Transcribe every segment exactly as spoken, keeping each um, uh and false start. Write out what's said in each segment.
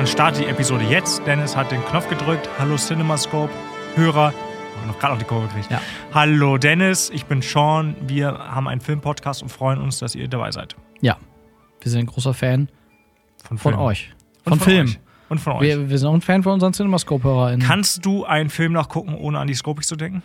dann startet die Episode jetzt. Dennis hat den Knopf gedrückt. Hallo CinemaScope, Hörer. Ich habe gerade noch die Kurve gekriegt. Ja. Hallo Dennis, ich bin Sean. Wir haben einen Filmpodcast und freuen uns, dass ihr dabei seid. Ja, wir sind ein großer Fan von, von euch. Von, von Film. Euch. Und von euch. Wir, wir sind auch ein Fan von unseren CinemaScope-HörerInnen. Kannst du einen Film nachgucken, ohne an die Scopix zu denken?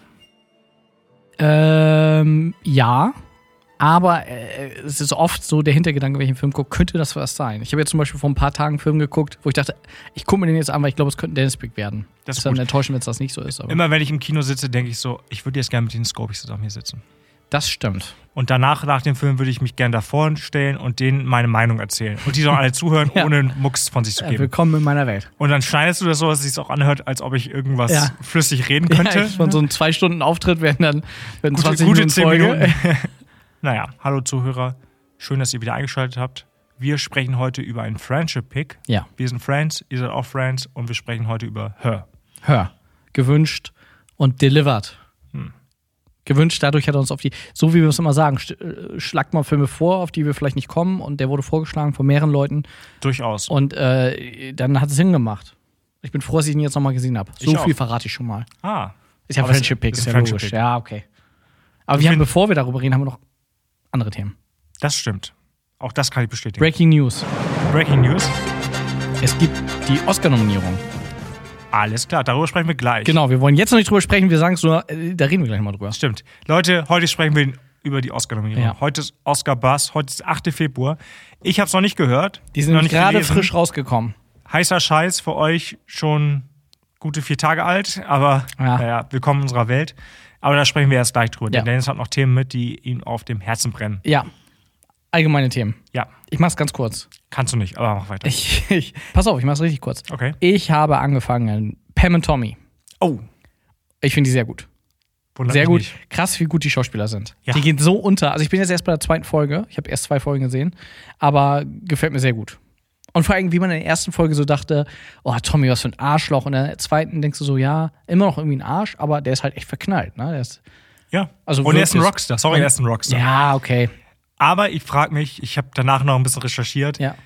Ähm, ja. Aber äh, es ist oft so der Hintergedanke, wenn ich einen Film gucke, könnte das was sein. Ich habe jetzt zum Beispiel vor ein paar Tagen einen Film geguckt, wo ich dachte, ich gucke mir den jetzt an, weil ich glaube, es könnte ein Dennis-Pick werden. Das ist dann enttäuschend, wenn es das nicht so ist. Aber immer wenn ich im Kino sitze, denke ich so, ich würde jetzt gerne mit den Scopix zusammen hier sitzen. Das stimmt. Und danach, nach dem Film, würde ich mich gerne davor stellen und denen meine Meinung erzählen. Und die sollen alle zuhören, ja. ohne Mucks von sich zu geben. Ja, willkommen in meiner Welt. Und dann schneidest du das so, dass es sich auch anhört, als ob ich irgendwas ja. flüssig reden könnte. Ja, von so einem zwei Stunden Auftritt werden dann werden gute, zwanzig gute Minuten zehn Folge. Minuten. Naja, hallo Zuhörer. Schön, dass ihr wieder eingeschaltet habt. Wir sprechen heute über einen Friendship-Pick. Ja. Wir sind Friends, ihr seid auch Friends und wir sprechen heute über Her. Her. Gewünscht und delivered. Hm. Gewünscht, dadurch hat er uns auf die, so wie wir es immer sagen, schlagt mal Filme vor, auf die wir vielleicht nicht kommen, und der wurde vorgeschlagen von mehreren Leuten. Durchaus. Und äh, dann hat es Sinn gemacht. Ich bin froh, dass ich ihn jetzt nochmal gesehen habe. So ich viel auch. verrate ich schon mal. Ah. Ist ja Friendship-Pick, ist, ist ja Friendship logisch. Ja, okay. Aber wir haben, bevor wir darüber reden, haben wir noch andere Themen. Das stimmt. Auch das kann ich bestätigen. Breaking News. Breaking News. Es gibt die Oscar-Nominierung. Alles klar, darüber sprechen wir gleich. Genau, wir wollen jetzt noch nicht drüber sprechen, wir sagen es nur, äh, da reden wir gleich mal drüber. Stimmt. Leute, heute sprechen wir über die Oscar-Nominierung. Ja. Heute ist Oscar-Buzz, heute ist der achte Februar. Ich habe es noch nicht gehört. Die sind noch nicht gerade gelesen. frisch rausgekommen. Heißer Scheiß für euch, schon gute vier Tage alt, aber ja. naja, willkommen in unserer Welt. Aber da sprechen wir erst gleich drüber. Ja. Denn Dennis hat noch Themen mit, die ihm auf dem Herzen brennen. Ja. Allgemeine Themen. Ja. Ich mach's ganz kurz. Kannst du nicht, aber mach weiter. Ich, ich, pass auf, ich mach's richtig kurz. Okay. Ich habe angefangen, Pam und Tommy. Oh. Ich finde die sehr gut. Wundert sehr gut. Nicht. Krass, wie gut die Schauspieler sind. Ja. Die gehen so unter. Also ich bin jetzt erst bei der zweiten Folge. Ich habe erst zwei Folgen gesehen. Aber gefällt mir sehr gut. Und vor allem, wie man in der ersten Folge so dachte, oh, Tommy, was für ein Arschloch. Und in der zweiten denkst du so, ja, immer noch irgendwie ein Arsch, aber der ist halt echt verknallt. Ne? Der ist, ja. Also und er ist ein Rockstar. Sorry, er ist ein Rockstar. Ja, okay. Aber ich frage mich, ich habe danach noch ein bisschen recherchiert. Ja.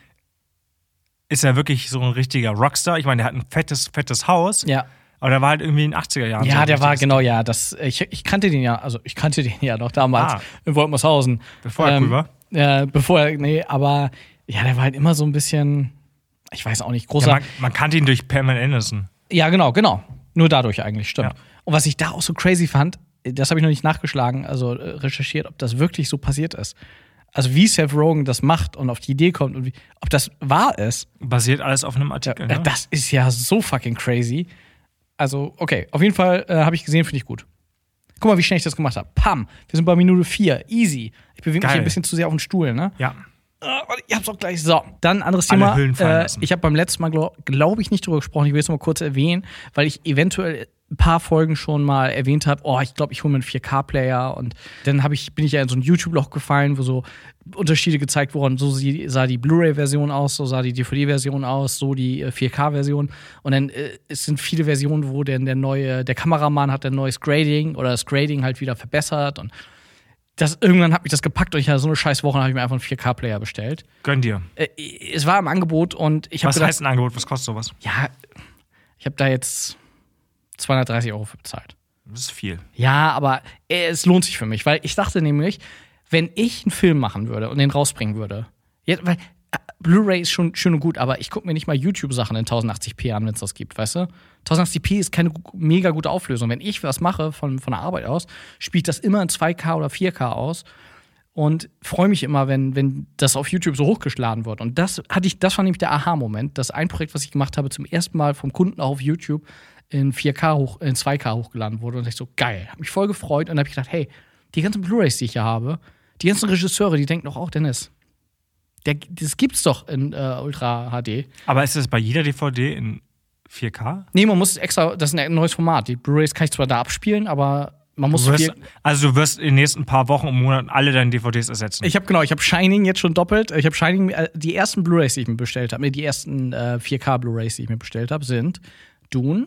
Ist er wirklich so ein richtiger Rockstar? Ich meine, der hat ein fettes, fettes Haus. Ja. Aber der war halt irgendwie in den achtziger Jahren. Ja, so der war, genau, ja. Das, ich, ich kannte den ja, also ich kannte den ja noch damals ah. in Woltmershausen. Bevor er ähm, cool war? Ja, bevor er, nee, aber ja, der war halt immer so ein bisschen, ich weiß auch nicht, großer. Ja, man, man kannte ihn durch Pamela Anderson. Ja, genau, genau. Nur dadurch eigentlich, stimmt. Ja. Und was ich da auch so crazy fand, das habe ich noch nicht nachgeschlagen, also äh, recherchiert, ob das wirklich so passiert ist. Also wie Seth Rogen das macht und auf die Idee kommt und wie, ob das wahr ist. Basiert alles auf einem Artikel, ja, ne? Das ist ja so fucking crazy. Also, okay, auf jeden Fall äh, habe ich gesehen, finde ich gut. Guck mal, wie schnell ich das gemacht habe. Pam, wir sind bei Minute vier. Easy. Ich bewege mich hier ein bisschen zu sehr auf den Stuhl, ne? Ja. Uh, ich hab's auch gleich. So, dann anderes Alle Thema. Hüllen fallen Äh, lassen. ich habe beim letzten Mal, glaube glaub ich, nicht drüber gesprochen. Ich will es mal kurz erwähnen, weil ich eventuell ein paar Folgen schon mal erwähnt habe, oh, ich glaube, ich hole mir einen vier K-Player. Und dann hab ich, bin ich ja in so ein YouTube-Loch gefallen, wo so Unterschiede gezeigt wurden. So sah die Blu-ray-Version aus, so sah die D V D-Version aus, so die vier K-Version. Und dann äh, es sind viele Versionen, wo denn der neue, der Kameramann hat ein neues Grading oder das Grading halt wieder verbessert. Und das, irgendwann hat mich das gepackt und ich hatte so eine scheiß Woche, habe ich mir einfach einen vier K-Player bestellt. Gönn dir. Äh, es war im Angebot und ich habe Was gedacht, heißt ein Angebot? Was kostet sowas? ja, ich habe da jetzt zweihundertdreißig Euro für bezahlt. Das ist viel. Ja, aber äh, es lohnt sich für mich, weil ich dachte nämlich, wenn ich einen Film machen würde und den rausbringen würde, jetzt, weil äh, Blu-ray ist schon schön und gut, aber ich gucke mir nicht mal YouTube-Sachen in tausendachtzig p an, wenn es das gibt, weißt du? tausendachtzig p ist keine mega gute Auflösung. Wenn ich was mache von, von der Arbeit aus, spiele ich das immer in zwei K oder vier K aus und freue mich immer, wenn, wenn das auf YouTube so hochgeladen wird. Und das hatte ich, das war nämlich der Aha-Moment, dass ein Projekt, was ich gemacht habe, zum ersten Mal vom Kunden auch auf YouTube in vier K hoch, in zwei K hochgeladen wurde. Und ich so, geil. Hab mich voll gefreut und hab ich gedacht, hey, die ganzen Blu-rays, die ich hier habe, die ganzen Regisseure, die denken doch auch, Dennis, der, das gibt's doch in äh, Ultra H D. Aber ist das bei jeder D V D in vier K? Nee, man muss extra, das ist ein neues Format. Die Blu-rays kann ich zwar da abspielen, aber man muss Du wirst, viel. also du wirst in den nächsten paar Wochen und Monaten alle deine D V Ds ersetzen. Ich habe genau, ich habe Shining jetzt schon doppelt. Ich habe Shining, äh, die ersten Blu-rays, die ich mir bestellt habe, die ersten äh, vier K Blu-rays, die ich mir bestellt habe, sind Dune,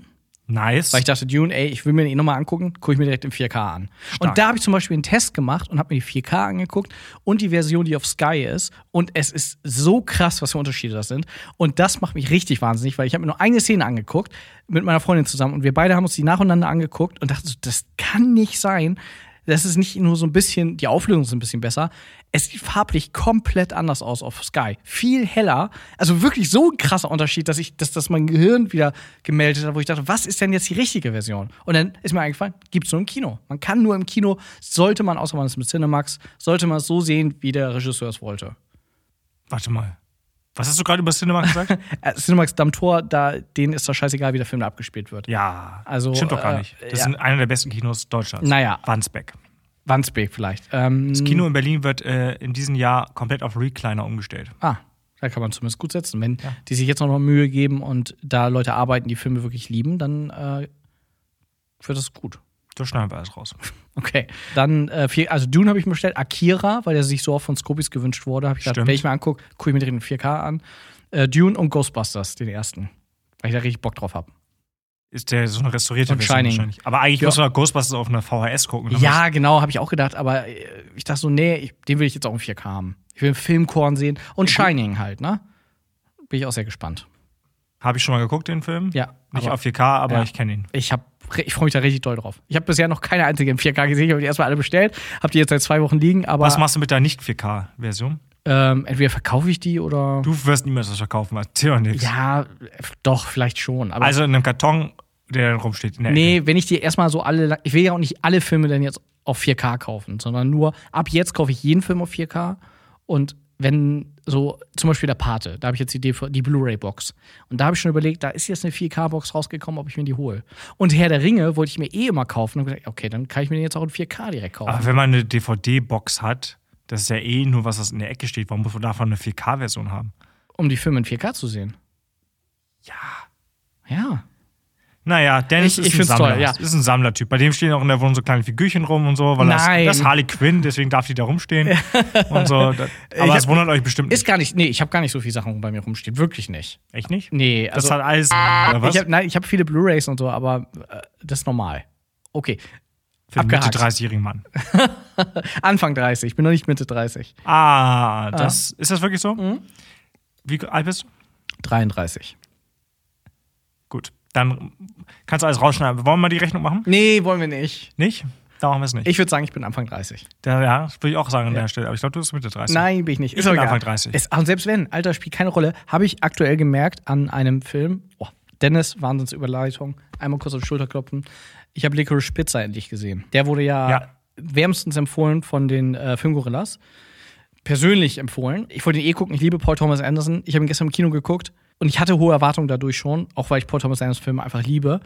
Nice. Weil ich dachte, Dune, ey, ich will mir den eh nochmal angucken, gucke ich mir direkt im vier K an. Stark. Und da habe ich zum Beispiel einen Test gemacht und habe mir die vier K angeguckt und die Version, die auf Sky ist. Und es ist so krass, was für Unterschiede das sind. Und das macht mich richtig wahnsinnig, weil ich habe mir nur eine Szene angeguckt mit meiner Freundin zusammen und wir beide haben uns die nacheinander angeguckt und dachten so, das kann nicht sein. Das ist nicht nur so ein bisschen, die Auflösung ist ein bisschen besser. Es sieht farblich komplett anders aus auf Sky. Viel heller. Also wirklich so ein krasser Unterschied, dass ich, dass das mein Gehirn wieder gemeldet hat, wo ich dachte, was ist denn jetzt die richtige Version? Und dann ist mir eingefallen, gibt's nur im Kino. Man kann nur im Kino, sollte man, außer man ist mit Cinemax, sollte man es so sehen, wie der Regisseur es wollte. Warte mal. Was hast du gerade über Cinemax gesagt? Cinemax Dammtor, da, denen ist das scheißegal, wie der Film da abgespielt wird. Ja, also, stimmt doch gar nicht. Das äh, sind ja. einer der besten Kinos Deutschlands. Naja. Wandsbek. Wandsbek vielleicht. Ähm, Das Kino in Berlin wird äh, in diesem Jahr komplett auf Recliner umgestellt. Ah, da kann man zumindest gut setzen. Wenn Ja. die sich jetzt noch mal Mühe geben und da Leute arbeiten, die Filme wirklich lieben, dann äh, wird das gut. Da schneiden wir alles raus. Okay. Dann, äh, vier, also Dune habe ich mir bestellt. Akira, weil der sich so oft von Scopies gewünscht wurde. Habe ich gedacht, Stimmt. wenn ich mir angucke, gucke ich mir direkt in vier K an. Äh, Dune und Ghostbusters, den ersten. Weil ich da richtig Bock drauf habe. Ist der so eine restaurierte Und Version Shining. wahrscheinlich. Aber eigentlich Ja. muss man Ghostbusters auf einer V H S gucken. Ja, genau, habe ich auch gedacht. Aber äh, ich dachte so, nee, ich, den will ich jetzt auch in vier K haben. Ich will einen Filmkorn sehen. Und Shining halt, ne? Bin ich auch sehr gespannt. Habe ich schon mal geguckt, den Film. Ja. Nicht aber- auf vier K, aber Ja. ich kenne ihn. Ich, hab, ich freue mich da richtig doll drauf. Ich habe bisher noch keine einzige in vier K gesehen. Ich habe die erstmal alle bestellt. Habe die jetzt seit zwei Wochen liegen. Aber Was machst du mit der Nicht-vier K-Version? ähm, entweder verkaufe ich die oder. Du wirst niemals was verkaufen, erzähl doch nichts. Ja, äh, doch, vielleicht schon. Aber Also in einem Karton, der dann rumsteht. In der nee, Ecke. wenn ich die erstmal so alle. Ich will ja auch nicht alle Filme dann jetzt auf vier K kaufen, sondern nur ab jetzt kaufe ich jeden Film auf vier K. Und wenn so, zum Beispiel der Pate, da habe ich jetzt die, D V die Blu-ray-Box. Und da habe ich schon überlegt, da ist jetzt eine vier K-Box rausgekommen, ob ich mir die hole. Und Herr der Ringe wollte ich mir eh immer kaufen. Und gesagt, okay, dann kann ich mir den jetzt auch in vier K direkt kaufen. Aber wenn man eine D V D-Box hat, das ist ja eh nur was, was in der Ecke steht. Warum muss man davon eine vier K-Version haben? Um die Filme in vier K zu sehen. Ja. Ja. Naja, Dennis Ich- ist, ich ein find's Sammler. toll, ja. ist ein Sammlertyp. Bei dem stehen auch in der Wohnung so kleine Figürchen rum und so, weil das, Nein. das ist Harley Quinn, deswegen darf die da rumstehen. und so. Das, aber hab- es wundert euch bestimmt nicht. Ist gar nicht, nee, ich habe gar nicht so viele Sachen bei mir rumstehen. Wirklich nicht. Echt nicht? Nee, Das also. hat alles. Oder was? Ich hab, nein, ich habe viele Blu-Rays und so, aber äh, das ist normal. Okay. Für einen Mitte abgehakt. dreißigjährigen Mann. Anfang dreißig, ich bin noch nicht Mitte dreißig. Ah, das, ist das wirklich so? Mhm. Wie alt bist du? dreiunddreißig. Gut. Dann kannst du alles rausschneiden. Wollen wir mal die Rechnung machen? Nee, wollen wir nicht. Nicht? Da machen wir es nicht. Ich würde sagen, ich bin Anfang dreißig. Da, ja, das würde ich auch sagen an Ja. der Stelle. Aber ich glaube, du bist Mitte dreißig. Nein, bin ich nicht. Ich Ist bin doch egal. Anfang dreißig. Es, und selbst wenn, Alter spielt keine Rolle, habe ich aktuell gemerkt an einem Film, oh, Dennis, Wahnsinnsüberleitung, einmal kurz auf die Schulter klopfen. Ich habe Licorice Pizza endlich gesehen. Der wurde ja, Ja. wärmstens empfohlen von den äh, Filmgorillas. Persönlich empfohlen. Ich wollte ihn eh gucken, ich liebe Paul Thomas Anderson. Ich habe ihn gestern im Kino geguckt und ich hatte hohe Erwartungen dadurch schon, auch weil ich Paul Thomas Anderson Filme einfach liebe.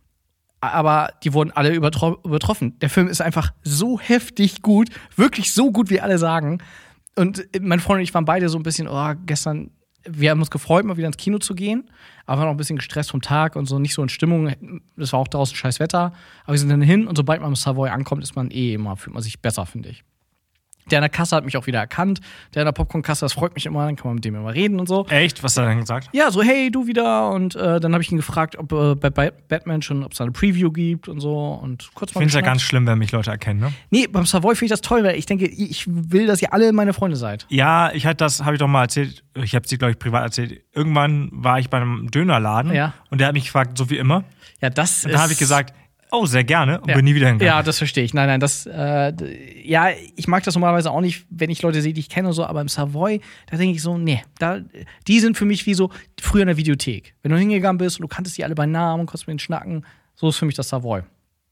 Aber die wurden alle übertro- übertroffen. Der Film ist einfach so heftig gut, wirklich so gut, wie alle sagen. Und mein Freund und ich waren beide so ein bisschen, oh, gestern, wir haben uns gefreut, mal wieder ins Kino zu gehen, aber waren auch ein bisschen gestresst vom Tag und so nicht so in Stimmung. Es war auch draußen scheiß Wetter. Aber wir sind dann hin und sobald man im Savoy ankommt, ist man eh immer, fühlt man sich besser, finde ich. Der an der Kasse hat mich auch wieder erkannt. Der an der Popcorn-Kasse, das freut mich immer, dann kann man mit dem immer reden und so. Echt? Was hat er denn gesagt? Ja, so, hey, du wieder. Und äh, dann habe ich ihn gefragt, ob äh, bei, bei Batman schon, ob es da eine Preview gibt und so. Und kurz Ich mal finde es ja geschnackt. ganz schlimm, wenn mich Leute erkennen, ne? Nee, beim Savoy finde ich das toll, weil ich denke, ich will, dass ihr alle meine Freunde seid. Ja, ich hatte das, habe ich doch mal erzählt, ich habe es dir, glaube ich, privat erzählt. Irgendwann war ich bei einem Dönerladen Ja. und der hat mich gefragt, so wie immer. Ja, das Und ist. dann habe ich gesagt, oh, sehr gerne und ja. bin nie wieder hingegangen. Ja, das verstehe ich. Nein, nein, das, äh, d- ja, ich mag das normalerweise auch nicht, wenn ich Leute sehe, die ich kenne und so, aber im Savoy, da denke ich so, nee, da, die sind für mich wie so früher in der Videothek. Wenn du hingegangen bist und du kanntest die alle bei Namen und konntest mit denen schnacken, so ist für mich das Savoy.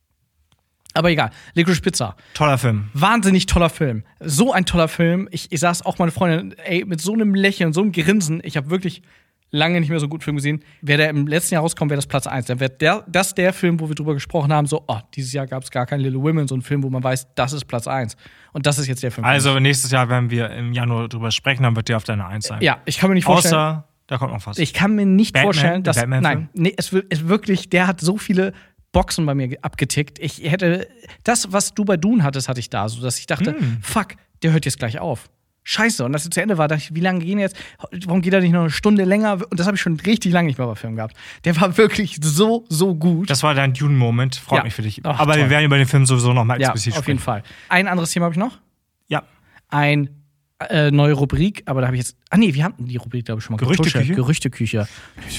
Aber egal, Licorice Pizza. Toller Film. Wahnsinnig toller Film. So ein toller Film. Ich, ich saß auch meine Freundin, ey, mit so einem Lächeln, so einem Grinsen. Ich habe wirklich lange nicht mehr so einen guten Film gesehen. Wäre der im letzten Jahr rauskommen, wäre das Platz eins. Dann wäre der, das der Film, wo wir drüber gesprochen haben, so, oh, dieses Jahr gab es gar kein Little Women, so ein Film, wo man weiß, das ist Platz eins. Und das ist jetzt der Film. für Also nächstes Jahr, wenn wir im Januar drüber sprechen, dann wird der auf deiner Eins sein. mich. Ja, ich kann mir nicht vorstellen. Außer, da kommt noch was. Ich kann mir nicht Batman, vorstellen, der dass. Batman-Film? Nein, nee, es, wird- es wirklich, der hat so viele Boxen bei mir ge- abgetickt. Ich hätte. Das, was du bei Dune hattest, hatte ich da, so dass ich dachte, Hm. fuck, der hört jetzt gleich auf. scheiße. Und als er zu Ende war, dachte ich, wie lange gehen jetzt? Warum geht er nicht noch eine Stunde länger? Und das habe ich schon richtig lange nicht mehr bei Film gehabt. Der war wirklich so, so gut. Das war dein Dune-Moment. Freut ja. mich für dich. Ach, Aber toll. wir werden über den Film sowieso noch mal explizit ja, auf sprechen. jeden Fall. Ein anderes Thema habe ich noch. Ja. Ein äh, neue Rubrik, aber da habe ich jetzt. Ah, nee, wir hatten die Rubrik, glaube ich, schon mal. Gerüchteküche? Gerüchteküche.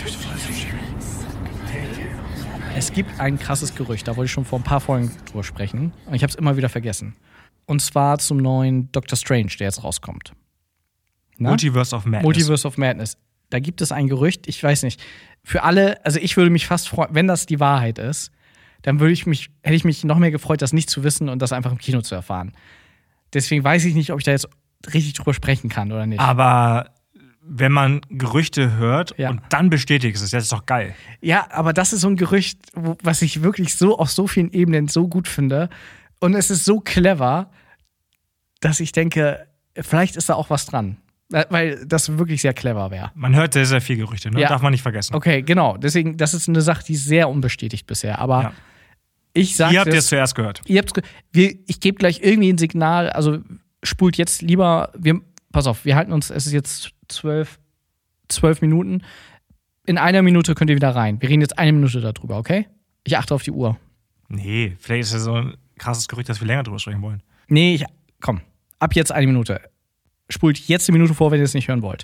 Es gibt ein krasses Gerücht, da wollte ich schon vor ein paar Folgen drüber sprechen. Und ich habe es immer wieder vergessen. Und zwar zum neuen Doctor Strange, der jetzt rauskommt. Na? Multiverse of Madness. Multiverse of Madness. Da gibt es ein Gerücht, ich weiß nicht. Für alle, also ich würde mich fast freuen, wenn das die Wahrheit ist, dann würde ich mich, hätte ich mich noch mehr gefreut, das nicht zu wissen und das einfach im Kino zu erfahren. Deswegen weiß ich nicht, ob ich da jetzt richtig drüber sprechen kann oder nicht. Aber wenn man Gerüchte hört Ja. und dann bestätigt es, das ist doch geil. Ja, aber das ist so ein Gerücht, wo, was ich wirklich so auf so vielen Ebenen so gut finde. Und es ist so clever, dass ich denke, vielleicht ist da auch was dran. Weil das wirklich sehr clever wäre. Man hört sehr, sehr viel Gerüchte, ne? Ja. Darf man nicht vergessen. Okay, genau. Deswegen, das ist eine Sache, die ist sehr unbestätigt bisher. Aber Ja. ich sage Ihr habt es zuerst gehört. Ihr habt's ge wir, ich gebe gleich irgendwie ein Signal, also spult jetzt lieber, wir, pass auf, wir halten uns, es ist jetzt zwölf, zwölf Minuten. In einer Minute könnt ihr wieder rein. Wir reden jetzt eine Minute darüber, okay? Ich achte auf die Uhr. Nee, vielleicht ist das so ein krasses Gerücht, dass wir länger drüber sprechen wollen. Nee, ich, komm, ab jetzt eine Minute. Spult jetzt die Minute vor, wenn ihr es nicht hören wollt.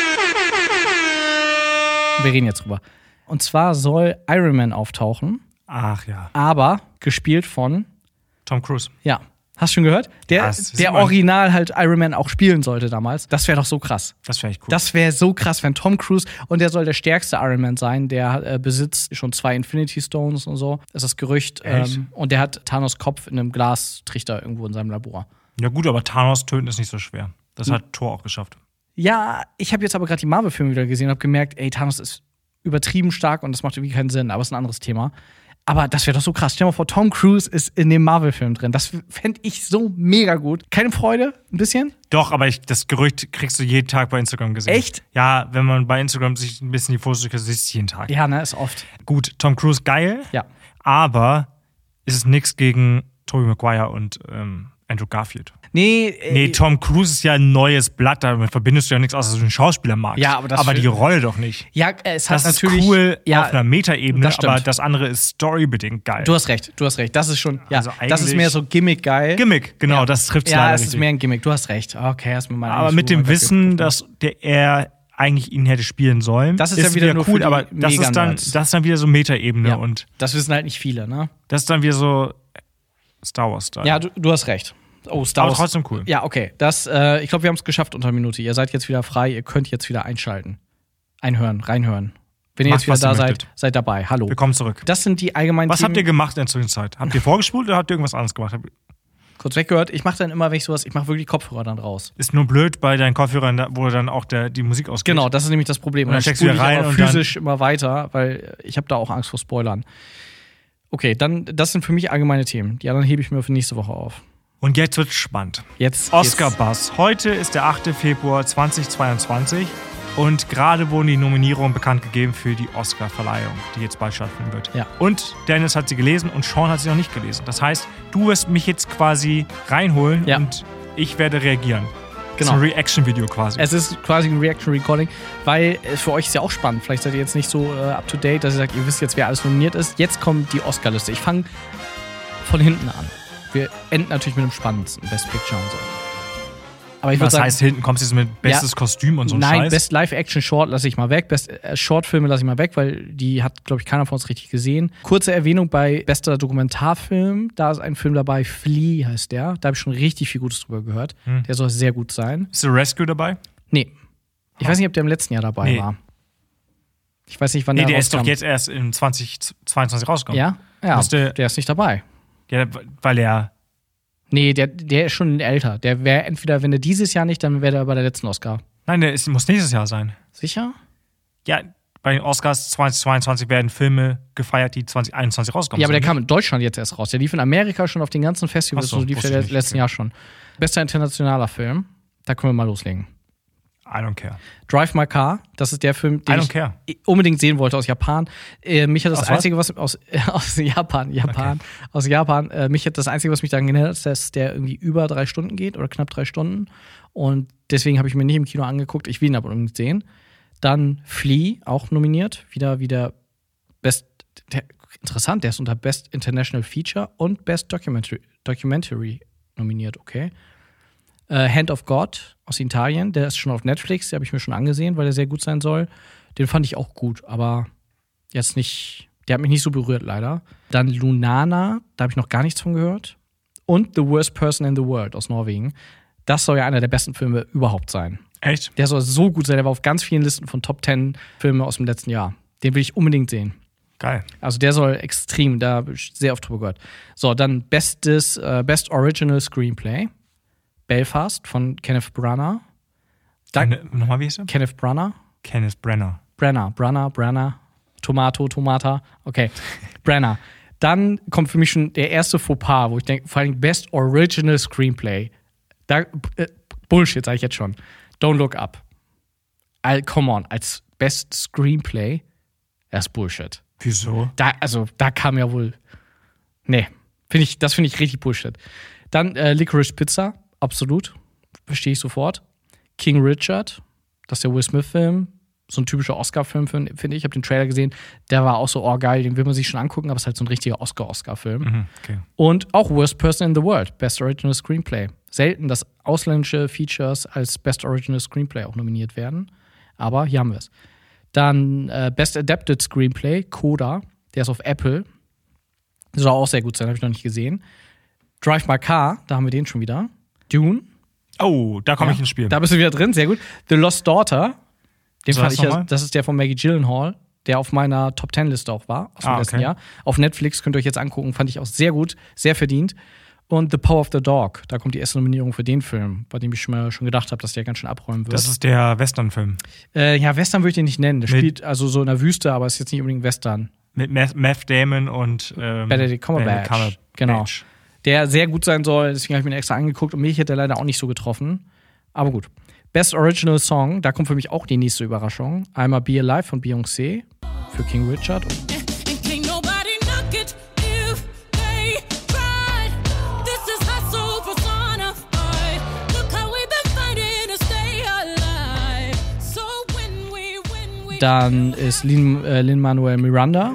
Wir reden jetzt drüber. Und zwar soll Iron Man auftauchen, Ach ja. aber gespielt von, Tom Cruise. ja, hast du schon gehört? Der, Ja, das ist der immer- Original halt Iron Man auch spielen sollte damals. Das wäre doch so krass. Das wäre echt cool. Das wäre so krass, wenn Tom Cruise, und der soll der stärkste Iron Man sein, der äh, besitzt schon zwei Infinity Stones und so. Das ist das Gerücht. Echt? Ähm, und der hat Thanos Kopf in einem Glastrichter irgendwo in seinem Labor. ja gut, aber Thanos töten ist nicht so schwer. Das hat Thor auch geschafft. Ja, ich habe jetzt aber gerade die Marvel-Filme wieder gesehen und habe gemerkt, ey, Thanos ist übertrieben stark und das macht irgendwie keinen Sinn, aber ist ein anderes Thema. Aber das wäre doch so krass. Stell dir mal vor, Tom Cruise ist in dem Marvel-Film drin. Das fände ich so mega gut. Keine Freude? Ein bisschen? Doch, aber ich, das Gerücht kriegst du jeden Tag bei Instagram gesehen. Echt? Ja, wenn man bei Instagram sich ein bisschen die Fotos durchguckt, siehst du jeden Tag. Ja, ne, ist oft. Gut, Tom Cruise geil, Ja. aber ist es nichts gegen Tobey Maguire und ähm, Andrew Garfield. Nee, äh, Nee, Tom Cruise ist ja ein neues Blatt, damit verbindest du ja nichts aus, dass du einen Schauspieler magst. Ja, aber das aber für- die Rolle doch nicht. ja, äh, es hat Das ist natürlich. cool ja, auf einer Metaebene, das stimmt. aber das andere ist storybedingt geil. Du hast recht, du hast recht. Das ist schon, ja, Also das ist eigentlich- mehr so Gimmick-geil. Gimmick, genau, Ja. das trifft es Ja, leider es ist richtig. mehr ein Gimmick. Du hast recht. Okay, hast mir mal Aber mit dem Wissen, dass der er eigentlich ihn hätte spielen sollen, Das ist ja wieder nur cool, für die aber das ist dann, Mega-Nerds. das ist dann wieder so Metaebene Ja. und Das wissen halt nicht viele, ne? das ist dann wieder so Star Wars-Style. Ja, du, du hast recht. Oh, Star aber Wars. trotzdem cool. Ja, okay. Das, äh, ich glaube, wir haben es geschafft unter einer Minute. Ihr seid jetzt wieder frei, ihr könnt jetzt wieder einschalten. Einhören, reinhören. Wenn ihr Macht, jetzt wieder was ihr da seid, möchtet. seid dabei. Hallo. Willkommen zurück. Das sind die allgemeinen Was Themen. habt ihr gemacht in der Zwischenzeit? Habt ihr vorgespult oder habt ihr irgendwas anderes gemacht? Kurz weggehört. Ich mache dann immer, wenn ich sowas, ich mache wirklich Kopfhörer dann raus. Ist nur blöd bei deinen Kopfhörern, da- wo dann auch der, die Musik ausgeht. Genau, das ist nämlich das Problem. Und dann dann steckst du spule wieder ich rein aber und dann- physisch immer weiter, weil ich habe da auch Angst vor Spoilern. Okay, dann, das sind für mich allgemeine Themen. Die anderen hebe ich mir für nächste Woche auf. Und jetzt wird's spannend. Jetzt Oscar geht's. Buzz. Heute ist der achte Februar zweitausendzweiundzwanzig und gerade wurden die Nominierungen bekannt gegeben für die Oscar-Verleihung, die jetzt bald stattfinden wird. Ja. Und Dennis hat sie gelesen und Sean hat sie noch nicht gelesen. Das heißt, du wirst mich jetzt quasi reinholen Ja. und ich werde reagieren. Genau. Das ist ein Reaction-Video quasi. Es ist quasi ein Reaction-Recording, weil äh, für euch ist ja auch spannend. Vielleicht seid ihr jetzt nicht so äh, up-to-date, dass ihr sagt, ihr wisst jetzt, wer alles nominiert ist. Jetzt kommt die Oscar-Liste. Ich fange von hinten an. Wir enden natürlich mit dem spannendsten, Best Picture und so. Aber ich würde Was sagen, heißt, hinten kommst du jetzt mit bestes Ja. Kostüm und so ein nein, Scheiß? Best Live-Action-Short lasse ich mal weg. Best äh, Short-Filme lasse ich mal weg, weil die hat, glaube ich, keiner von uns richtig gesehen. Kurze Erwähnung bei bester Dokumentarfilm. Da ist ein Film dabei, Flea heißt der. Da habe ich schon richtig viel Gutes drüber gehört. Hm. Der soll sehr gut sein. Ist The Rescue dabei? Nee. Ich weiß nicht, ob der im letzten Jahr dabei Nee. war. Ich weiß nicht, wann Nee, der der ist doch rauskam. jetzt erst in zwanzig zweiundzwanzig rausgekommen. Ja? Ja, Müsste- der ist nicht dabei. Ja, weil er. Nee, der, der ist schon älter. Der wäre entweder, wenn der dieses Jahr nicht, dann wäre der bei der letzten Oscar. Nein, der ist, muss nächstes Jahr sein. Sicher? Ja, bei den Oscars zweitausendzweiundzwanzig werden Filme gefeiert, die zwanzig einundzwanzig rauskommen. Ja, aber der sind. kam in Deutschland jetzt erst raus. Der lief in Amerika schon auf den ganzen Festivals, Ach so, so lief wusste der ich nicht. letzten Okay. Jahr schon. Bester internationaler Film. Da können wir mal loslegen. I don't care. Drive My Car, das ist der Film, den I don't ich care. unbedingt sehen wollte aus Japan. Äh, mich hat das Aus was? Einzige, was aus, aus Japan, Japan, aus Japan, äh, mich hat das Einzige, was mich daran gehindert hat, dass der irgendwie über drei Stunden geht oder knapp drei Stunden. Und deswegen habe ich mir nicht im Kino angeguckt. Ich will ihn aber unbedingt sehen. Dann Flea, auch nominiert. Wieder, wieder Best, der, interessant, der ist unter Best International Feature und Best Documentary, Documentary nominiert, okay. Uh, Hand of God aus Italien, der ist schon auf Netflix, den habe ich mir schon angesehen, weil der sehr gut sein soll. Den fand ich auch gut, aber jetzt nicht, der hat mich nicht so berührt, leider. Dann Lunana, da habe ich noch gar nichts von gehört. Und The Worst Person in the World aus Norwegen. Das soll ja einer der besten Filme überhaupt sein. Echt? Der soll so gut sein, der war auf ganz vielen Listen von Top zehn Filme aus dem letzten Jahr. Den will ich unbedingt sehen. Geil. Also der soll extrem, da habe ich sehr oft drüber gehört. So, dann bestes, äh, Best Original Screenplay. Belfast von Kenneth Branagh. Da, Nochmal, wie hieß er? Kenneth Branagh. Kenneth Branagh. Branagh, Branagh, Branagh. Tomato, Tomata. Okay, Branagh. Dann kommt für mich schon der erste Fauxpas, wo ich denke, vor allem Best Original Screenplay. Da, äh, Bullshit, sage ich jetzt schon. Don't Look Up. All, come on, als Best Screenplay, das ist Bullshit. Wieso? Da, also, da kam ja wohl. Nee, find ich, das finde ich richtig Bullshit. Dann äh, Licorice Pizza, absolut. Verstehe ich sofort. King Richard, das ist der Will Smith-Film. So ein typischer Oscar-Film, finde ich. Ich habe den Trailer gesehen, der war auch so, oh geil, den will man sich schon angucken, aber es ist halt so ein richtiger Oscar-Oscar-Film. Mhm, okay. Und auch Worst Person in the World, Best Original Screenplay. Selten, dass ausländische Features als Best Original Screenplay auch nominiert werden. Aber hier haben wir es. Dann äh, Best Adapted Screenplay, Coda, der ist auf Apple. Das soll auch sehr gut sein, habe ich noch nicht gesehen. Drive My Car, da haben wir den schon wieder. Dune. Oh, da komme Ja, ich ins Spiel. Da bist du wieder drin, sehr gut. The Lost Daughter. Den So, fand das ich ja, nochmal? das ist der von Maggie Gyllenhaal, der auf meiner Top Ten Liste auch war, aus dem Ah, letzten okay. Jahr. Auf Netflix, könnt ihr euch jetzt angucken, fand ich auch sehr gut, sehr verdient. Und The Power of the Dog, da kommt die erste Nominierung für den Film, bei dem ich schon mal schon gedacht habe, dass der ganz schön abräumen wird. Das ist der Western-Film. äh, ja, Western würde ich den nicht nennen. Der Mit- spielt also so in der Wüste, aber ist jetzt nicht unbedingt Western. Mit Meth, Meth Damon und ähm, Benedict Cumberbatch. Benedict Genau. Cumberbatch. Der sehr gut sein soll, deswegen habe ich mir den extra angeguckt und mich hat er leider auch nicht so getroffen. Aber gut. Best Original Song, da kommt für mich auch die nächste Überraschung. Einmal Be Alive von Beyoncé für King Richard. Und And can't nobody knock it if they tried. This is hustle personified. Look how we've been fighting to stay alive. So when we win, we dann ist Lin, äh, Lin-Manuel Miranda.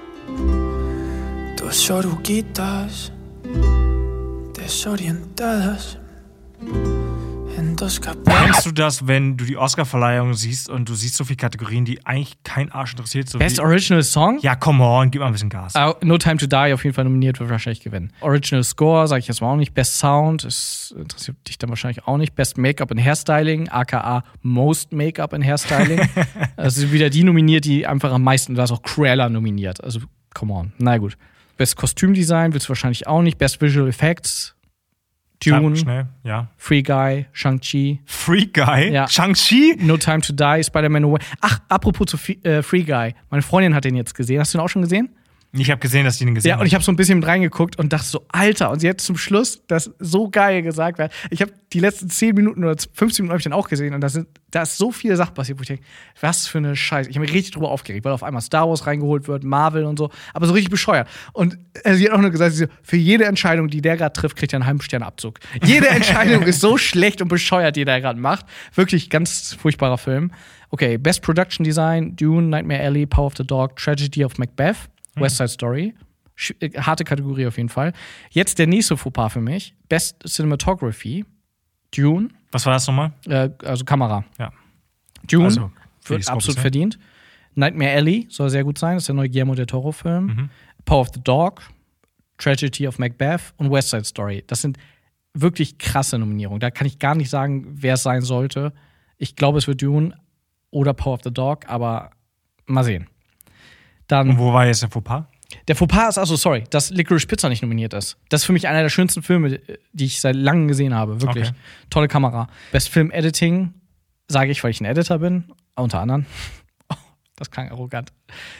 Dos oruguitas desorientadas en dos capas. Kennst du das, wenn du die Oscar-Verleihung siehst und du siehst so viele Kategorien, die eigentlich kein Arsch interessiert? So Best wie, Original Song? ja, come on, gib mal ein bisschen Gas. Uh, No Time to Die auf jeden Fall nominiert, wird wahrscheinlich gewinnen. Original Score, sage ich jetzt mal auch nicht. Best Sound, ist, interessiert dich dann wahrscheinlich auch nicht. Best Make-up and Hairstyling, aka Most Make-up and Hairstyling. Also wieder die nominiert, die einfach am meisten, da ist auch Cruella nominiert. Also, come on. Na gut. Best Kostümdesign willst du wahrscheinlich auch nicht. Best Visual Effects, Dune, Schnell, ja. Free Guy, Shang-Chi. Free Guy? Ja. Shang-Chi? No Time to Die, Spider-Man No Way. Ach, apropos zu Fi- äh, Free Guy. Meine Freundin hat den jetzt gesehen. Hast du den auch schon gesehen? Ich habe gesehen, dass die den gesehen Ja, und ich habe so ein bisschen mit reingeguckt und dachte so, Alter, und sie hat zum Schluss das so geil gesagt. Weil ich habe die letzten zehn Minuten oder fünfzehn Minuten habe ich dann auch gesehen und da sind da ist so viele Sachen passiert, wo ich denke, was für eine Scheiße. Ich habe mich richtig drüber aufgeregt, weil auf einmal Star Wars reingeholt wird, Marvel und so, aber so richtig bescheuert. Und äh, sie hat auch nur gesagt, sie so, für jede Entscheidung, die der gerade trifft, kriegt er einen halben Stern Abzug. Jede Entscheidung ist so schlecht und bescheuert, die der gerade macht. Wirklich ganz furchtbarer Film. Okay, Best Production Design, Dune, Nightmare Alley, Power of the Dog, Tragedy of Macbeth, West Side Story. Sch- äh, harte Kategorie auf jeden Fall. Jetzt der nächste Fauxpas für mich. Best Cinematography, Dune, Was war das nochmal? äh, also Kamera. Ja. Dune Also, für die wird Scopus, absolut ja. verdient. Nightmare Alley soll sehr gut sein, das ist der neue Guillermo del Toro-Film. Mhm. Power of the Dog, Tragedy of Macbeth und West Side Story. Das sind wirklich krasse Nominierungen. Da kann ich gar nicht sagen, wer es sein sollte. Ich glaube, es wird Dune oder Power of the Dog, aber mal sehen. Dann Und wo war jetzt der Fauxpas? der Fauxpas ist also, sorry, dass Licorice Pizza nicht nominiert ist. Das ist für mich einer der schönsten Filme, die ich seit langem gesehen habe. Wirklich. Okay. Tolle Kamera. Best Film Editing, sage ich, weil ich ein Editor bin. Unter anderem. Oh, das klang arrogant.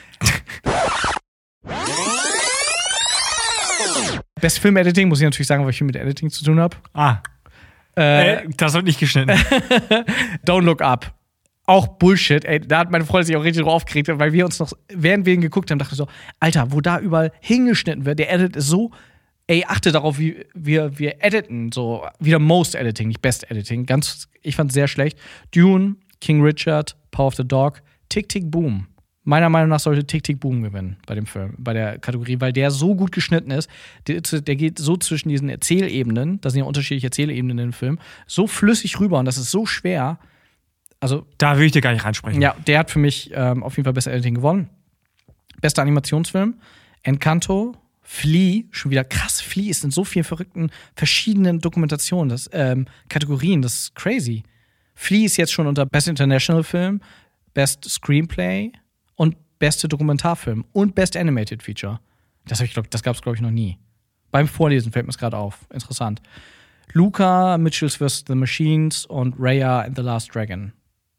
Best Film Editing, muss ich natürlich sagen, weil ich viel mit Editing zu tun habe. Ah, Äh, äh, das wird nicht geschnitten. Don't Look Up. Auch Bullshit, ey. Da hat meine Freundin sich auch richtig drauf aufgeregt, weil wir uns noch, während wir ihn geguckt haben, dachten wir so, Alter, wo da überall hingeschnitten wird, der Edit ist so ey, achte darauf, wie wir, wir editen, so wieder Most Editing, nicht Best Editing. Ganz, ich fand es sehr schlecht. Dune, King Richard, Power of the Dog, Tick Tick Boom. Meiner Meinung nach sollte Tick Tick Boom gewinnen bei dem Film, bei der Kategorie, weil der so gut geschnitten ist. Der, der geht so zwischen diesen Erzählebenen, das sind ja unterschiedliche Erzählebenen in dem Film, so flüssig rüber und das ist so schwer. Also, Da will ich dir gar nicht reinsprechen. ja, der hat für mich ähm, auf jeden Fall Best Editing gewonnen. Bester Animationsfilm, Encanto, Flea, schon wieder krass. Flea ist in so vielen verrückten, verschiedenen Dokumentationen, das, ähm, Kategorien, das ist crazy. Flea ist jetzt schon unter Best International Film, Best Screenplay und beste Dokumentarfilm und Best Animated Feature. Das, hab ich, glaub, das gab es, glaube ich, noch nie. Beim Vorlesen fällt mir es gerade auf. Interessant. Luca, Mitchells versus. The Machines und Raya and the Last Dragon.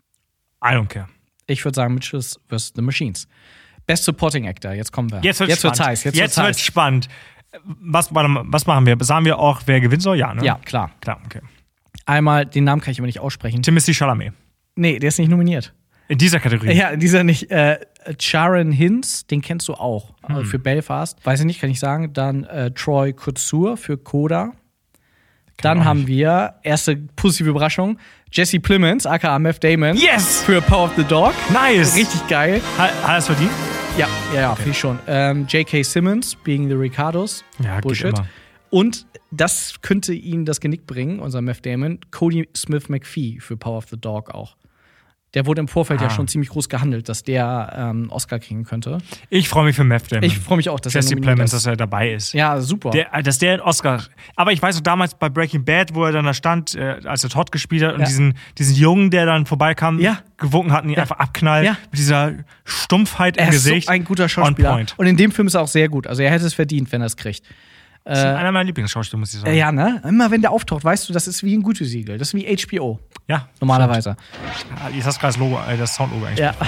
I don't care. Ich würde sagen Mitchells versus. The Machines. Best Supporting Actor, jetzt kommen wir. Jetzt wird jetzt spannend. wird's heiß. Jetzt, Jetzt wird's wird's heiß. spannend. Was, warte mal, was machen wir? Sagen wir auch, wer gewinnen soll? Ja, ne? Ja, klar. Klar, okay. Einmal, den Namen kann ich aber nicht aussprechen. Timothy Chalamet. Nee, der ist nicht nominiert. In dieser Kategorie. Ja, dieser nicht. Äh, Sharon Hinz, den kennst du auch. Hm. Also für Belfast. Weiß ich nicht, kann ich sagen. Dann äh, Troy Kotsur für Coda. Dann auch haben nicht. wir, erste positive Überraschung, Jesse Plemons, aka Matt Damon. Yes! Für Power of the Dog. Nice! Richtig geil. Hat, hat er es verdient? Ja, ja, ja, finde ich schon. Ähm, J K. Simmons, Being the Ricardos. Ja, geht Bullshit. immer. Und das könnte ihm das Genick bringen, unser Matt Damon, Cody Smith McPhee für Power of the Dog auch. Der wurde im Vorfeld Ah. ja schon ziemlich groß gehandelt, dass der ähm, Oscar kriegen könnte. Ich freue mich für Matt Damon. Ich freue mich auch, dass Jesse er nominiert Plemons, ist. dass er dabei ist. Ja, super. Der, dass der einen Oscar. Aber ich weiß noch damals bei Breaking Bad, wo er dann da stand, äh, als er Todd gespielt hat und Ja. diesen, diesen Jungen, der dann vorbeikam, Ja. gewunken hat und ihn einfach abknallt, Ja. mit dieser Stumpfheit er im ist Gesicht. so ein guter On Schauspieler. point. Und in dem Film ist er auch sehr gut. Also er hätte es verdient, wenn er es kriegt. Das ist einer meiner Lieblingsschauspieler, muss ich sagen. Äh, ja, ne? Immer wenn der auftaucht, weißt du, das ist wie ein Gütesiegel. Das ist wie H B O. Ja, Normalerweise. stimmt. Jetzt hast du gerade das Logo, äh, das Soundlogo eigentlich. Ja.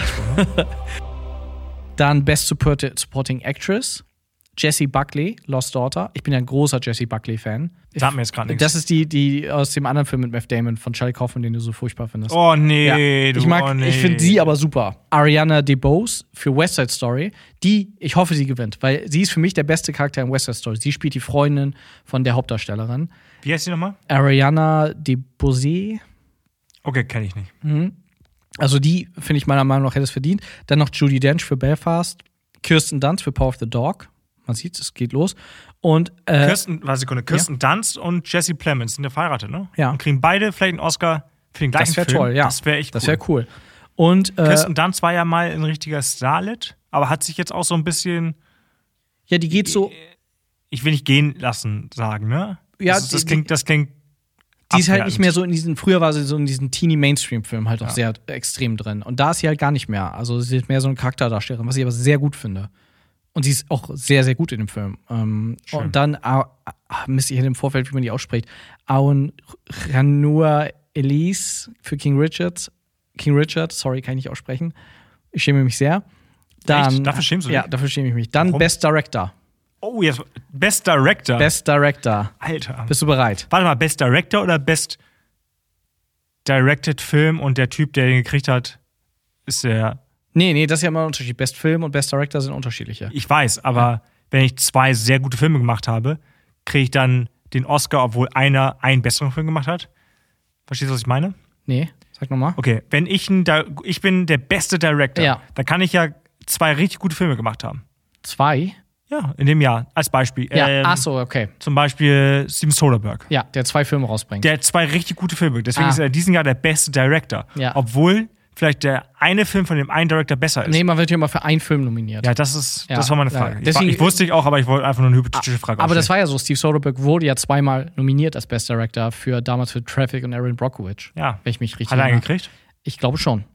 Dann Best Support- Supporting Actress. Jessie Buckley, Lost Daughter. Ich bin ja ein großer Jessie Buckley-Fan. Sagt mir jetzt gerade nichts. Das ist die, die aus dem anderen Film mit Matt Damon von Charlie Kaufman, den du so furchtbar findest. Oh nee, Ja. du, Ich mag, oh nee. ich finde sie aber super. Ariana DeBose für West Side Story. Die, ich hoffe, sie gewinnt, weil sie ist für mich der beste Charakter in West Side Story. Sie spielt die Freundin von der Hauptdarstellerin. Wie heißt die nochmal? Ariana DeBose. Okay, kenne ich nicht. Also die, finde ich meiner Meinung nach, hätte es verdient. Dann noch Judi Dench für Belfast. Kirsten Dunst für Power of the Dog. Man sieht, es geht los. Und äh, Kirsten, warte Sekunde, Kirsten Dunst und Jesse Plemons sind ja verheiratet, ne? Ja. Und kriegen beide vielleicht einen Oscar für den gleichen das wäre Film. toll, ja. Das wäre echt cool. Das wäre cool. Und äh, Kirsten Dunst war ja mal ein richtiger Starlet, aber hat sich jetzt auch so ein bisschen, ja, die geht so. ich will nicht gehen lassen sagen, ne? Ja, das, ist- das die- klingt, das klingt Die ist halt abwertend. nicht mehr so in diesen, früher war sie so in diesen Teenie-Mainstream-Filmen halt auch Ja. sehr extrem drin. Und da ist sie halt gar nicht mehr. Also sie ist mehr so eine Charakterdarstellerin, was ich aber sehr gut finde. Und sie ist auch sehr, sehr gut in dem Film. Ähm, Schön. und dann, ah, ah, Mist, ich hätte im Vorfeld, wie man die ausspricht, Aun Ranua Elise für King Richards. King Richard, sorry, kann ich nicht aussprechen. Ich schäme mich sehr. Dann, Echt? Dafür schämst du dich? Ja, dafür schäme ich mich. Dann Warum? Best Director. Oh, jetzt Best Director. Best Director. Alter. Bist du bereit? Warte mal, Best Director oder Best Directed Film und der Typ, der den gekriegt hat, ist der. Nee, nee, das ist ja immer ein Unterschied. Best Film und Best Director sind unterschiedliche. Ich weiß, aber wenn ich zwei sehr gute Filme gemacht habe, kriege ich dann den Oscar, obwohl einer einen besseren Film gemacht hat. Verstehst du, was ich meine? Nee, sag nochmal. Okay, wenn ich ein Di- ich bin der beste Director, Ja. dann kann ich ja zwei richtig gute Filme gemacht haben. Zwei? Ja, in dem Jahr. Als Beispiel. Ja, Ähm, ach so, okay. Zum Beispiel Steven Soderbergh. Ja, der zwei Filme rausbringt. Der hat zwei richtig gute Filme. Deswegen Ah. ist er in diesem Jahr der beste Director. Ja. Obwohl vielleicht der eine Film von dem einen Director besser ist. Nee, man wird hier immer für einen Film nominiert. Ja, das ist, Ja, das war meine ja. Frage. Ich, Deswegen- war, ich wusste ich auch, aber ich wollte einfach nur eine hypothetische Frage Aber das aufstellen. war ja so, Steve Soderbergh wurde ja zweimal nominiert als Best Director für damals für Traffic und Erin Brockovich. Ja. Wenn ich mich richtig Hat er einen erinnere. gekriegt? Ich glaube schon.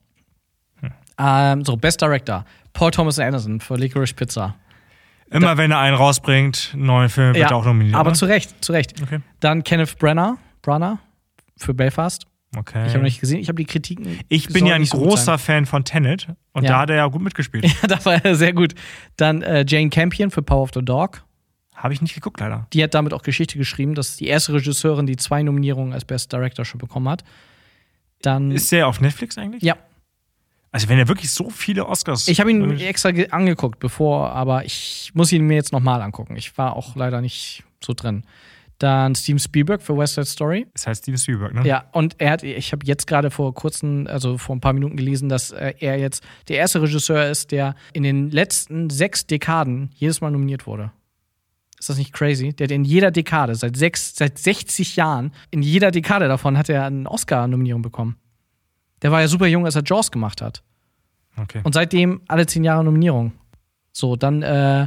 Ähm, so, Best Director. Paul Thomas Anderson für Licorice Pizza. Immer wenn er einen rausbringt, einen neuen Film, wird er auch nominiert. aber ne? zu Recht, zu Recht. Okay. Dann Kenneth Branagh, Branagh für Belfast. Okay. Ich habe noch nicht gesehen, ich habe die Kritiken. Ich bin sollen ja ein nicht so gut großer Fan von Tenet und Ja. da hat er ja gut mitgespielt. sein. Da war er sehr gut. Dann äh, Jane Campion für Power of the Dog. Habe ich nicht geguckt, leider. Die hat damit auch Geschichte geschrieben. Das ist die erste Regisseurin, die zwei Nominierungen als Best Director schon bekommen hat. Dann. Ist der auf Netflix eigentlich? ja, Also wenn er wirklich so viele Oscars. ich habe ihn extra ge- angeguckt, bevor, aber ich muss ihn mir jetzt nochmal angucken. Ich war auch leider nicht so drin. Dann Steven Spielberg für West Side Story. Das heißt Steven Spielberg, ne? Ja, und er hat, ich habe jetzt gerade vor kurzem, also vor ein paar Minuten gelesen, dass äh, er jetzt der erste Regisseur ist, der in den letzten sechs Dekaden jedes Mal nominiert wurde. Ist das nicht crazy? Der hat in jeder Dekade, seit sechs, seit sechzig Jahren, in jeder Dekade davon hat er eine Oscar-Nominierung bekommen. Der war ja super jung, als er Jaws gemacht hat. Okay. Und seitdem alle zehn Jahre Nominierung. So, dann äh,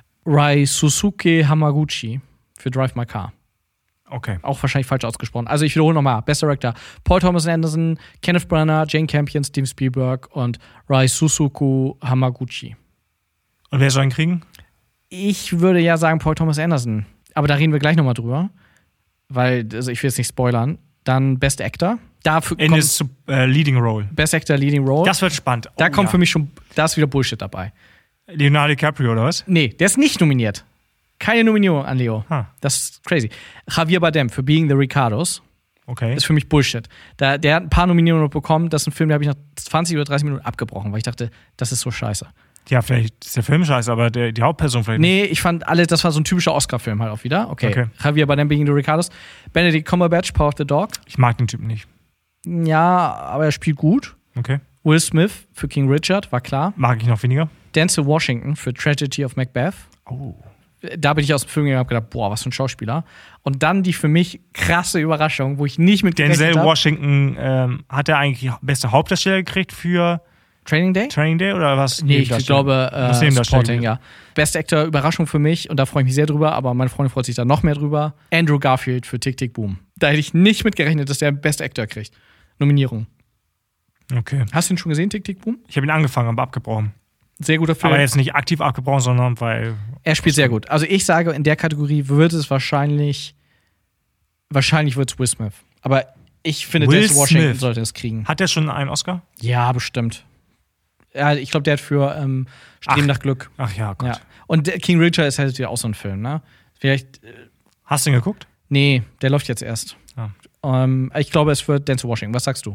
Ryosuke Hamaguchi für Drive My Car. Okay. Auch wahrscheinlich falsch ausgesprochen. Also ich wiederhole nochmal. Best Director: Paul Thomas Anderson, Kenneth Branagh, Jane Campion, Steven Spielberg und Ryosuke Hamaguchi. Und wer soll ihn kriegen? Ich würde ja sagen Paul Thomas Anderson. Aber da reden wir gleich nochmal drüber. Weil, also ich will jetzt nicht spoilern. Dann Best Actor. Dafür In his uh, Leading Role. Best Actor, Leading Role. Das wird spannend. da Oh, kommt ja. für mich schon, da ist wieder Bullshit dabei. Leonardo DiCaprio, oder was? Nee, der ist nicht nominiert. Keine Nominierung an Leo. Huh. Das ist crazy. Javier Bardem für Being the Ricardos. Okay. Ist für mich Bullshit. Da, der hat ein paar Nominierungen bekommen. Das ist ein Film, den habe ich nach zwanzig oder dreißig Minuten abgebrochen, weil ich dachte, das ist so scheiße. Ja, vielleicht ist der Film scheiße, aber der, die Hauptperson vielleicht Nee, ich fand alle, das war so ein typischer Oscar-Film halt auch wieder. Okay. Okay. Javier Bardem, Being the Ricardos. Benedict Cumberbatch, Power of the Dog. nicht. Ich mag den Typen nicht. Ja, aber er spielt gut. Okay. Will Smith für King Richard, war klar. Mag ich noch weniger. Denzel Washington für Tragedy of Macbeth. Oh. Da bin ich aus dem Film gegangen und habe gedacht, boah, was für ein Schauspieler. Und dann die für mich krasse Überraschung, wo ich nicht mit Denzel gerechnet habe. Washington, ähm, hat er eigentlich beste Hauptdarsteller gekriegt für Training Day? Training Day oder was? Nee, ich Nebendarsteller? glaube, Was äh, Nebendarsteller Supporting, ja. Best Actor, Überraschung für mich, und da freue ich mich sehr drüber, aber meine Freundin freut sich da noch mehr drüber. Andrew Garfield für Tick, Tick, Boom. Da hätte ich nicht mit gerechnet, dass der Best Actor kriegt. Nominierung. Okay. Hast du ihn schon gesehen, Tick, Tick, Boom? Ich habe ihn angefangen, aber abgebrochen. Sehr guter Film. Aber jetzt nicht aktiv abgebrochen, sondern weil. Er spielt sehr gut. Also ich sage, in der Kategorie wird es wahrscheinlich, wahrscheinlich wird es Will Smith. Aber ich finde, Will Denzel Washington Smith. sollte es kriegen. Hat der schon einen Oscar? Ja, bestimmt. Ja, ich glaube, der hat für ähm, Streben Ach. nach Glück. Ach ja, Gott. Ja. Und der King Richard ist halt ja auch so ein Film, ne? Vielleicht, äh, Hast du ihn geguckt? nee, der läuft jetzt erst. Ah. Ähm, ich glaube, es wird Denzel Washington. Was sagst du?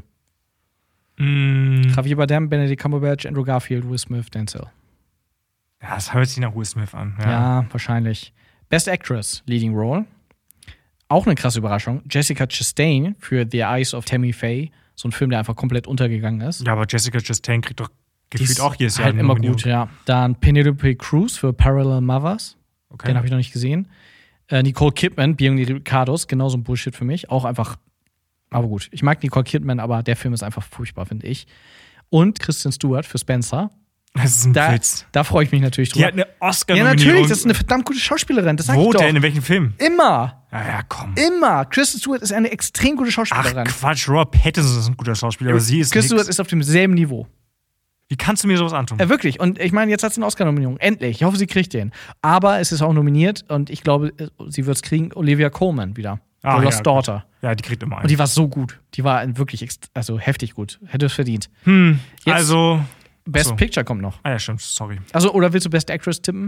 Mm, Javier Bardem, Benedict Cumberbatch, Andrew Garfield, Will Smith, Denzel. ja, das hört sich nach Will Smith an. Ja. Ja. wahrscheinlich. Best Actress, Leading Role. Auch eine krasse Überraschung. Jessica Chastain für The Eyes of Tammy Faye. So ein Film, der einfach komplett untergegangen ist. Ja, aber Jessica Chastain kriegt doch Die gefühlt ist auch jedes Jahr halt eine immer Nominierung. gut, ja. Dann Penelope Cruz für Parallel Mothers. Okay. Den habe ich noch nicht gesehen. Äh, Nicole Kidman, Being the Ricardos, genauso ein Bullshit für mich. Auch einfach, aber gut. Ich mag Nicole Kidman, aber der Film ist einfach furchtbar, finde ich. Und Kristen Stewart für Spencer. Das ist ein Da, Witz. da freue ich mich natürlich Die drüber. hat eine Ja, Oscar-Nominierung. natürlich, das ist eine verdammt gute Schauspielerin. Das sag Wo ich doch. denn? In welchem Film? Immer, Ja, ja, komm. immer. Kristen Stewart ist eine extrem gute Ach, Schauspielerin. Quatsch. Robert Pattinson ist ein guter Schauspieler, aber sie ist Kristen Stewart nix. ist auf demselben Niveau. Wie kannst du mir sowas antun? Ja, wirklich. Und ich meine, jetzt hat sie eine Oscar-Nominierung. Endlich. Ich hoffe, sie kriegt den. Aber es ist auch nominiert und ich glaube, sie wird es kriegen. Olivia Colman wieder. Ah, The Lost ja, Daughter. Ja, die kriegt immer einen. Und die war so gut. Die war wirklich ext- also heftig gut. Hätte es verdient. hm, Jetzt- also. Best so. Picture kommt noch. Ah ja, stimmt, sorry. Also, oder willst du Best Actress tippen?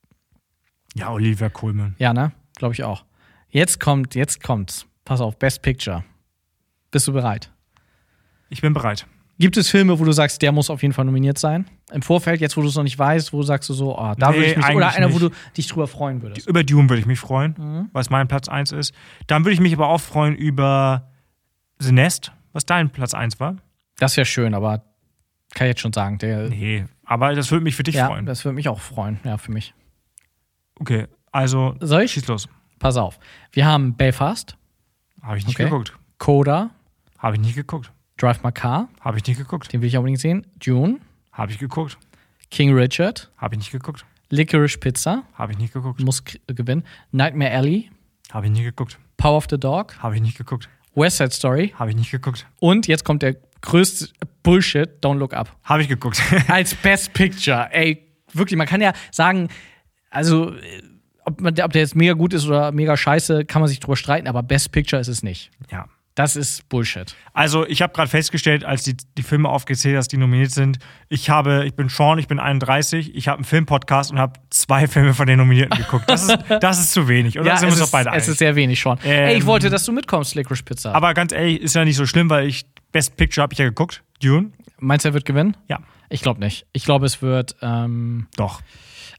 Ja, Olivia Colman. Ja, ne? Glaube ich auch. Jetzt kommt, jetzt kommt's. Pass auf, Best Picture. Bist du bereit? Ich bin bereit. Gibt es Filme, wo du sagst, der muss auf jeden Fall nominiert sein? Im Vorfeld, jetzt wo du es noch nicht weißt, wo sagst du so, oh, da Nee, würde ich mich. Oder eigentlich einer, wo du nicht. dich drüber freuen würdest. Über Dune würde ich mich freuen, Mhm. weil es mein Platz eins ist. Dann würde ich mich aber auch freuen über The Nest, was dein Platz eins war. Das wäre schön, aber kann ich jetzt schon sagen. Der, Nee, aber das würde mich für dich ja, freuen. das würde mich auch freuen. Ja, für mich. Okay, also Soll ich? schieß los. Pass auf. Wir haben Belfast, Habe ich nicht Okay. geguckt. Coda, Habe ich nicht geguckt. Drive My Car, Habe ich nicht geguckt. den will ich unbedingt sehen. Dune, Habe ich geguckt. King Richard, Habe ich nicht geguckt. Licorice Pizza, Habe ich nicht geguckt. muss k- gewinnen. Nightmare Alley, Habe ich nicht geguckt. Power of the Dog, Habe ich nicht geguckt. West Side Story Habe ich nicht geguckt. und jetzt kommt der größte Bullshit, Don't Look Up. Habe ich geguckt. Als Best Picture. Ey, wirklich, man kann ja sagen, also, äh, ob, man, ob der jetzt mega gut ist oder mega scheiße, kann man sich drüber streiten, aber Best Picture ist es nicht. ja. Das ist Bullshit. Also, ich habe gerade festgestellt, als die, die Filme aufgezählt hast, die nominiert sind, ich habe, ich bin Sean, ich bin einunddreißig, ich habe einen Filmpodcast und habe zwei Filme von den Nominierten geguckt. Das ist, das ist zu wenig, oder? Ja, sind wir es uns ist, doch beide es einig. ist sehr wenig schon. Ähm, Ey, ich wollte, dass du mitkommst, Licorice Pizza. Aber ganz ehrlich, ist ja nicht so schlimm, weil ich Best Picture habe ich ja geguckt. Dune. Meinst du, er wird gewinnen? Ja. Ich glaube nicht. Ich glaube, es wird, ähm, Doch.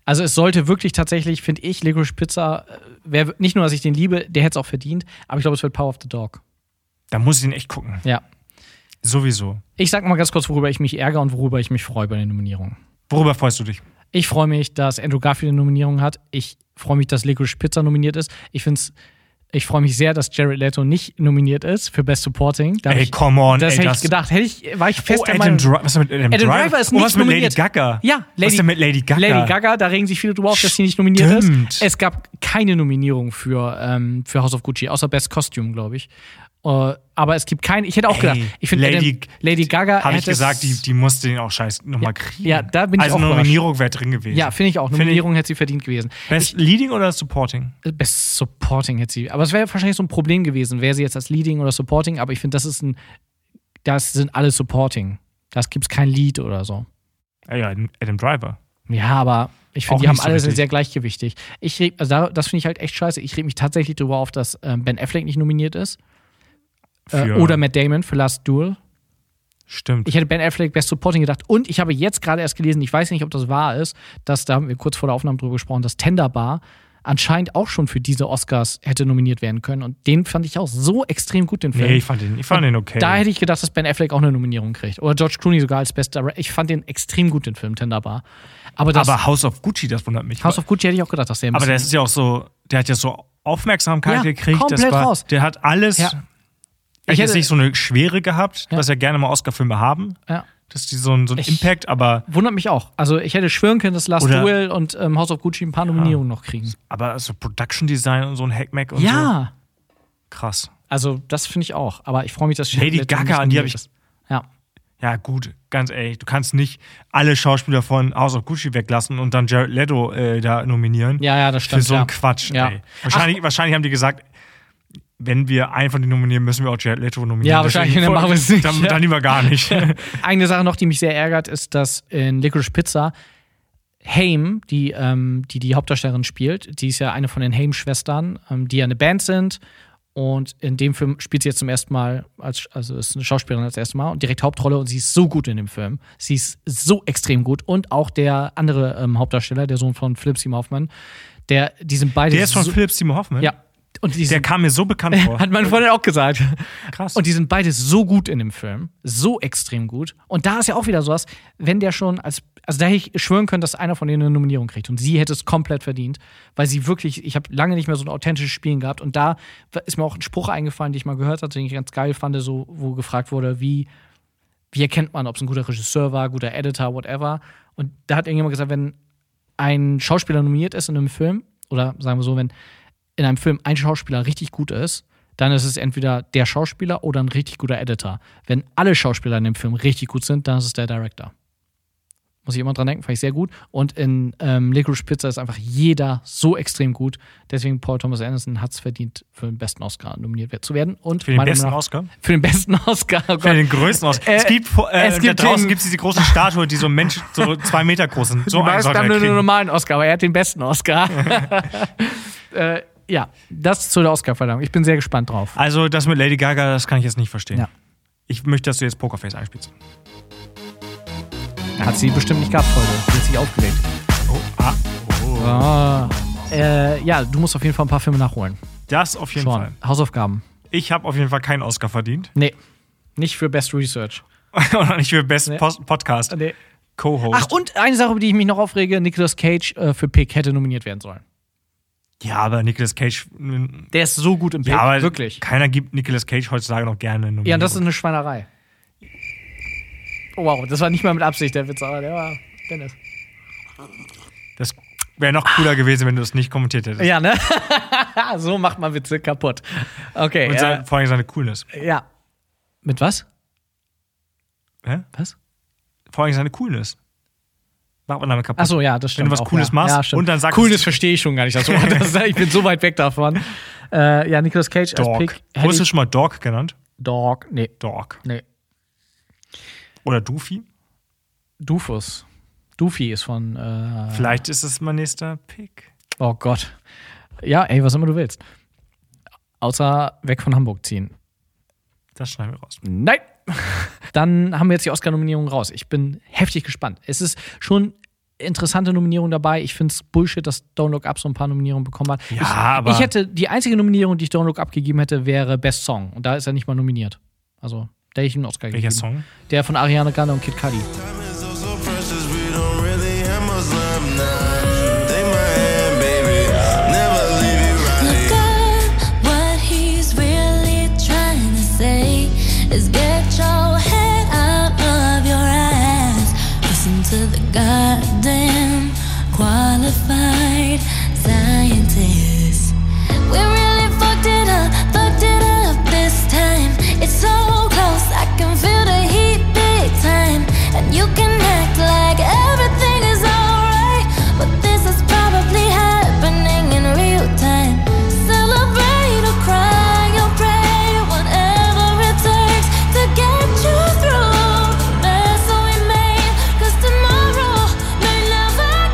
Also es sollte wirklich tatsächlich, finde ich, Licorice Pizza, äh, wär, nicht nur, dass ich den liebe, der hätte es auch verdient, aber ich glaube, es wird Power of the Dog. Da muss ich ihn echt gucken. Ja. Sowieso. Ich sag mal ganz kurz, worüber ich mich ärgere und worüber ich mich freue bei den Nominierungen. Worüber freust du dich? Ich freue mich, dass Andrew Garfield eine Nominierung hat. Ich freue mich, dass Licorice Pizza nominiert ist. Ich find's, ich freue mich sehr, dass Jared Leto nicht nominiert ist für Best Supporting. Da hab Ey, ich, come on. Das ey, hätte das ich gedacht. Hätte ich, war ich fest oh, der Adam Meinung. Driver. Was ist mit Adam, Adam Driver? Driver ist oh, nicht was mit nominiert. Lady Gaga? Ja, was Lady, ist denn mit Lady Gaga? Lady Gaga, da regen sich viele drüber auf, dass sie nicht nominiert Stimmt. ist. Es gab keine Nominierung für, ähm, für House of Gucci, außer Best Costume, glaube ich. Uh, aber es gibt keine. Ich hätte auch Ey, gedacht, ich finde Lady, Adam, Lady Gaga. Habe ich hätte es- gesagt, die, die musste den auch scheiß nochmal Ja, kriegen. ja, da bin ich also auch eine überrascht. Nominierung wäre drin gewesen. Ja, finde ich auch. Find Nominierung hätte sie verdient gewesen. Best Leading oder Supporting? Best Supporting hätte sie. Aber es wäre wahrscheinlich so ein Problem gewesen, wäre sie jetzt als Leading oder Supporting. Aber ich finde, das ist ein. Das sind alle Supporting. Das gibt es kein Lead oder so. Ja, ja, Adam Driver. Ja, aber ich Auch finde, die haben nicht so alle sind richtig. sehr gleichgewichtig. Ich reg, also da, das finde ich halt echt scheiße. Ich reg mich tatsächlich darüber auf, dass ähm, Ben Affleck nicht nominiert ist. Äh, Für- oder Matt Damon für Last Duel. Stimmt. Ich hätte Ben Affleck Best Supporting gedacht. Und ich habe jetzt gerade erst gelesen, ich weiß nicht, ob das wahr ist, dass, da haben wir kurz vor der Aufnahme drüber gesprochen, dass Tender Bar anscheinend auch schon für diese Oscars hätte nominiert werden können. Und den fand ich auch so extrem gut, den Film. nee, ich fand den, ich fand den okay. Da hätte ich gedacht, dass Ben Affleck auch eine Nominierung kriegt. Oder George Clooney sogar als bester. Ich fand den extrem gut, den Film, Tender Bar. Aber, das aber House of Gucci, das wundert mich. House of Gucci hätte ich auch gedacht, dass der ein aber bisschen- der ist ja auch so, der hat ja so Aufmerksamkeit Ja, gekriegt. komplett das war, raus. Der hat alles. Ja. Ich Ich jetzt hätte- nicht so eine Schwere gehabt, Ja. was ja gerne mal Oscar-Filme haben. Ja. Dass die so, ein- so einen Ich- Impact, aber, Wundert mich auch. Also ich hätte schwören können, dass Last Oder- Duel und ähm, House of Gucci ein paar Nominierungen noch kriegen. aber so Production Design und so ein Hackmack und so. Ja. Krass. Also das finde ich auch. Aber ich freue mich, dass Lady Jared Leto Gaga, nicht an die hab nominiert ich- ist. Ja. Ja, gut, ganz ehrlich, du kannst nicht alle Schauspieler von House of Gucci weglassen und dann Jared Leto äh, da nominieren. Ja, ja, das Für stimmt. so ja. einen Quatsch, Ja. ey. Wahrscheinlich, wahrscheinlich haben die gesagt, wenn wir einen von denen nominieren, müssen wir auch Jared Leto nominieren. Ja, wahrscheinlich, Deswegen dann machen wir es nicht, Dann, ja. dann lieber gar nicht. Eine Sache noch, die mich sehr ärgert, ist, dass in Licorice Pizza Haim, die, ähm, die die Hauptdarstellerin spielt, die ist ja eine von den Haim-Schwestern, ähm, die ja eine Band sind. Und in dem Film spielt sie jetzt zum ersten Mal, als, also ist eine Schauspielerin als erstes Mal und direkt Hauptrolle und sie ist so gut in dem Film. Sie ist so extrem gut. Und auch der andere ähm, Hauptdarsteller, der Sohn von Philip Seymour Hoffman, der, die sind beide Der ist von so, Philip Seymour Hoffman? Ja. Und die Der sind, kam mir so bekannt vor. hat meine Freundin auch gesagt. Krass. Und die sind beide so gut in dem Film. So extrem gut. Und da ist ja auch wieder sowas, wenn der schon als. Also da hätte ich schwören können, dass einer von denen eine Nominierung kriegt. Und sie hätte es komplett verdient. Weil sie wirklich. Ich habe lange nicht mehr so ein authentisches Spielen gehabt. Und da ist mir auch ein Spruch eingefallen, den ich mal gehört habe, den ich ganz geil fand, so, wo gefragt wurde, wie, wie erkennt man, ob es ein guter Regisseur war, guter Editor, whatever. Und da hat irgendjemand gesagt, wenn ein Schauspieler nominiert ist in einem Film, oder sagen wir so, wenn in einem Film ein Schauspieler richtig gut ist, dann ist es entweder der Schauspieler oder ein richtig guter Editor. Wenn alle Schauspieler in dem Film richtig gut sind, dann ist es der Director. Muss ich immer dran denken, fand ich sehr gut. Und in ähm, Licorice Pizza ist einfach jeder so extrem gut. Deswegen Paul Thomas Anderson hat es verdient, für den besten Oscar nominiert zu werden. Und Für den meiner besten Meinung nach- Oscar? Für den besten Oscar. Oh Für Gott. den größten Oscar. Äh, es gibt, äh, es gibt da draußen den- gibt es diese große Statue, die so ein Mensch, so zwei Meter groß sind. So Die einen meisten sollte haben er nur einen kriegen. normalen Oscar, aber er hat den besten Oscar. äh, ja, das zu der Oscar-Verleihung. Ich bin sehr gespannt drauf. Also, das mit Lady Gaga, das kann ich jetzt nicht verstehen. Ja. Ich möchte, dass du jetzt Pokerface einspielst. Hat sie bestimmt nicht gehabt heute. Sie hat sich aufgelegt. Oh, ah, oh. Ah. Äh, ja, du musst auf jeden Fall ein paar Filme nachholen. Das auf jeden Schon. Fall. Hausaufgaben. Ich habe auf jeden Fall keinen Oscar verdient. Nee. Nicht für Best Research. Und auch nicht für Best Nee. Post Podcast. Nee. Co-Host. Ach, und eine Sache, über die ich mich noch aufrege: Nicolas Cage äh, für Pick hätte nominiert werden sollen. Ja, aber Nicolas Cage. Der ist so gut im Pick. Ja, aber wirklich. keiner gibt Nicolas Cage heutzutage noch gerne eine Ja, das ist eine Schweinerei. Oh, wow, das war nicht mal mit Absicht, der Witz, aber der war. Dennis. Das wäre noch cooler gewesen, wenn du das nicht kommentiert hättest. Ja, ne? So macht man Witze kaputt. Okay. Und äh, sein, vor allem seine Coolness. ja. Mit was? Hä? Was? Vor allem seine Coolness. Macht man damit kaputt. Achso, ja, das stimmt. Wenn du was auch, Cooles ja. machst ja, stimmt. und dann sagst Coolness du- verstehe ich schon gar nicht. Das Wort. Das, ich bin so weit weg davon. Äh, ja, Nicolas Cage als Dog. Pick. hätte Wurdest du ich- schon mal Dog genannt? Dog. Nee. Dog. Nee. Oder Doofy? Dufus. Doofy ist von. Äh, Vielleicht ist es mein nächster Pick. oh Gott. Ja, ey, was immer du willst. Außer weg von Hamburg ziehen. Das schneiden wir raus. Nein! Dann haben wir jetzt die Oscar-Nominierung raus. Ich bin heftig gespannt. Es ist schon interessante Nominierungen dabei. Ich finde es Bullshit, dass Don't Look Up so ein paar Nominierungen bekommen hat. Ja, ich, aber- ich hätte, die einzige Nominierung, die ich Don't Look Up gegeben hätte, wäre Best Song. Und da ist er nicht mal nominiert. Also, da hätte ich einen Oscar Welcher gegeben. Song? Der von Ariana Grande und Kid Cudi. Time is oh so precious, we don't really have much love now. Take my hand, baby, never leave you Look right. up, what he's really trying to say is get your head out of your ass. Listen to the goddamn qualified scientists. We really fucked it up, fucked it up this time. It's so close, I can feel the heat big time. And you can act like everything is alright, but this is probably happening in real time. Celebrate or cry or pray, whatever it takes to get you through the mess that we made. 'Cause tomorrow may never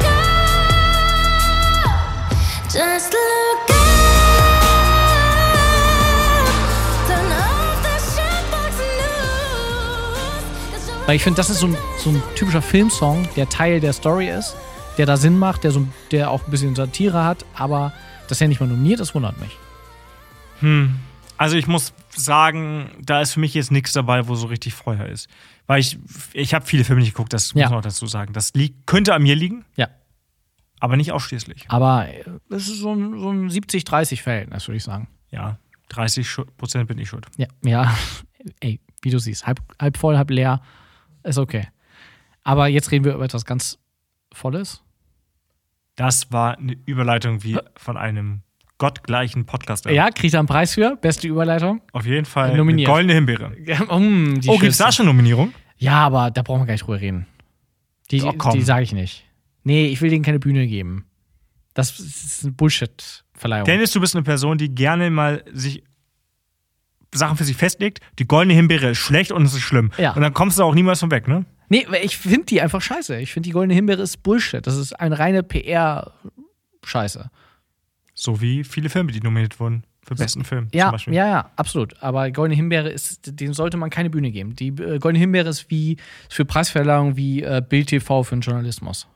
come. Just look up, turn off the shitbox news. 'Cause you're Weil ich finde, das ist so ein, so ein typischer Filmsong, der Teil der Story ist, der da Sinn macht, der, so, der auch ein bisschen Satire hat, aber dass er nicht mal nominiert ist, wundert mich. Also ich muss sagen, da ist für mich jetzt nichts dabei, wo so richtig Feuer ist. Weil ich, ich habe viele Filme nicht geguckt, das Ja. muss man auch dazu sagen. Das liegt, könnte an mir liegen, Ja. aber nicht ausschließlich. Aber äh, es ist so ein, so ein siebzig dreißig Verhältnis, würde ich sagen. Ja, dreißig Prozent bin ich schuld. Ja, ja. Ey, wie du siehst, halb, halb voll, halb leer, ist okay. Aber jetzt reden wir über etwas ganz Volles. Das war eine Überleitung wie von einem gottgleichen Podcaster. Ja, kriegt er einen Preis für? Beste Überleitung? Auf jeden Fall eine Nominiert. goldene Himbeere. um, die Oh, gibt's schönste. da schon Nominierung? Ja, aber da brauchen wir gar nicht drüber reden. Die, Oh, komm. die sage ich nicht. Nee, ich will denen keine Bühne geben. Das ist eine Bullshit-Verleihung. Dennis, du bist eine Person, die gerne mal sich Sachen für sich festlegt. Die goldene Himbeere ist schlecht und es ist schlimm. Ja. Und dann kommst du auch niemals von weg, ne? Nee, weil ich finde die einfach scheiße. Ich finde, die Goldene Himbeere ist Bullshit. Das ist eine reine P R-Scheiße. So wie viele Filme, die nominiert wurden für besten Film zum Ja, Beispiel. ja, ja, absolut. Aber Goldene Himbeere ist, dem sollte man keine Bühne geben. Die äh, Goldene Himbeere ist wie ist für Preisverleihung wie äh, Bild T V für den Journalismus.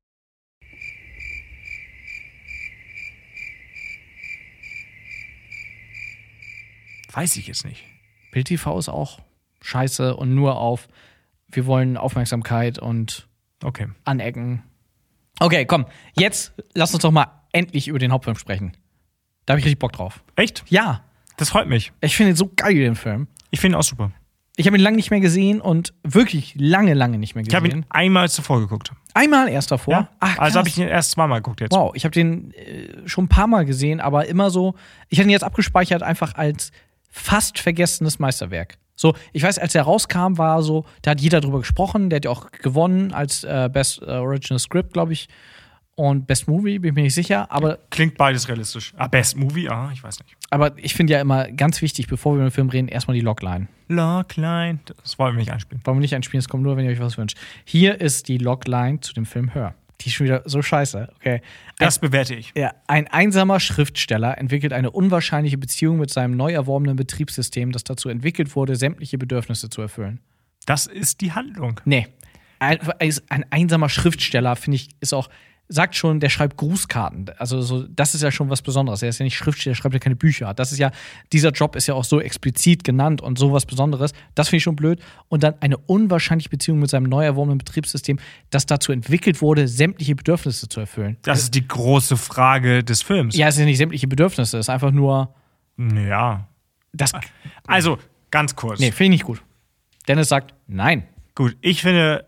Weiß ich jetzt nicht. Bild T V ist auch scheiße und nur auf, wir wollen Aufmerksamkeit und Okay. anecken. Okay, komm, jetzt lass uns doch mal endlich über den Hauptfilm sprechen. Da habe ich richtig Bock drauf. Echt? Ja, Das freut mich. ich finde ihn so geil, den Film. Ich finde ihn auch super. Ich habe ihn lange nicht mehr gesehen und wirklich lange, lange nicht mehr Ich habe gesehen. ihn einmal zuvor geguckt. Einmal erst davor. Ja? Ach, also habe krass. ich ihn erst zweimal geguckt jetzt. Wow, ich habe den äh, schon ein paar Mal gesehen, aber immer so, ich hatte ihn jetzt abgespeichert einfach als fast vergessenes Meisterwerk. So, ich weiß, als er rauskam, war so, da hat jeder drüber gesprochen, der hat ja auch gewonnen als äh, Best äh, Original Script, glaube ich. Und Best Movie, bin ich mir nicht sicher, aber, Klingt beides realistisch. Ah, Best Movie? Ah, ich weiß nicht. aber ich finde ja immer ganz wichtig, bevor wir über den Film reden, erstmal die Logline. Logline. Das wollen wir nicht einspielen. Wollen wir nicht einspielen, es kommt nur, wenn ihr euch was wünscht. Hier ist die Logline zu dem Film Her. Die ist schon wieder so scheiße, okay. Das bewerte ich. Ja, ein einsamer Schriftsteller entwickelt eine unwahrscheinliche Beziehung mit seinem neu erworbenen Betriebssystem, das dazu entwickelt wurde, sämtliche Bedürfnisse zu erfüllen. Das ist die Handlung. Nee. Ein, ein einsamer Schriftsteller, finde ich, ist auch, sagt schon, der schreibt Grußkarten. Also, so, das ist ja schon was Besonderes. Er ist ja nicht Schriftsteller, er schreibt ja keine Bücher. Das ist ja, dieser Job ist ja auch so explizit genannt und sowas Besonderes. Das finde ich schon blöd. Und dann eine unwahrscheinliche Beziehung mit seinem neu erworbenen Betriebssystem, das dazu entwickelt wurde, sämtliche Bedürfnisse zu erfüllen. Das ist die große Frage des Films. Ja, es sind nicht sämtliche Bedürfnisse, es ist einfach nur Ja. das. Also, ganz kurz. Nee, finde ich nicht gut. Dennis sagt nein. Gut, ich finde,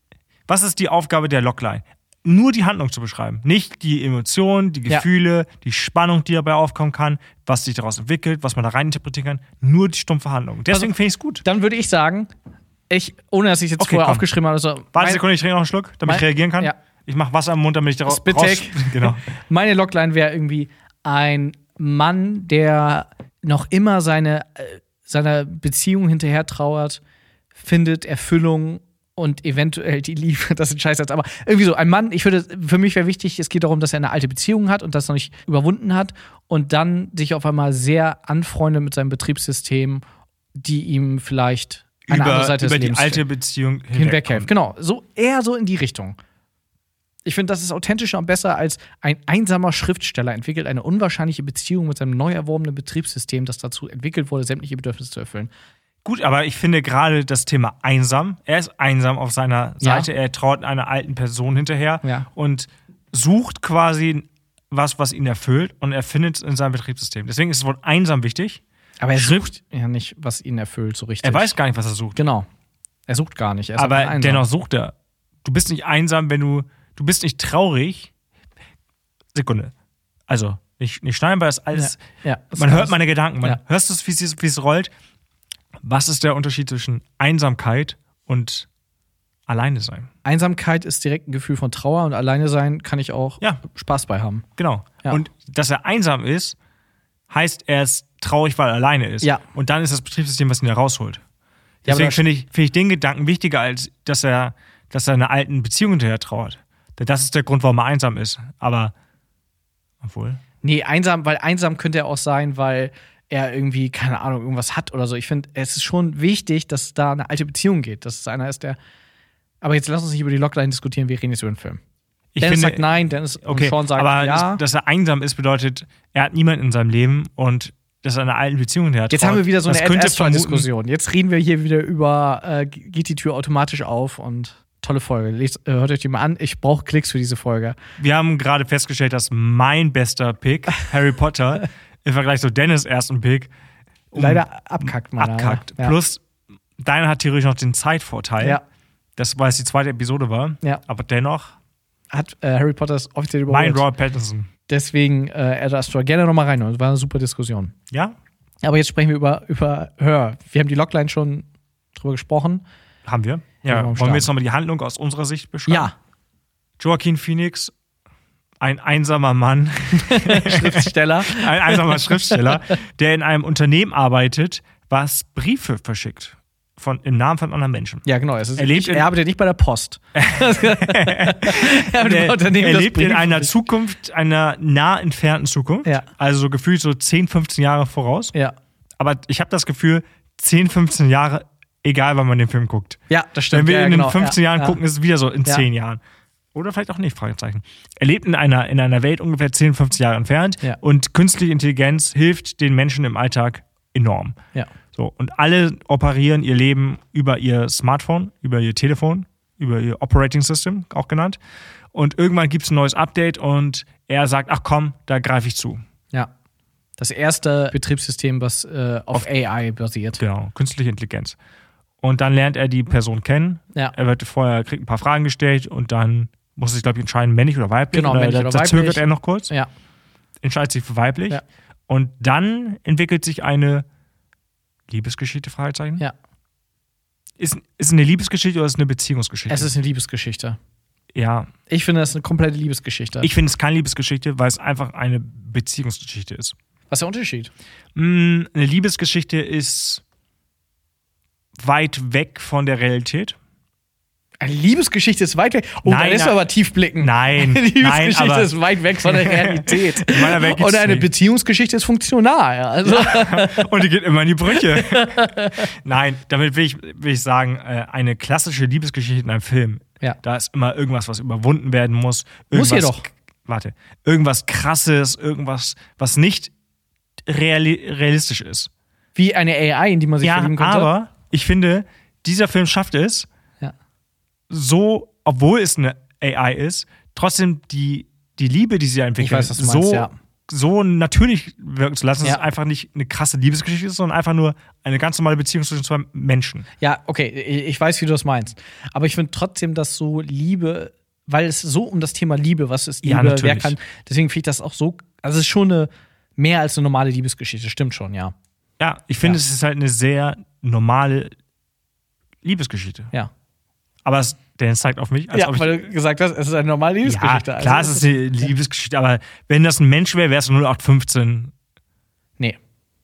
was ist die Aufgabe der Logline? Nur die Handlung zu beschreiben. Nicht die Emotionen, die Ja. Gefühle, die Spannung, die dabei aufkommen kann, was sich daraus entwickelt, was man da rein interpretieren kann. Nur die stumpfe Handlung. Deswegen Also, finde ich es gut. Dann würde ich sagen, ich, ohne dass ich jetzt Okay, vorher komm. aufgeschrieben habe, also Warte mein- eine Sekunde, ich trinke noch einen Schluck, damit mein- ich reagieren kann. ja. Ich mache Wasser im Mund, damit ich daraus Spit raus... take. Genau. Meine Logline wäre irgendwie ein Mann, der noch immer seine, äh, seiner Beziehung hinterher trauert, findet Erfüllung und eventuell die Liebe, das ist ein Scheißsatz, aber irgendwie so, ein Mann, ich würde, für mich wäre wichtig, es geht darum, dass er eine alte Beziehung hat und das noch nicht überwunden hat und dann sich auf einmal sehr anfreundet mit seinem Betriebssystem, die ihm vielleicht eine andere Über, Seite über des die Lebens alte Beziehung hinweghelfen. hinweghelfen. Genau, so eher so in die Richtung. Ich finde, das ist authentischer und besser als ein einsamer Schriftsteller entwickelt eine unwahrscheinliche Beziehung mit seinem neu erworbenen Betriebssystem, das dazu entwickelt wurde, sämtliche Bedürfnisse zu erfüllen. Gut, aber ich finde gerade das Thema einsam, er ist einsam auf seiner Seite, Ja. er traut einer alten Person hinterher Ja. und sucht quasi was, was ihn erfüllt und er findet es in seinem Betriebssystem. Deswegen ist das Wort einsam wichtig. Aber er Schrift- sucht ja nicht, was ihn erfüllt, so richtig. Er weiß gar nicht, was er sucht. Genau. Er sucht gar nicht. Er ist einfach Aber einsam. dennoch sucht er. Du bist nicht einsam, wenn du, du bist nicht traurig. Sekunde. Also, nicht, nicht schneiden, weil das alles, Ja, ja, das man ist hört alles- meine Gedanken, man Ja. hörst es, wie es, wie es rollt. Was ist der Unterschied zwischen Einsamkeit und alleine sein? Einsamkeit ist direkt ein Gefühl von Trauer und alleine sein kann ich auch Ja. Spaß bei haben. Genau. Ja. Und dass er einsam ist, heißt, er ist traurig, weil er alleine ist. Ja. Und dann ist das Betriebssystem, was ihn da rausholt. Ja, aber Deswegen das- finde ich, finde ich den Gedanken wichtiger, als dass er, dass er einer alten Beziehung hinterher trauert. Denn das ist der Grund, warum er einsam ist. Aber, obwohl. Nee, einsam, weil einsam könnte er auch sein, weil er irgendwie, keine Ahnung, irgendwas hat oder so. Ich finde, es ist schon wichtig, dass da eine alte Beziehung geht. Dass es einer ist, der. Aber jetzt lass uns nicht über die Logline diskutieren, wir reden jetzt über den Film. Ich Dennis finde, sagt nein, Dennis okay, und Sean sagt aber ja. das, dass er einsam ist, bedeutet, er hat niemanden in seinem Leben und dass er einer alten Beziehung hinterher Jetzt traut. haben wir wieder so Das eine könnte vermuten- Diskussion. Jetzt reden wir hier wieder über, äh, geht die Tür automatisch auf und tolle Folge. Lest, äh, hört euch die mal an. Ich brauche Klicks für diese Folge. Wir haben gerade festgestellt, dass mein bester Pick, Harry Potter, im Vergleich zu Dennis' ersten Pick, um- Leider abkackt meiner. abkackt. Ja. Plus, deiner hat theoretisch noch den Zeitvorteil. Ja. Das, weil es die zweite Episode war. Ja. Aber dennoch, Hat äh, Harry Potter es offiziell mein überholt. Robert Pattinson. Deswegen, äh, Ad Astra, gerne nochmal rein. Das war eine super Diskussion. Ja? Aber jetzt sprechen wir über, über Hör. Wir haben die Logline schon drüber gesprochen. Haben wir. Ja, Ja. warum Wollen wir jetzt starten? nochmal die Handlung aus unserer Sicht beschreiben? Ja, Joaquin Phoenix, ein einsamer Mann, Schriftsteller. ein einsamer Schriftsteller, der in einem Unternehmen arbeitet, was Briefe verschickt. Von, im Namen von anderen Menschen. Ja, genau. Es ist, Er lebt ich, in- er arbeitet nicht bei der Post. er arbeitet Er, bei Unternehmen, er das lebt in Briefe einer verschickt. Zukunft, einer nah entfernten Zukunft. Ja. Also so gefühlt so zehn, fünfzehn Jahre voraus. Ja. Aber ich habe das Gefühl, zehn, fünfzehn Jahre, egal wann man den Film guckt. ja, das stimmt. Wenn wir ja, in genau. den fünfzehn ja, Jahren ja. gucken, ist es wieder so in Ja. zehn Jahren. Oder vielleicht auch nicht, Fragezeichen. Er lebt in einer, in einer Welt ungefähr zehn, fünfzehn Jahre entfernt Ja. und künstliche Intelligenz hilft den Menschen im Alltag enorm. Ja. So, und alle operieren ihr Leben über ihr Smartphone, über ihr Telefon, über ihr Operating System, auch genannt. Und irgendwann gibt es ein neues Update und er sagt, ach komm, da greife ich zu. ja. Das erste Betriebssystem, was äh, auf, A I basiert. Genau, künstliche Intelligenz. Und dann lernt er die Person kennen. Ja. Er wird vorher, kriegt ein paar Fragen gestellt und dann muss er sich, glaube ich, entscheiden, männlich oder weiblich. Genau, oder männlich da, oder da weiblich. zögert er noch kurz, Ja. entscheidet sich für weiblich. Ja. Und dann entwickelt sich eine Liebesgeschichte, Fragezeichen. Ja. Ist, ist es eine Liebesgeschichte oder ist es eine Beziehungsgeschichte? Es ist eine Liebesgeschichte. ja, Ich finde, das ist eine komplette Liebesgeschichte. ich finde es keine Liebesgeschichte, weil es einfach eine Beziehungsgeschichte ist. Was ist der Unterschied? Mm, Eine Liebesgeschichte ist weit weg von der Realität. Eine Liebesgeschichte ist weit weg. Oh, Nein, dann ist na- aber tief blicken. Nein, Eine Liebesgeschichte nein, aber- ist weit weg von der Realität. In meiner Welt gibt's Und eine nicht. Beziehungsgeschichte ist funktional. Also, Und die geht immer in die Brüche. Nein, damit will ich, will ich sagen, äh, eine klassische Liebesgeschichte in einem Film. Ja. Da ist immer irgendwas, was überwunden werden muss. Muss Irgendwas, jedoch. Warte. Irgendwas Krasses, irgendwas, was nicht reali realistisch ist. wie eine A I, in die man sich Ja, verlieben könnte. aber ich finde, dieser Film schafft es, Ja. so, obwohl es eine A I ist, trotzdem die, die Liebe, die sie da entwickeln, weiß, was du meinst, so, ja. so natürlich wirken zu lassen, Ja. dass es einfach nicht eine krasse Liebesgeschichte ist, sondern einfach nur eine ganz normale Beziehung zwischen zwei Menschen. Ja, okay, ich weiß, wie du das meinst. Aber ich finde trotzdem, dass so Liebe, weil es so um das Thema Liebe, was ist Liebe, Ja, wer natürlich. kann, deswegen finde ich das auch so, also es ist schon eine, mehr als eine normale Liebesgeschichte, stimmt schon, ja. Ja, ich finde, Ja. es ist halt eine sehr normale Liebesgeschichte. Ja. Aber es, Dennis zeigt auf mich, als Ja, ob ich. weil du gesagt hast, es ist eine normale Ja, Liebesgeschichte. klar, Also es ist eine Liebesgeschichte, aber wenn das ein Mensch wäre, wäre es null acht fünfzehn. Nee.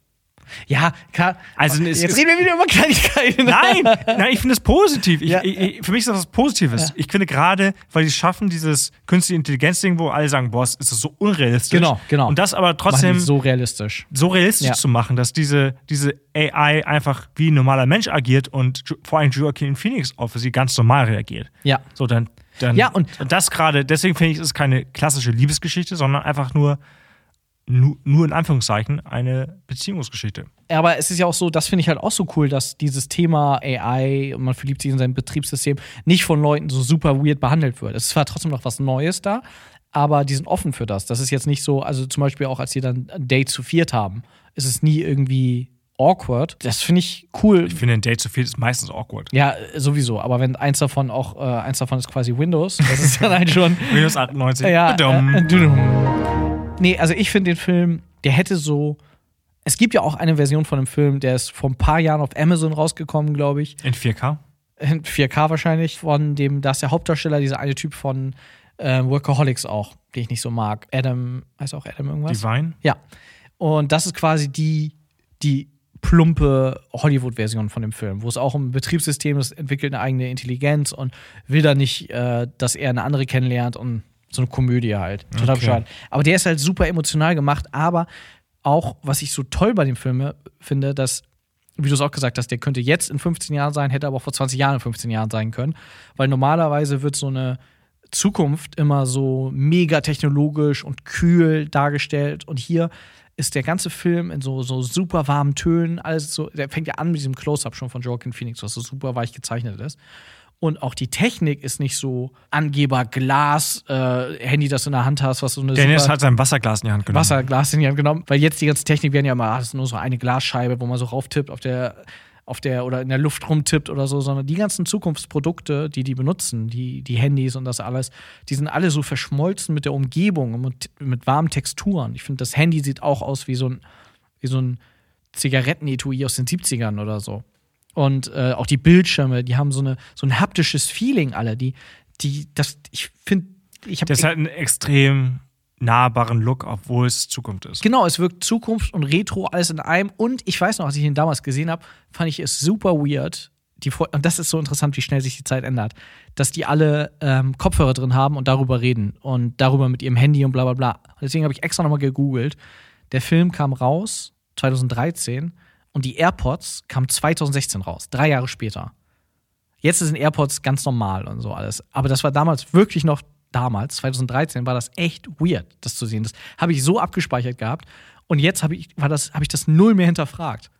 Ja, klar. Also, es jetzt ist- reden wir wieder über Kleinigkeiten. Nein, nein, ich finde es positiv. Ich, Ja. ich, ich, für mich ist das was Positives. Ja. Ich finde gerade, weil die schaffen dieses künstliche Intelligenz-Ding, wo alle sagen, boah, es ist so unrealistisch. Genau, genau. Und das aber Machen trotzdem die so realistisch. so realistisch Ja. zu machen, dass diese, diese A I einfach wie ein normaler Mensch agiert und Jo- vor allem Joaquin Phoenix auf sie ganz normal reagiert. Ja. So, dann, dann Ja, und- und das gerade, deswegen finde ich, es ist keine klassische Liebesgeschichte, sondern einfach nur, nur, nur in Anführungszeichen eine Beziehungsgeschichte. Aber es ist ja auch so, das finde ich halt auch so cool, dass dieses Thema A I und man verliebt sich in sein Betriebssystem nicht von Leuten so super weird behandelt wird. Es ist zwar trotzdem noch was Neues da, aber die sind offen für das. Das ist jetzt nicht so, also zum Beispiel auch, als die dann ein Date zu viert haben, ist es nie irgendwie awkward. Das finde ich cool. Ich finde, ein Date zu viel ist meistens awkward. Ja, sowieso. Aber wenn eins davon auch, äh, eins davon ist quasi Windows, das ist dann halt schon. Windows achtundneunzig. Ja, Badum. äh, dudum. Nee, also ich finde den Film, der hätte so. Es gibt ja auch eine Version von dem Film, der ist vor ein paar Jahren auf Amazon rausgekommen, glaube ich. In vier K? In vier K wahrscheinlich. Von dem, da ist der Hauptdarsteller, dieser eine Typ von äh, Workaholics auch, den ich nicht so mag. Adam, heißt auch Adam irgendwas? Divine? Ja. Und das ist quasi die, die plumpe Hollywood-Version von dem Film, wo es auch um ein Betriebssystem ist, entwickelt eine eigene Intelligenz und will da nicht, äh, dass er eine andere kennenlernt und so eine Komödie halt. Total Okay. bescheuert. Aber der ist halt super emotional gemacht, aber auch, was ich so toll bei dem Film finde, dass, wie du es auch gesagt hast, der könnte jetzt in fünfzehn Jahren sein, hätte aber auch vor zwanzig Jahren in fünfzehn Jahren sein können, weil normalerweise wird so eine Zukunft immer so mega technologisch und kühl dargestellt und hier ist der ganze Film in so, so super warmen Tönen, alles so, der fängt ja an mit diesem Close-Up schon von Joaquin Phoenix, was so super weich gezeichnet ist. Und auch die Technik ist nicht so Angeber Glas, äh, Handy, das du in der Hand hast, was so eine Dennis super hat sein Wasserglas in die Hand genommen. Wasserglas in die Hand genommen. Weil jetzt die ganze Technik werden ja immer, ah, das ist nur so eine Glasscheibe, wo man so rauftippt auf der, auf der oder in der Luft rumtippt oder so, sondern die ganzen Zukunftsprodukte, die die benutzen, die, die Handys und das alles, die sind alle so verschmolzen mit der Umgebung und mit, mit warmen Texturen. Ich finde, das Handy sieht auch aus wie so ein, wie so ein Zigarettenetui aus den siebzigern oder so. Und äh, auch die Bildschirme, die haben so, eine, so ein haptisches Feeling alle. Die, die, das, ich finde, ich habe Das hat einen extrem nahbaren Look, obwohl es Zukunft ist. Genau, es wirkt Zukunft und Retro alles in einem. Und ich weiß noch, als ich ihn damals gesehen habe, fand ich es super weird. Die, und das ist so interessant, wie schnell sich die Zeit ändert, dass die alle ähm, Kopfhörer drin haben und darüber reden und darüber mit ihrem Handy und bla bla bla. Und deswegen habe ich extra nochmal gegoogelt. Der Film kam raus zwanzig dreizehn und die AirPods kamen zwanzig sechzehn raus, drei Jahre später. Jetzt sind AirPods ganz normal und so alles. Aber das war damals wirklich noch, damals, zwanzig dreizehn, war das echt weird, das zu sehen. Das habe ich so abgespeichert gehabt. Und jetzt habe ich, war das, habe ich das null mehr hinterfragt.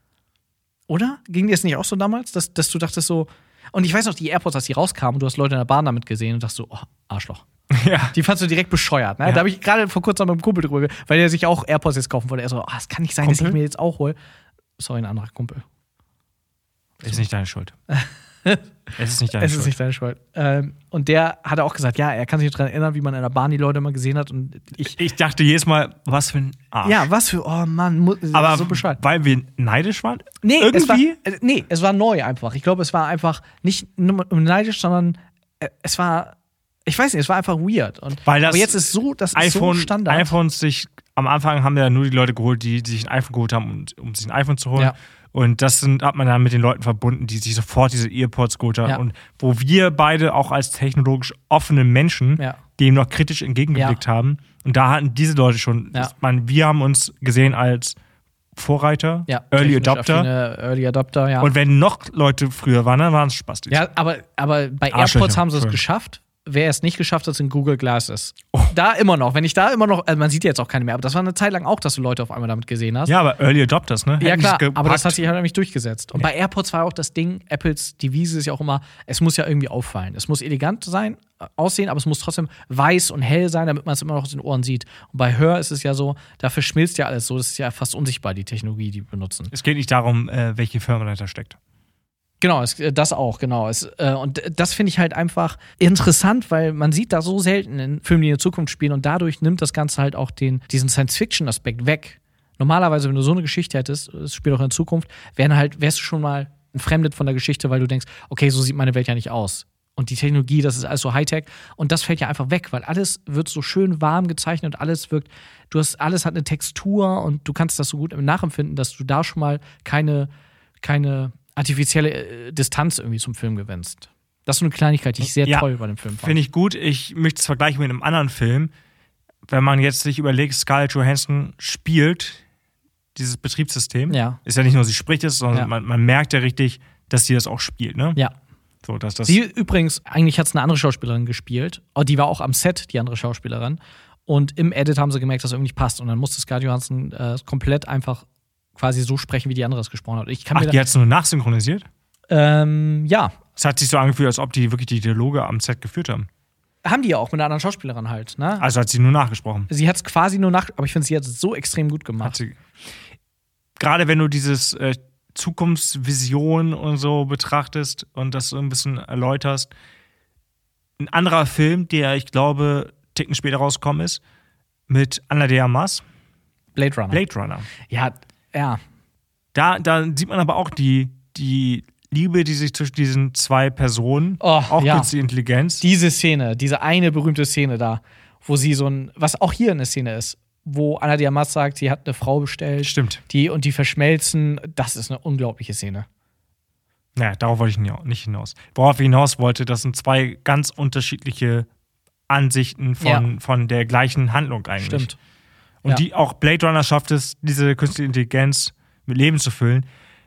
Oder? Ging dir das nicht auch so damals, dass, dass du dachtest so. Und ich weiß noch, die AirPods, als die rauskamen, du hast Leute in der Bahn damit gesehen und dachtest so, oh, Arschloch. Ja. Die fandst du direkt bescheuert, ne? Ja. Da habe ich gerade vor kurzem mit einem Kumpel drüber, weil der sich auch AirPods jetzt kaufen wollte. Er so, oh, es kann nicht sein, dass Kumpel? ich mir jetzt auch hole. Sorry, ein anderer Kumpel. Ist nicht deine Schuld. Es ist nicht deine Es Schuld. ist nicht deine Schuld. Ähm, und der hat auch gesagt, ja, er kann sich daran erinnern, wie man in der Bahn die Leute immer gesehen hat. Und ich, Ich dachte jedes Mal, was für ein Arsch. ja, was für, oh Mann, mu- aber so bescheuert. weil wir neidisch waren? Nee, irgendwie? Es war, äh, nee, es war neu einfach. Ich glaube, es war einfach nicht nur neidisch, sondern äh, es war, ich weiß nicht, es war einfach weird. Und, Weil das aber jetzt ist so, das ist iPhone, so Standard. iPhones sich, am Anfang haben ja nur die Leute geholt, die, die sich ein iPhone geholt haben, um, um sich ein iPhone zu holen. Ja. Und das sind, hat man dann mit den Leuten verbunden, die sich sofort diese Earpods geholt haben. Ja. Und wo wir beide auch als technologisch offene Menschen Ja. dem noch kritisch entgegengeblickt Ja. haben. Und da hatten diese Leute schon, Ja. ich meine, wir haben uns gesehen als Vorreiter, ja, Early technisch Adopter. affine Early Adopter, ja. Und wenn noch Leute früher waren, dann waren es Spastis. Ja, aber, aber bei Arschlöcher, AirPods haben sie es Entschuldigung. geschafft. Wer es nicht geschafft hat, sind Google Glasses. Da immer noch. Wenn ich da immer noch, also man sieht ja jetzt auch keine mehr, aber das war eine Zeit lang auch, dass du Leute auf einmal damit gesehen hast. Ja, aber Early Adopters, ne? Ja, Hätten klar, sich gepackt. aber das hat sich halt nämlich durchgesetzt. Und bei AirPods war auch das Ding, Apples Devise ist ja auch immer, es muss ja irgendwie auffallen. Es muss elegant sein, äh, aussehen, aber es muss trotzdem weiß und hell sein, damit man es immer noch aus den Ohren sieht. Und bei Hör ist es ja so, da verschmilzt ja alles so, das ist ja fast unsichtbar, die Technologie, die wir benutzen. Es geht nicht darum, äh, welche Firma dahinter steckt. Genau, es, äh, das auch, genau. Es, äh, und das finde ich halt einfach interessant, weil man sieht da so selten in Filmen, die in der Zukunft spielen und dadurch nimmt das Ganze halt auch den, diesen Science-Fiction-Aspekt weg. Normalerweise, wenn du so eine Geschichte hättest, es spielt auch in Zukunft, wären halt, wärst du schon mal entfremdet von der Geschichte, weil du denkst, okay, so sieht meine Welt ja nicht aus. und die Technologie, das ist alles so Hightech. Und das fällt ja einfach weg, weil alles wird so schön warm gezeichnet und alles wirkt, du hast, alles hat eine Textur und du kannst das so gut nachempfinden, dass du da schon mal keine, keine artifizielle äh, Distanz irgendwie zum Film gewinnst. Das ist so eine Kleinigkeit, die ich sehr Ja, toll bei dem Film fand. Finde ich gut. Ich möchte es vergleichen mit einem anderen Film. Wenn man jetzt sich überlegt, Scarlett Johansson spielt dieses Betriebssystem. Ja. Ist ja nicht nur, sie spricht es, sondern Ja. man, man merkt ja richtig, dass sie das auch spielt. Ne? Ja. So, dass das Sie übrigens, eigentlich hat es eine andere Schauspielerin gespielt. Oh, die war auch am Set, die andere Schauspielerin. Und im Edit haben sie gemerkt, dass es irgendwie nicht passt. Und dann musste Scarlett Johansson äh, komplett einfach quasi so sprechen, wie die andere es gesprochen hat. Ich kann Ach, mir die da, hat es nur nachsynchronisiert? ähm, ja, Es hat sich so angefühlt, als ob die wirklich die Dialoge am Set geführt haben. haben die ja auch mit einer anderen Schauspielerin halt. Ne? Also hat sie nur nachgesprochen. Sie hat es quasi nur nach, aber ich finde, sie hat es so extrem gut Hat gemacht. sie. Gerade wenn du dieses äh, Zukunftsvision und so betrachtest und das so ein bisschen erläuterst. Ein anderer Film, der ich glaube, Ticken später rausgekommen ist, mit Ana de Armas, Blade Runner. Blade Runner. Ja, ja. Da, da sieht man aber auch die, die Liebe, die sich zwischen diesen zwei Personen, Oh, auch ja. künstliche Intelligenz. Diese Szene, diese eine berühmte Szene da, wo sie so ein, was auch hier eine Szene ist, wo Ana de Armas sagt, sie hat eine Frau bestellt. Stimmt. Die und die verschmelzen, das ist eine unglaubliche Szene. Naja, darauf wollte ich nie- nicht hinaus. Worauf ich hinaus wollte, das sind zwei ganz unterschiedliche Ansichten von, Ja. von der gleichen Handlung eigentlich. Stimmt. Und Ja. die auch Blade Runner schafft es, diese künstliche Intelligenz mit Leben zu füllen.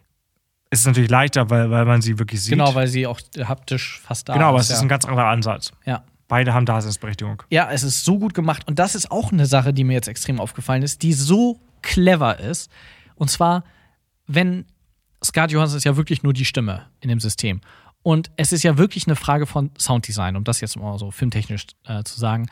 Es ist natürlich leichter, weil, weil man sie wirklich sieht. Genau, weil sie auch haptisch fast da Genau, aber ist. es ist ja. ein ganz anderer Ansatz. ja. Beide haben Daseinsberechtigung. Ja, es ist so gut gemacht. Und das ist auch eine Sache, die mir jetzt extrem aufgefallen ist, die so clever ist. Und zwar, wenn Scarlett Johansson ist ja wirklich nur die Stimme in dem System. Und es ist ja wirklich eine Frage von Sounddesign, um das jetzt mal so filmtechnisch äh, zu sagen.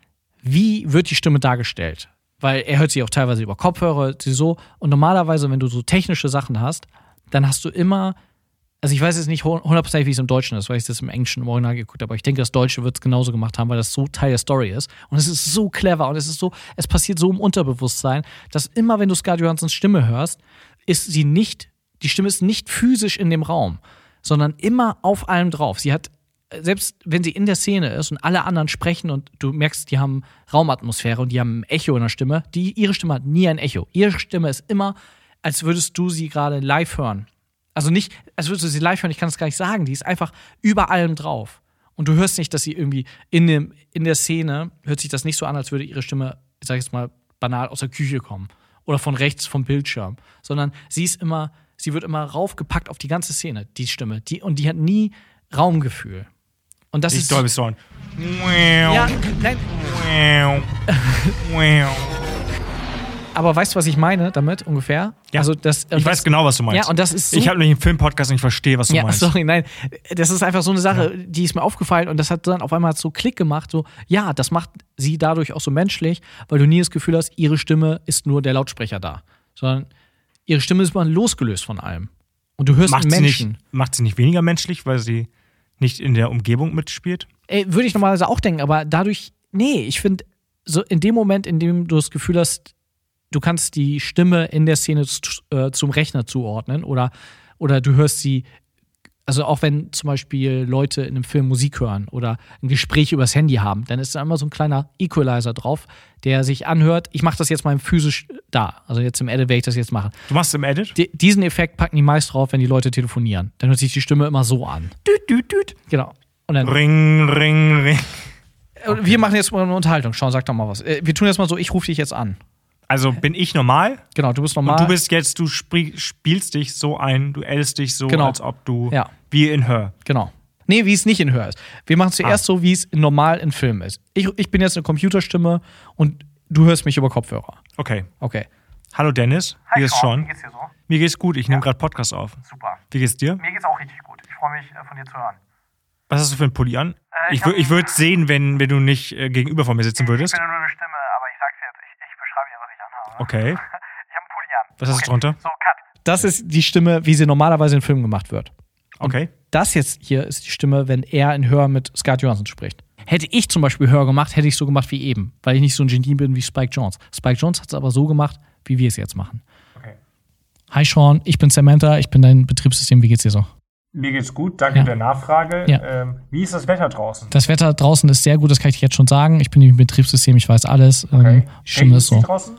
Wie wird die Stimme dargestellt? Weil er hört sie auch teilweise über Kopfhörer, sie so. Und normalerweise, wenn du so technische Sachen hast, dann hast du immer. Also ich weiß jetzt nicht hundertprozentig, wie es im Deutschen ist, weil ich das im Englischen im Original geguckt habe, aber ich denke, das Deutsche wird es genauso gemacht haben, weil das so Teil der Story ist. Und es ist so clever und es ist so, es passiert so im Unterbewusstsein, dass immer, wenn du Scarlett Johanssons Stimme hörst, ist sie nicht, die Stimme ist nicht physisch in dem Raum, sondern immer auf allem drauf. Sie hat, selbst wenn sie in der Szene ist und alle anderen sprechen und du merkst, die haben Raumatmosphäre und die haben ein Echo in der Stimme, die, ihre Stimme hat nie ein Echo. Ihre Stimme ist immer, als würdest du sie gerade live hören. Also nicht, als würdest du sie live hören, ich kann das gar nicht sagen. Die ist einfach über allem drauf. Und du hörst nicht, dass sie irgendwie in, dem, in der Szene, hört sich das nicht so an, als würde ihre Stimme, ich sag jetzt mal, banal aus der Küche kommen. Oder von rechts vom Bildschirm. Sondern sie ist immer, sie wird immer raufgepackt auf die ganze Szene, die Stimme. Die, und die hat nie Raumgefühl. Und das Ich ist. Dolby Surround. Ja, nein, aber weißt du, was ich meine damit ungefähr? Ja. Also das, Ich weiß genau, was du meinst. Ja, und das ist so Ich habe nämlich einen Filmpodcast und ich verstehe, was du Ja, meinst. sorry, nein. Das ist einfach so eine Sache, die ist mir aufgefallen und das hat dann auf einmal so Klick gemacht. So, ja, das macht sie dadurch auch so menschlich, weil du nie das Gefühl hast, ihre Stimme ist nur der Lautsprecher da. Sondern ihre Stimme ist mal losgelöst von allem. Und du hörst Macht einen sie, Menschen. nicht, macht sie nicht weniger menschlich, weil sie nicht in der Umgebung mitspielt? Ey, würde ich normalerweise auch denken, aber dadurch, nee, ich finde, so in dem Moment, in dem du das Gefühl hast, du kannst die Stimme in der Szene z- äh, zum Rechner zuordnen oder, oder du hörst sie, also auch wenn zum Beispiel Leute in einem Film Musik hören oder ein Gespräch übers Handy haben, dann ist da immer so ein kleiner Equalizer drauf, der sich anhört, ich mache das jetzt mal physisch da, also jetzt im Edit werde ich das jetzt machen. Du machst es im Edit? Die, diesen Effekt packen die meist drauf, wenn die Leute telefonieren. Dann hört sich die Stimme immer so an. Düt, düt, düt. Genau. Und dann, Ring, ring, ring. okay. Wir machen jetzt mal eine Unterhaltung. Sean, sag doch mal was. Äh, Wir tun jetzt mal so, ich rufe dich jetzt an. Also bin ich normal? Genau, du bist normal. Und du bist jetzt, du sprie- spielst dich so ein, du ältest dich so, Genau. als ob du Ja. wie in Her. Genau. Nee, wie es nicht in Hör ist. Wir machen zuerst Ah. so, wie es normal in Film ist. Ich, ich bin jetzt eine Computerstimme und du hörst mich über Kopfhörer. Okay. Okay. Hallo Dennis, hier ist Sean. Wie geht's dir so? Mir geht's gut, ich nehme gerade Podcast auf. Super. Wie geht's dir? Mir geht's auch richtig gut. Ich freue mich, äh, von dir zu hören. Was hast du für einen Pulli an? Äh, ich ich wür- hab- ich würde es sehen, wenn, wenn du nicht äh, gegenüber von mir sitzen würdest. Ich bin nur eine Stimme, aber ich sag's jetzt. Ich, ich beschreibe dir, was ich anhabe. Okay. Ich habe einen Pulli an. Was hast du drunter? So, Cut. Das ist die Stimme, wie sie normalerweise in Filmen gemacht wird. Okay. Das jetzt hier ist die Stimme, wenn er in Hör mit Scarlett Johansson spricht. Hätte ich zum Beispiel Hör gemacht, hätte ich so gemacht wie eben, weil ich nicht so ein Genie bin wie Spike Jonze. Spike Jonze hat es aber so gemacht, wie wir es jetzt machen. Okay. Hi Sean, ich bin Samantha, ich bin dein Betriebssystem, wie geht's dir so? Mir geht's gut, danke Ja. der Nachfrage. Ja. Ähm, wie ist das Wetter draußen? Das Wetter draußen ist sehr gut, das kann ich dir jetzt schon sagen. Ich bin im Betriebssystem, ich weiß alles. Okay. Ähm, die Stimme ist Regnet's so. draußen?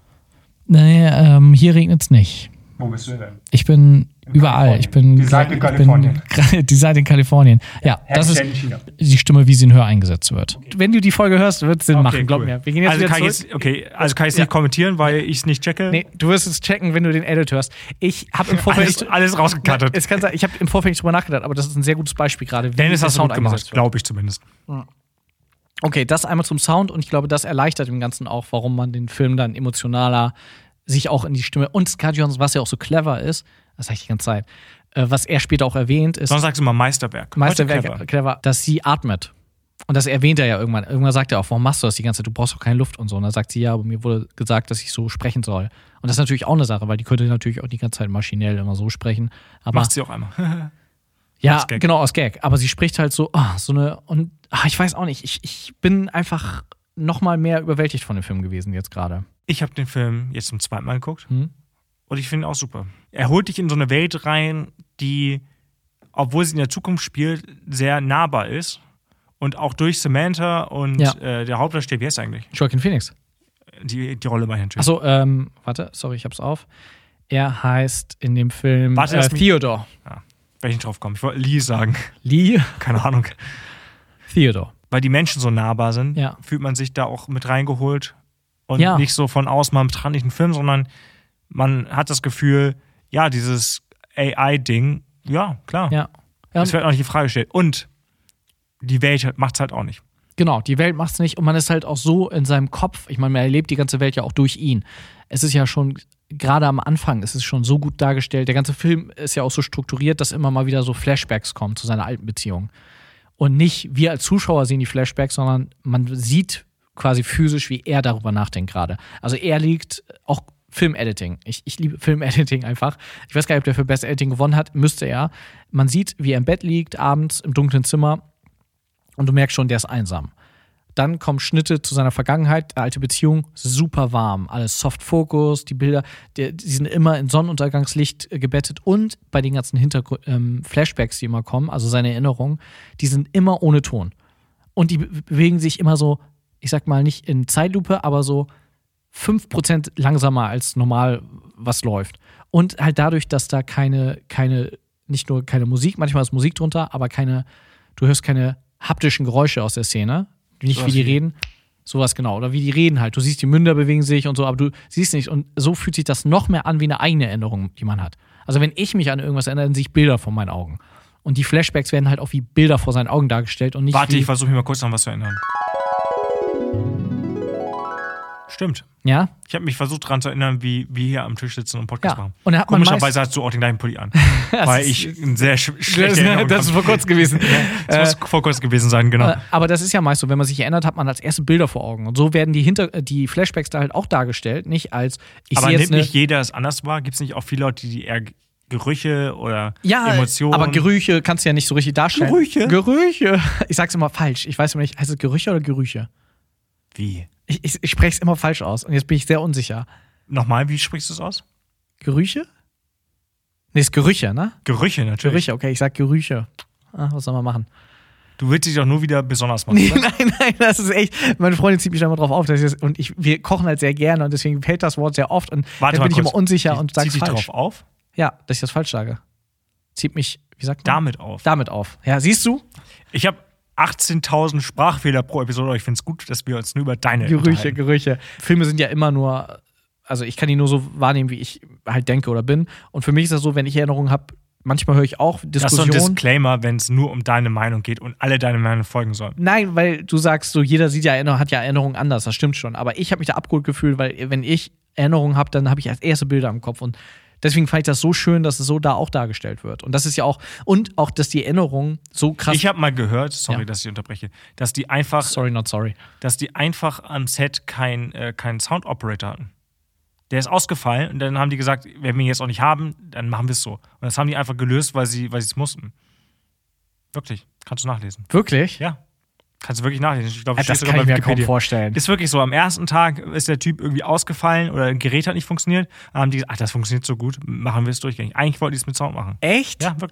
Nee, ähm, hier regnet es nicht. Wo bist du denn? Ich bin überall. Ich bin Die Seite in ich bin- Kalifornien. Die Seite in Kalifornien. Ja, das ist Hashtag China. die Stimme, wie sie in Hör eingesetzt wird. Wenn du die Folge hörst, wird es Sinn machen, glaub cool. mir. Wir gehen jetzt also wieder kann ich zurück. jetzt, okay, also kann ich es Ja. nicht kommentieren, weil ich es nicht checke. Nee, du wirst es checken, wenn du den Edit hörst. Ich habe im Vorfeld alles, nicht, alles rausgekattet. es kann sein, ich habe im Vorfeld nicht drüber nachgedacht, aber das ist ein sehr gutes Beispiel gerade, wie Dennis der hast du Sound gut gemacht, eingesetzt wird. glaube ich zumindest. Okay, das einmal zum Sound und ich glaube, das erleichtert dem Ganzen auch, warum man den Film dann emotionaler sich auch in die Stimme und Scarlett Johansson, was ja auch so clever ist, das sage ich die ganze Zeit, äh, was er später auch erwähnt, ist Sonst sagst du mal Meisterwerk. Meisterwerk Heute clever. clever. dass sie atmet. Und das erwähnt er ja irgendwann. Irgendwann sagt er auch, warum machst du das die ganze Zeit? Du brauchst doch keine Luft und so. Und dann sagt sie, ja, aber mir wurde gesagt, dass ich so sprechen soll. Und das ist natürlich auch eine Sache, weil die könnte natürlich auch die ganze Zeit maschinell immer so sprechen. Aber Macht sie auch einmal. ja, aus Gag. genau, aus Gag. Aber sie spricht halt so, ah, so eine, und ah, ich weiß auch nicht, ich, ich bin einfach noch mal mehr überwältigt von dem Film gewesen jetzt gerade. Ich habe den Film jetzt zum zweiten Mal geguckt Hm? und ich finde ihn auch super. Er holt dich in so eine Welt rein, die, obwohl sie in der Zukunft spielt, sehr nahbar ist. Und auch durch Samantha und Ja. äh, der Hauptdarsteller, wie heißt er eigentlich? Joaquin Phoenix. Die, die Rolle bei Herrn Tschüss. Achso, ähm, warte, sorry, ich hab's auf. Er heißt in dem Film Warte, äh, lass mich- Theodore. Wenn ich nicht drauf komme. Ich wollte Lee sagen. Lee Keine Ahnung. Theodore. Weil die Menschen so nahbar sind, Ja. fühlt man sich da auch mit reingeholt. Und Ja. nicht so von außen, man betrachtet nicht einen Film, sondern man hat das Gefühl, ja, dieses A I-Ding, ja, klar. Ja. ja Es wird auch nicht in Frage gestellt. Und die Welt macht es halt auch nicht. Genau, die Welt macht's nicht und man ist halt auch so in seinem Kopf. Ich meine, man erlebt die ganze Welt ja auch durch ihn. Es ist ja schon, gerade am Anfang, es ist schon so gut dargestellt. Der ganze Film ist ja auch so strukturiert, dass immer mal wieder so Flashbacks kommen zu seiner alten Beziehung. Und nicht wir als Zuschauer sehen die Flashbacks, sondern man sieht quasi physisch, wie er darüber nachdenkt gerade. Also er liegt auch Film-Editing. Ich, ich liebe Film-Editing einfach. Ich weiß gar nicht, ob der für Best Editing gewonnen hat. Müsste er. Man sieht, wie er im Bett liegt, abends im dunklen Zimmer. Und du merkst schon, der ist einsam. Dann kommen Schnitte zu seiner Vergangenheit, alte Beziehung, super warm, alles Soft-Focus, die Bilder, die, die sind immer in Sonnenuntergangslicht äh, gebettet und bei den ganzen Hintergr- ähm, Flashbacks, die immer kommen, also seine Erinnerungen, die sind immer ohne Ton. Und die be- bewegen sich immer so, ich sag mal nicht in Zeitlupe, aber so fünf Prozent langsamer als normal was läuft. Und halt dadurch, dass da keine, keine, nicht nur keine Musik, manchmal ist Musik drunter, aber keine, du hörst keine haptischen Geräusche aus der Szene. Nicht Sowas wie die wie- reden. Sowas genau. Oder wie die reden halt. Du siehst, die Münder bewegen sich und so, aber du siehst nicht. Und so fühlt sich das noch mehr an wie eine eigene Erinnerung, die man hat. Also wenn ich mich an irgendwas erinnere, dann sehe ich Bilder vor meinen Augen. Und die Flashbacks werden halt auch wie Bilder vor seinen Augen dargestellt und nicht Warte, wie... ich versuche mich mal kurz an was zu erinnern. Stimmt. ja? Ich habe mich versucht daran zu erinnern, wie wir hier am Tisch sitzen und Podcast Ja. machen. Und da hat man Komischerweise meist- hast du auch den gleichen Pulli an. Das weil ist- ich ein sehr sch Das, schlechte Erinnerung das ist habe. vor kurzem gewesen. Das muss vor kurzem gewesen sein, genau. Äh, Aber das ist ja meist so, wenn man sich erinnert, hat man als erste Bilder vor Augen. Und so werden die, Hinter äh, die Flashbacks da halt auch dargestellt, nicht als ich Aber sehe jetzt nimmt eine, nicht jeder es anders wahr? Gibt es nicht auch viele Leute, die eher Gerüche oder ja, Emotionen... aber Gerüche kannst du ja nicht so richtig darstellen. Gerüche? Gerüche. Ich sag's immer falsch. Ich weiß immer nicht, heißt es Gerüche oder Gerüche? Wie? Ich, ich, ich spreche es immer falsch aus und jetzt bin ich sehr unsicher. Nochmal, wie sprichst du es aus? Gerüche? Nee, ist Gerüche, ne? Gerüche, natürlich. Gerüche, okay, ich sag Gerüche. Ah, was soll man machen? Du willst dich doch nur wieder besonders machen. Nee, oder? nein, nein, das ist echt. Meine Freundin zieht mich da immer drauf auf, dass ich das, und ich, wir kochen halt sehr gerne und deswegen fällt das Wort sehr oft und Warte dann mal bin ich kurz. immer unsicher Die- und sag Zieht dich falsch. drauf auf? Ja, dass ich das falsch sage. Zieht mich, wie sagt man? Damit auf. Damit auf. Ja, siehst du? Ich habe achtzehntausend Sprachfehler pro Episode, aber ich finde es gut, dass wir uns nur über deine Gerüche, unterhalten. Gerüche. Filme sind ja immer nur, also ich kann die nur so wahrnehmen, wie ich halt denke oder bin. Und für mich ist das so, wenn ich Erinnerungen habe, manchmal höre ich auch Das ist so ein Diskussionen. Disclaimer, wenn es nur um deine Meinung geht und alle deine Meinung folgen sollen. Nein, weil du sagst so, jeder sieht ja Erinnerung, hat ja Erinnerungen anders, das stimmt schon. Aber ich habe mich da abgeholt gefühlt, weil wenn ich Erinnerungen habe, dann habe ich als erste Bilder im Kopf. Und deswegen fand ich das so schön, dass es so da auch dargestellt wird. Und das ist ja auch, und auch, dass die Erinnerung so krass. Ich habe mal gehört, sorry, Ja. dass ich unterbreche, dass die einfach, sorry, not sorry. dass die einfach am Set keinen äh, kein Sound Operator hatten. Der ist ausgefallen und dann haben die gesagt, wenn wir ihn jetzt auch nicht haben, dann machen wir es so. Und das haben die einfach gelöst, weil sie weil sie es mussten. Wirklich, kannst du nachlesen. Wirklich? Ja, kannst du wirklich nachlesen. Ich glaube, Ja, das steht sogar kann ich bei mir kaum Wikipedia. vorstellen. Ist wirklich so, am ersten Tag ist der Typ irgendwie ausgefallen oder ein Gerät hat nicht funktioniert. Dann haben die gesagt, ach, das funktioniert so gut, machen wir es durchgängig. Eigentlich wollten die es mit Sound machen. Echt? Ja, wirklich.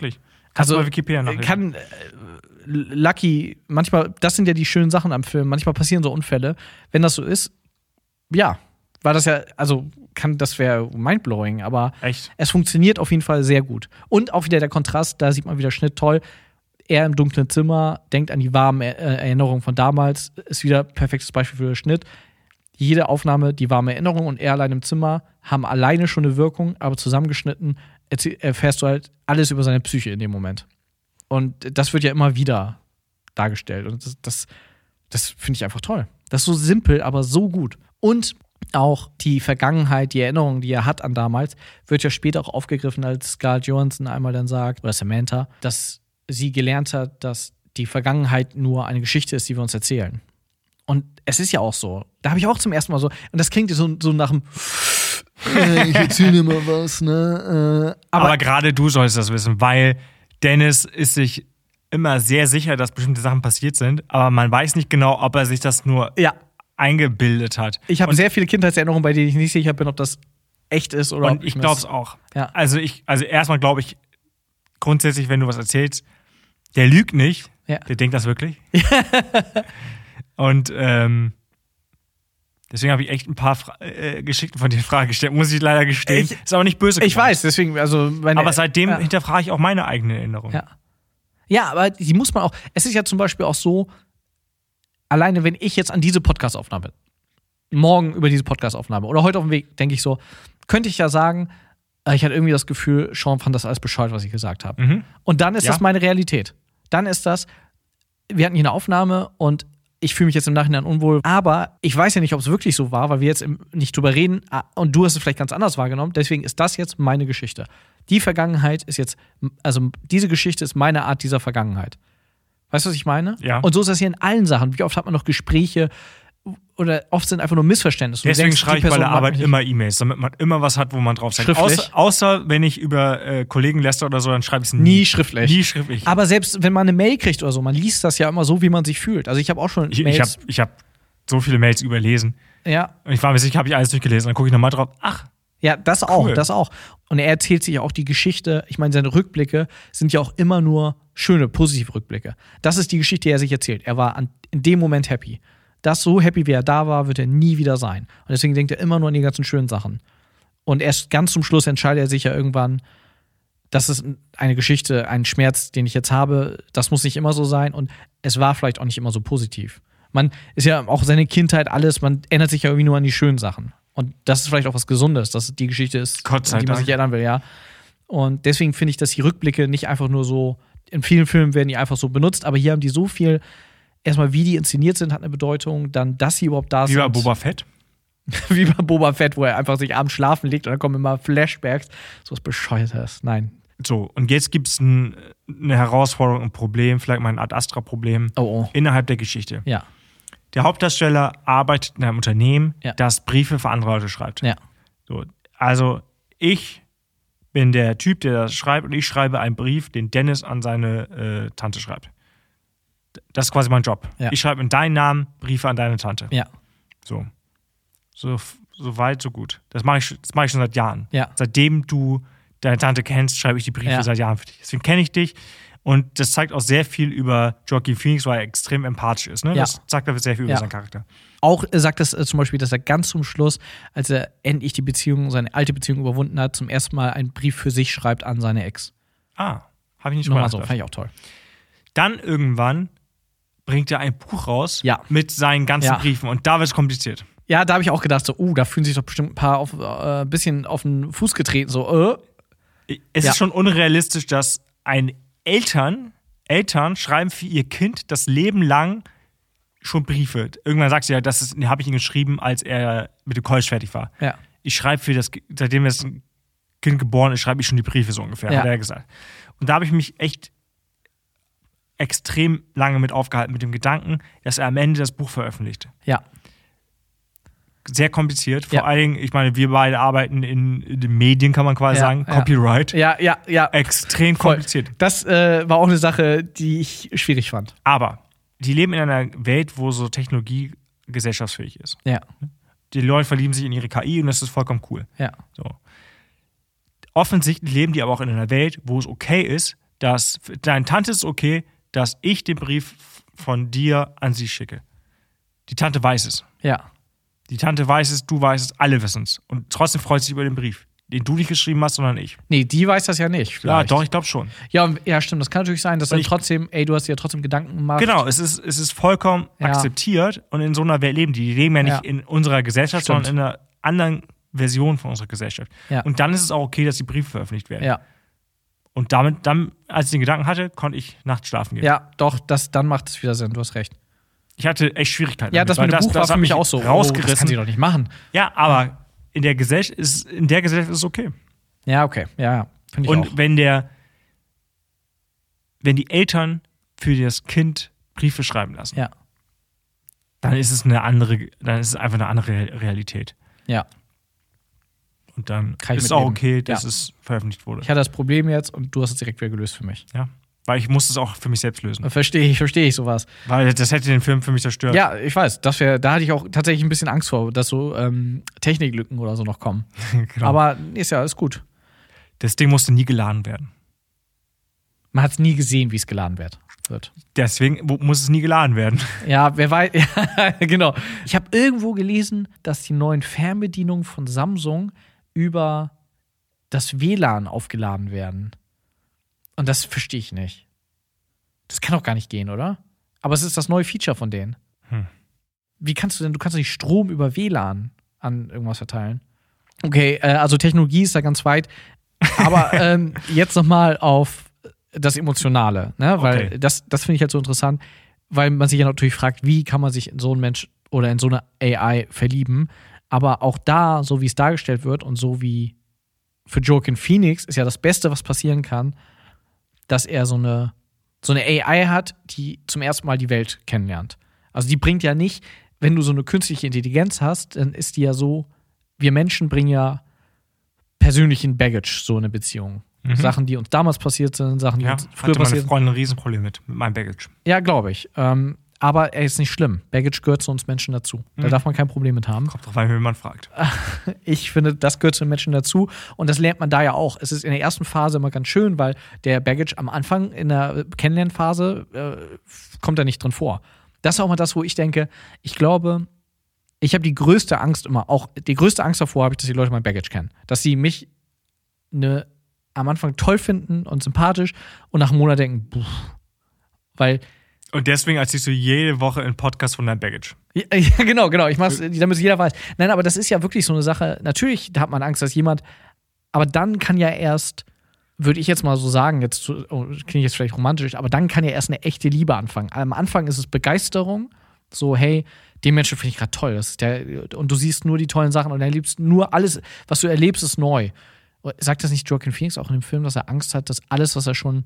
Kannst du Also bei Wikipedia nachlesen. kann äh, Lucky, manchmal, das sind ja die schönen Sachen am Film, manchmal passieren so Unfälle. Wenn das so ist, ja, war das ja, also kann, das wäre mindblowing, aber Echt? es funktioniert auf jeden Fall sehr gut. Und auch wieder der Kontrast, da sieht man wieder Schnitt toll. Er im dunklen Zimmer, denkt an die warmen äh, Erinnerungen von damals, ist wieder perfektes Beispiel für den Schnitt. Jede Aufnahme, die warme Erinnerung und er allein im Zimmer haben alleine schon eine Wirkung, aber zusammengeschnitten erzäh- erfährst du halt alles über seine Psyche in dem Moment. Und das wird ja immer wieder dargestellt. Und das, das, das finde ich einfach toll. Das ist so simpel, aber so gut. Und auch die Vergangenheit, die Erinnerung, die er hat an damals, wird ja später auch aufgegriffen, als Scarlett Johansson einmal dann sagt, oder Samantha, dass sie gelernt hat, dass die Vergangenheit nur eine Geschichte ist, die wir uns erzählen. Und es ist ja auch so. Da habe ich auch zum ersten Mal so, und das klingt so, so nach dem äh, ich erzähle dir mal was, ne? Äh, Aber, aber gerade du solltest das wissen, weil Dennis ist sich immer sehr sicher, dass bestimmte Sachen passiert sind, aber man weiß nicht genau, ob er sich das nur ja, eingebildet hat. ich habe Und- sehr viele Kindheitserinnerungen, bei denen ich nicht sicher bin, ob das echt ist oder Und ob ich mir glaube das- es auch. Ja. Also ich, also erstmal glaube ich grundsätzlich, wenn du was erzählst, der lügt nicht, Ja. der denkt das wirklich. Und ähm, deswegen habe ich echt ein paar Fra äh, Geschichten von dir Fragen gestellt, muss ich leider gestehen. Ich- ist aber nicht böse Ich gemeint. weiß, deswegen, also meine, Aber seitdem ja. hinterfrage ich auch meine eigene Erinnerung. Ja. Ja, aber die muss man auch. Es ist ja zum Beispiel auch so, alleine wenn ich jetzt an diese Podcast-Aufnahme, morgen über diese Podcast-Aufnahme oder heute auf dem Weg, denke ich so, könnte ich ja sagen, äh, ich hatte irgendwie das Gefühl, Sean fand das alles bescheuert, was ich gesagt habe. Mhm. Und dann ist Ja. das meine Realität. Dann ist das, wir hatten hier eine Aufnahme und ich fühle mich jetzt im Nachhinein unwohl, aber ich weiß ja nicht, ob es wirklich so war, weil wir jetzt im, nicht drüber reden ah, und du hast es vielleicht ganz anders wahrgenommen. Deswegen ist das jetzt meine Geschichte. Die Vergangenheit ist jetzt, also diese Geschichte ist meine Art dieser Vergangenheit. Weißt du, was ich meine? Ja. Und so ist das hier in allen Sachen. Wie oft hat man noch Gespräche oder oft sind einfach nur Missverständnisse. Du Deswegen denkst, die schreibe ich bei Person der mag Arbeit mich immer E-Mails, damit man immer was hat, wo man drauf sagt. Schriftlich? Außer, außer wenn ich über äh, Kollegen lästere oder so, dann schreibe ich es nie. Nie schriftlich. Nie schriftlich. Aber selbst wenn man eine Mail kriegt oder so, man liest das ja immer so, wie man sich fühlt. Also ich habe auch schon ich ich Mails. habe ich hab so viele Mails überlesen. ja, Und ich war mir sicher, habe ich alles durchgelesen. Dann gucke ich nochmal drauf. Ach, ja, das auch, Cool. das auch. Und er erzählt sich auch die Geschichte. Ich meine, seine Rückblicke sind ja auch immer nur schöne, positive Rückblicke. Das ist die Geschichte, die er sich erzählt. Er war an, in dem Moment happy. Das so happy, wie er da war, wird er nie wieder sein. Und deswegen denkt er immer nur an die ganzen schönen Sachen. Und erst ganz zum Schluss entscheidet er sich ja irgendwann, das ist eine Geschichte, ein Schmerz, den ich jetzt habe. Das muss nicht immer so sein. Und es war vielleicht auch nicht immer so positiv. Man ist ja auch seine Kindheit, alles, man erinnert sich ja irgendwie nur an die schönen Sachen. Und das ist vielleicht auch was Gesundes, dass die Geschichte ist, Gott sei an die man Dank. sich erinnern will, ja. Und deswegen finde ich, dass die Rückblicke nicht einfach nur so, in vielen Filmen werden die einfach so benutzt, aber hier haben die so viel, erstmal wie die inszeniert sind, hat eine Bedeutung, dann, dass sie überhaupt da wie sind. bei Boba Fett. Wie bei Boba Fett, wo er einfach sich abends schlafen legt und dann kommen immer Flashbacks. So was Bescheuertes. Nein. So, und jetzt gibt es ein, eine Herausforderung, ein Problem, vielleicht mal ein Ad Astra-Problem Oh, oh. innerhalb der Geschichte. Ja. Der Hauptdarsteller arbeitet in einem Unternehmen, Ja. das Briefe für andere Leute schreibt. Ja. So, also ich bin der Typ, der das schreibt, und ich schreibe einen Brief, den Dennis an seine äh, Tante schreibt. Das ist quasi mein Job. Ja. Ich schreibe in deinen Namen Briefe an deine Tante. Ja. So. So, so weit, so gut. Das mache ich, das mache ich schon seit Jahren. Ja. Seitdem du deine Tante kennst, schreibe ich die Briefe Ja. seit Jahren für dich. Deswegen kenne ich dich. Und das zeigt auch sehr viel über Joaquin Phoenix, weil er extrem empathisch ist. Ne? Ja. Das sagt aber sehr viel über Ja. seinen Charakter. Auch äh, sagt es äh, zum Beispiel, dass er ganz zum Schluss, als er endlich die Beziehung, seine alte Beziehung überwunden hat, zum ersten Mal einen Brief für sich schreibt an seine Ex. Ah, habe ich nicht Nochmal drüber so, nachgedacht. fand ich auch toll. Dann irgendwann bringt er ein Buch raus Ja. mit seinen ganzen Ja. Briefen. Und da wird es kompliziert. Ja, da habe ich auch gedacht, so, uh, da fühlen sich doch bestimmt ein paar auf äh, ein bisschen auf den Fuß getreten, so, äh. Es Ja. ist schon unrealistisch, dass ein Eltern, Eltern schreiben für ihr Kind das Leben lang schon Briefe. Irgendwann sagt sie ja, das habe ich ihm geschrieben, als er mit dem College fertig war. Ja. Ich schreibe für das, seitdem das Kind geboren ist, schreibe ich schon die Briefe so ungefähr, Ja. hat er gesagt. Und da habe ich mich echt extrem lange mit aufgehalten, mit dem Gedanken, dass er am Ende das Buch veröffentlicht. Ja. Sehr kompliziert. Vor Ja. allen Dingen, ich meine, wir beide arbeiten in, in den Medien, kann man quasi Ja, sagen. ja. Copyright. Ja, ja, ja. Extrem Voll. kompliziert. Das äh, war auch eine Sache, die ich schwierig fand. Aber die leben in einer Welt, wo so Technologie gesellschaftsfähig ist. Ja. Die Leute verlieben sich in ihre K I und das ist vollkommen cool. Ja. So. Offensichtlich leben die aber auch in einer Welt, wo es okay ist, dass deine Tante ist okay, dass ich den Brief von dir an sie schicke. Die Tante weiß es. Ja. Die Tante weiß es, du weißt es, alle wissen es. Und trotzdem freut sie sich über den Brief, den du nicht geschrieben hast, sondern ich. Nee, die weiß das ja nicht. Ja, Vielleicht. doch, ich glaube schon. Ja, und- ja, stimmt. Das kann natürlich sein, dass Und dann ich- trotzdem, ey, du hast dir ja trotzdem Gedanken gemacht. Genau, es ist, es ist vollkommen Ja. akzeptiert und in so einer Welt leben die. Die leben ja nicht Ja. in unserer Gesellschaft, Stimmt. sondern in einer anderen Version von unserer Gesellschaft. Ja. Und dann ist es auch okay, dass die Briefe veröffentlicht werden. Ja. Und damit, dann, als ich den Gedanken hatte, konnte ich nachts schlafen gehen. Ja, doch, das, dann macht es wieder Sinn. Du hast recht. Ich hatte echt Schwierigkeiten. Ja, damit, das weil mit dem Buch war das für hat mich mich auch so. Oh, das rausgerissen. kann sie doch nicht machen. Ja, aber in der Gesellschaft ist, in der Gesellschaft ist es okay. Ja, okay. Ja, ja. Finde ich Und auch. wenn der, wenn die Eltern für das Kind Briefe schreiben lassen, Ja. dann ist es eine andere, dann ist es einfach eine andere Realität. Ja. Und dann Kann ich ist es auch mitleben. okay, dass Ja. es veröffentlicht wurde. Ich hatte das Problem jetzt und du hast es direkt wieder gelöst für mich. Ja. Weil ich musste es auch für mich selbst lösen. Verstehe ich, verstehe ich sowas. Weil das hätte den Film für mich zerstört. Ja, ich weiß. Das wär, da hatte ich auch tatsächlich ein bisschen Angst vor, dass so ähm, Techniklücken oder so noch kommen. Genau. Aber ist ja, ist gut. Das Ding musste nie geladen werden. Man hat es nie gesehen, wie es geladen wird. wird. Deswegen wo- muss es nie geladen werden. Ja, wer weiß. Ja, genau. Ich habe irgendwo gelesen, dass die neuen Fernbedienungen von Samsung über das W L A N aufgeladen werden. Und das verstehe ich nicht. Das kann doch gar nicht gehen, oder? Aber es ist das neue Feature von denen. Hm. Wie kannst du denn, du kannst doch nicht Strom über W L A N an irgendwas verteilen? Okay, äh, also Technologie ist da ganz weit. Aber ähm, jetzt nochmal auf das Emotionale, ne? Weil Okay. das, das finde ich halt so interessant, weil man sich ja natürlich fragt, wie kann man sich in so einen Mensch oder in so eine A I verlieben? Aber auch da, so wie es dargestellt wird und so wie für Joaquin Phoenix, ist ja das Beste, was passieren kann, dass er so eine, so eine A I hat, die zum ersten Mal die Welt kennenlernt. Also die bringt ja nicht, wenn du so eine künstliche Intelligenz hast, dann ist die ja so, wir Menschen bringen ja persönlichen Baggage, so eine Beziehung. Mhm. Sachen, die uns damals passiert sind, Sachen, die Ja, uns früher hatte meine passiert sind. Freundin ein Riesenproblem mit, mit meinem Baggage. Ja, glaube ich. Ähm, aber er ist nicht schlimm. Baggage gehört zu uns Menschen dazu. Da Mhm. darf man kein Problem mit haben. Kommt drauf an, wie man fragt. Ich finde, das gehört zu den Menschen dazu. Und das lernt man da ja auch. Es ist in der ersten Phase immer ganz schön, weil der Baggage am Anfang in der Kennenlernphase äh, kommt da nicht drin vor. Das ist auch mal das, wo ich denke, ich glaube, ich habe die größte Angst immer, auch die größte Angst davor habe ich, dass die Leute mein Baggage kennen. Dass sie mich ne, am Anfang toll finden und sympathisch und nach einem Monat denken, puh, weil Und deswegen erzählst du jede Woche einen Podcast von deinem Baggage. ja, ja, genau, genau. Ich mach's, damit es jeder weiß. Nein, aber das ist ja wirklich so eine Sache. Natürlich hat man Angst, dass jemand, aber dann kann ja erst, würde ich jetzt mal so sagen, jetzt zu- oh, klinge ich jetzt vielleicht romantisch, aber dann kann ja erst eine echte Liebe anfangen. Am Anfang ist es Begeisterung, so, hey, den Menschen finde ich gerade toll. Das ist der, und du siehst nur die tollen Sachen und erlebst nur alles, was du erlebst, ist neu. Sagt das nicht Joaquin Phoenix auch in dem Film, dass er Angst hat, dass alles, was er schon.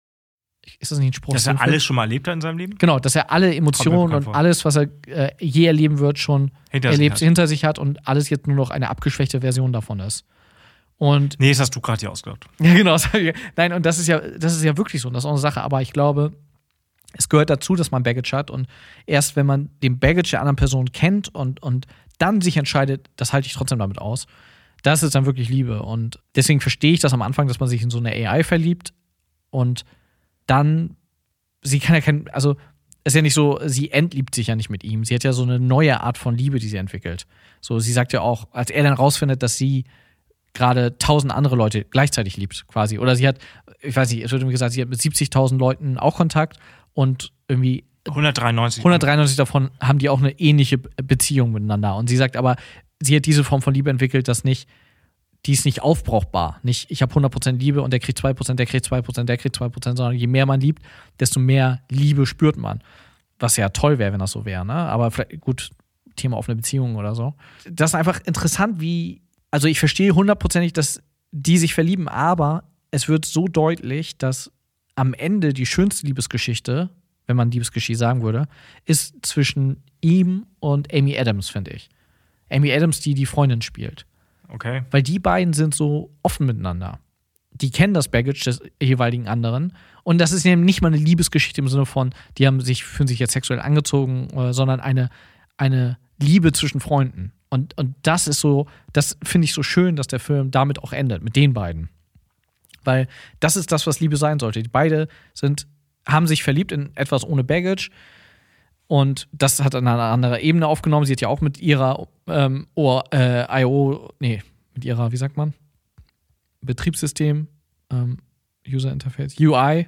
Ist das nicht ein Spruch? Dass aus dem er Film? alles schon mal erlebt hat in seinem Leben? Genau, dass er alle Emotionen bekannt und vor. alles, was er äh, je erleben wird, schon Hinter sich erlebt, hat. hinter sich hat und alles jetzt nur noch eine abgeschwächte Version davon ist. Und Nee, das hast du gerade hier ausgedacht. ja, genau. das hab ich- Nein, und das ist ja, das ist ja wirklich so. Und das ist auch eine Sache. Aber ich glaube, es gehört dazu, dass man Baggage hat. Und erst wenn man den Baggage der anderen Person kennt und, und dann sich entscheidet, das halte ich trotzdem damit aus, das ist dann wirklich Liebe. Und deswegen verstehe ich das am Anfang, dass man sich in so eine A I verliebt und dann, sie kann ja kein, also es ist ja nicht so, sie entliebt sich ja nicht mit ihm. Sie hat ja so eine neue Art von Liebe, die sie entwickelt. So, sie sagt ja auch, als er dann rausfindet, dass sie gerade tausend andere Leute gleichzeitig liebt, quasi. Oder sie hat, ich weiß nicht, es wird mir gesagt, sie hat mit siebzigtausend Leuten auch Kontakt und irgendwie hundertdreiundneunzig. hundertdreiundneunzig davon haben die auch eine ähnliche Be- Beziehung miteinander. Und sie sagt aber, sie hat diese Form von Liebe entwickelt, dass nicht, die ist nicht aufbrauchbar. Nicht, ich habe hundert Prozent Liebe und der kriegt zwei Prozent, der kriegt zwei Prozent, der kriegt zwei Prozent, sondern je mehr man liebt, desto mehr Liebe spürt man. Was ja toll wäre, wenn das so wäre, ne? Aber vielleicht, gut, Thema offene Beziehungen oder so. Das ist einfach interessant, wie, also ich verstehe hundertprozentig, dass die sich verlieben, aber es wird so deutlich, dass am Ende die schönste Liebesgeschichte, wenn man Liebesgeschichte sagen würde, ist zwischen ihm und Amy Adams, finde ich. Amy Adams, die die Freundin spielt. Okay. Weil die beiden sind so offen miteinander. Die kennen das Baggage des jeweiligen anderen. Und das ist eben nicht mal eine Liebesgeschichte im Sinne von, die haben sich, fühlen sich jetzt sexuell angezogen, äh, sondern eine, eine Liebe zwischen Freunden. Und, und das ist so, das finde ich so schön, dass der Film damit auch endet, mit den beiden. Weil das ist das, was Liebe sein sollte. Die beide sind, haben sich verliebt in etwas ohne Baggage. Und das hat an einer anderen Ebene aufgenommen. Sie hat ja auch mit ihrer ähm, o, äh, I O, nee, mit ihrer, wie sagt man? Betriebssystem, ähm, User Interface, U I,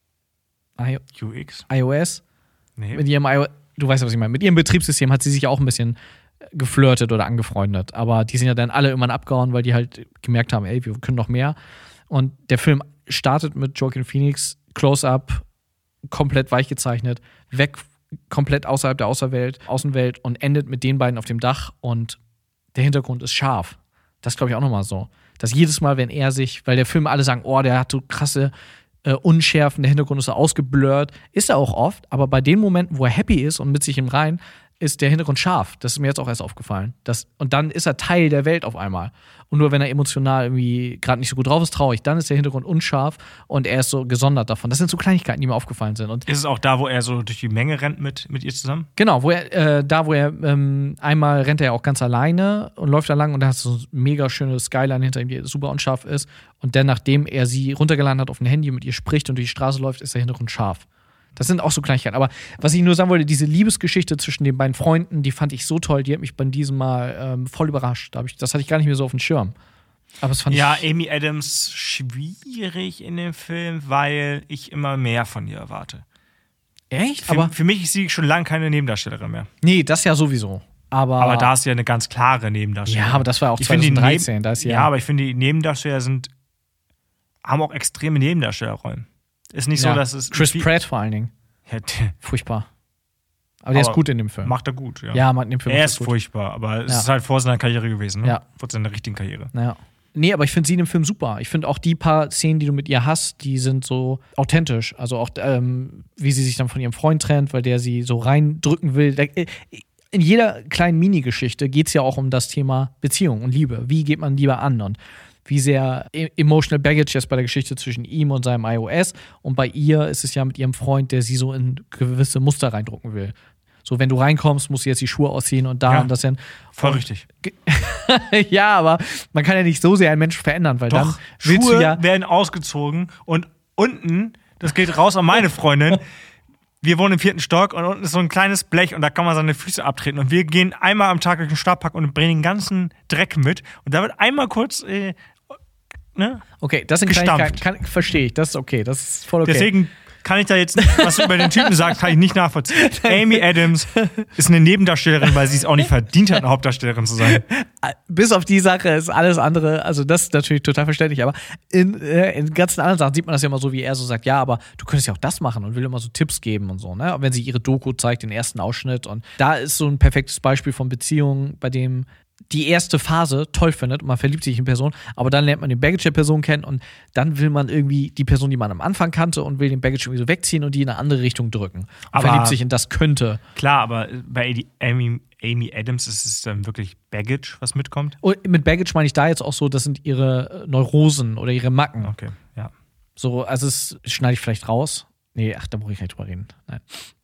I U X? iOS. Nee. Mit ihrem iOS, du weißt, was ich meine. Mit ihrem Betriebssystem hat sie sich auch ein bisschen geflirtet oder angefreundet. Aber die sind ja dann alle irgendwann abgehauen, weil die halt gemerkt haben, ey, wir können noch mehr. Und der Film startet mit Joaquin Phoenix, Close-Up, komplett weich gezeichnet, weg, komplett außerhalb der Außerwelt, Außenwelt und endet mit den beiden auf dem Dach und der Hintergrund ist scharf. Das glaube ich auch nochmal so. Dass jedes Mal, wenn er sich, weil der Film alle sagen, oh, der hat so krasse äh, Unschärfen, der Hintergrund ist so ausgeblurrt, ist er auch oft, aber bei den Momenten, wo er happy ist und mit sich im Rein, ist der Hintergrund scharf. Das ist mir jetzt auch erst aufgefallen. Das, und dann ist er Teil der Welt auf einmal. Und nur wenn er emotional irgendwie gerade nicht so gut drauf ist, traurig, dann ist der Hintergrund unscharf und er ist so gesondert davon. Das sind so Kleinigkeiten, die mir aufgefallen sind. Und Ist es auch da, wo er so durch die Menge rennt mit, mit ihr zusammen? genau, wo er, äh, da wo er, ähm, einmal rennt er ja auch ganz alleine und läuft da lang und da hat so eine mega schöne Skyline hinter ihm, die super unscharf ist. Und dann, nachdem er sie runtergeladen hat auf ein Handy und mit ihr spricht und durch die Straße läuft, ist der Hintergrund scharf. Das sind auch so Kleinigkeiten. Aber was ich nur sagen wollte, diese Liebesgeschichte zwischen den beiden Freunden, die fand ich so toll, die hat mich bei diesem Mal ähm, voll überrascht. Da hab ich, das hatte ich gar nicht mehr so auf dem Schirm. Aber das fand Ja, ich. Amy Adams schwierig in dem Film, weil ich immer mehr von ihr erwarte. Echt? Für, Aber. für mich ist sie schon lange keine Nebendarstellerin mehr. Nee, das ja sowieso. Aber. Aber da ist ja eine ganz klare Nebendarstellerin. Ja, aber das war auch Ich finde, die zweitausenddreizehn. Neben- Da ist ja. Ja, aber ich finde, die Nebendarsteller sind haben auch extreme Nebendarstellerrollen. Ist nicht so, ja, dass es Chris viel- Pratt vor allen Dingen. Ja, der Furchtbar. Aber der ist Aber gut in dem Film. macht er gut, ja. ja, man, in dem Film er macht ist gut. furchtbar, aber es Ja. ist halt vor seiner Karriere gewesen, ne? Ja. Vor seiner richtigen Karriere. Naja. Nee, aber ich finde sie in dem Film super. Ich finde auch die paar Szenen, die du mit ihr hast, die sind so authentisch. Also auch, ähm, wie sie sich dann von ihrem Freund trennt, weil der sie so reindrücken will. Da- In jeder kleinen Mini-Geschichte geht es ja auch um das Thema Beziehung und Liebe. Wie geht man Liebe an? Und wie sehr e- emotional baggage ist bei der Geschichte zwischen ihm und seinem iOS. Und bei ihr ist es ja mit ihrem Freund, der sie so in gewisse Muster reindrucken will. So, wenn du reinkommst, musst du jetzt die Schuhe ausziehen und da Ja, und das hin. Voll Und- richtig. Ja, aber man kann ja nicht so sehr einen Menschen verändern, weil dann Doch, willst Schuhe du ja. werden ausgezogen und unten, das geht raus an meine Freundin, wir wohnen im vierten Stock und unten ist so ein kleines Blech und da kann man seine Füße abtreten und wir gehen einmal am Tag durch den Stadtpark und bringen den ganzen Dreck mit und da wird einmal kurz, äh, ne? Okay, das sind Gestampft. Kleinigkeiten, kann, verstehe ich, das ist okay, das ist voll okay. Deswegen kann ich da jetzt, was du über den Typen sagst, kann ich nicht nachvollziehen. Amy Adams ist eine Nebendarstellerin, weil sie es auch nicht verdient hat, eine Hauptdarstellerin zu sein. Bis auf die Sache ist alles andere, also das ist natürlich total verständlich, aber in, äh, in ganzen anderen Sachen sieht man das ja immer so, wie er so sagt, ja, aber du könntest ja auch das machen und will immer so Tipps geben und so, ne? Und wenn sie ihre Doku zeigt, den ersten Ausschnitt und da ist so ein perfektes Beispiel von Beziehungen, bei dem die erste Phase toll findet und man verliebt sich in Person, aber dann lernt man den Baggage der Person kennen und dann will man irgendwie die Person, die man am Anfang kannte und will den Baggage irgendwie so wegziehen und die in eine andere Richtung drücken. Und Aber- verliebt sich in das könnte. Klar, aber bei Amy, Amy Adams ist es dann wirklich Baggage, was mitkommt. Und mit Baggage meine ich da jetzt auch so, das sind ihre Neurosen oder ihre Macken. Okay, ja. So, also es schneide ich vielleicht raus. Nee, ach, da brauche ich nicht drüber reden. Nein.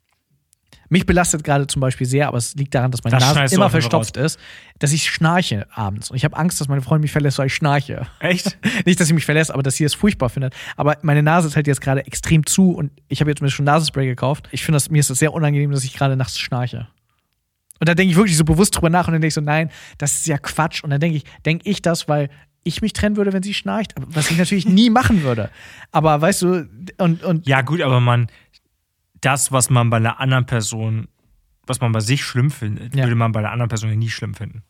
Mich belastet gerade zum Beispiel sehr, aber es liegt daran, dass meine Das Nase schneidest du immer auf jeden Fall verstopft ist, dass ich schnarche abends. Und ich habe Angst, dass meine Freundin mich verlässt, weil ich schnarche. Echt? Nicht, dass sie mich verlässt, aber dass sie es furchtbar findet. Aber meine Nase ist halt jetzt gerade extrem zu und ich habe jetzt mir schon Nasenspray gekauft. Ich finde, das, mir ist das sehr unangenehm, dass ich gerade nachts schnarche. Und da denke ich wirklich so bewusst drüber nach und dann denke ich so, nein, das ist ja Quatsch. Und dann denke ich, denke ich das, weil ich mich trennen würde, wenn sie schnarcht, was ich natürlich nie machen würde. Aber weißt du, und, und Ja, gut, aber man, das, was man bei einer anderen Person, was man bei sich schlimm findet, Ja. würde man bei einer anderen Person ja nie schlimm finden.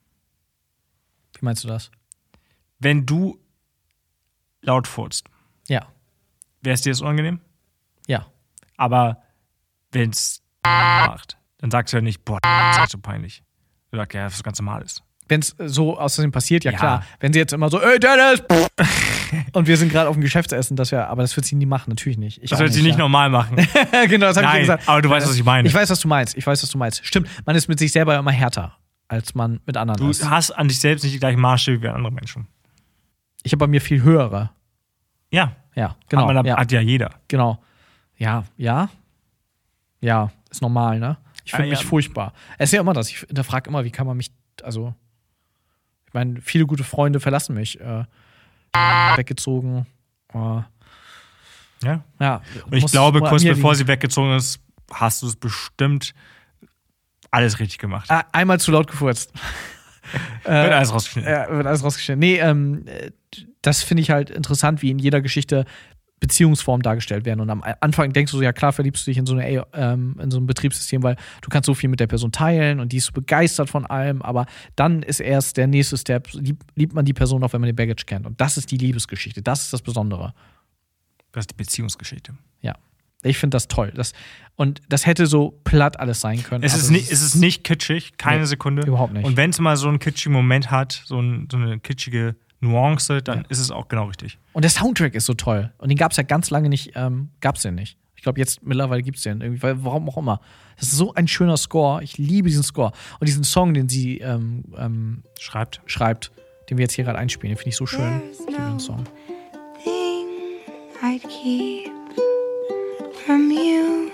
wie meinst du das? Wenn du laut furzt, Ja, wäre es dir das unangenehm? ja. Aber wenn es macht, dann sagst du ja nicht, boah, das ist halt so peinlich. Du sagst, ja, das ist ganz normal ist. Wenn es so aus Versehen passiert, ja, Ja. klar. Wenn sie jetzt immer so, ey Dennis! und wir sind gerade auf dem Geschäftsessen, das wäre, aber das wird sie nie machen, natürlich nicht. Ich Das auch wird sie nicht ja. normal machen. Genau, das habe ich Nein, dir gesagt. aber du weißt, was ich meine. Ich weiß, was du meinst. Ich weiß, was du meinst. Stimmt, man ist mit sich selber immer härter, als man mit anderen Du ist. hast an dich selbst nicht die gleichen Maßstäbe wie andere Menschen. Ich habe bei mir viel höhere. Ja, Ja, genau. aber ja, hat ja jeder. genau. Ja, ja. Ja, ist normal, ne? Ich finde Ah, ja. mich furchtbar. Es ist ja immer das. Ich hinterfrage immer, wie kann man mich, also, ich meine, viele gute Freunde verlassen mich. Äh, weggezogen. Oh. Ja. Ja. Und ich muss glaube, mal kurz an mir bevor liegen. sie weggezogen ist, hast du es bestimmt alles richtig gemacht. Ah, einmal zu laut gefurzt. Wird alles rausgeschnitten. Ja, wird alles rausgeschnitten. Nee, ähm, äh, das finde ich halt interessant, wie in jeder Geschichte Beziehungsformen dargestellt werden. Und am Anfang denkst du so, ja klar, verliebst du dich in so, eine, ey, ähm, in so ein Betriebssystem, weil du kannst so viel mit der Person teilen und die ist so begeistert von allem, aber dann ist erst der nächste Step, lieb, liebt man die Person auch, wenn man den Baggage kennt. Und das ist die Liebesgeschichte, das ist das Besondere. Das ist die Beziehungsgeschichte. Ja. Ich finde das toll. Das, und das hätte so platt alles sein können. Es aber ist, nicht, es ist nicht kitschig, keine Nee, Sekunde. überhaupt nicht. Und wenn es mal so einen kitschigen Moment hat, so, ein, so eine kitschige Nuance, dann Ja. ist es auch genau richtig. Und der Soundtrack ist so toll. Und den gab es ja ganz lange nicht, ähm, gab es den nicht. Ich glaube, jetzt mittlerweile gibt es den irgendwie, weil, warum auch immer. Das ist so ein schöner Score. Ich liebe diesen Score. Und diesen Song, den sie ähm, ähm, Schreibt. schreibt, den wir jetzt hier gerade einspielen, den finde ich so schön. There's Ich liebe den Song. thing I'd keep from you.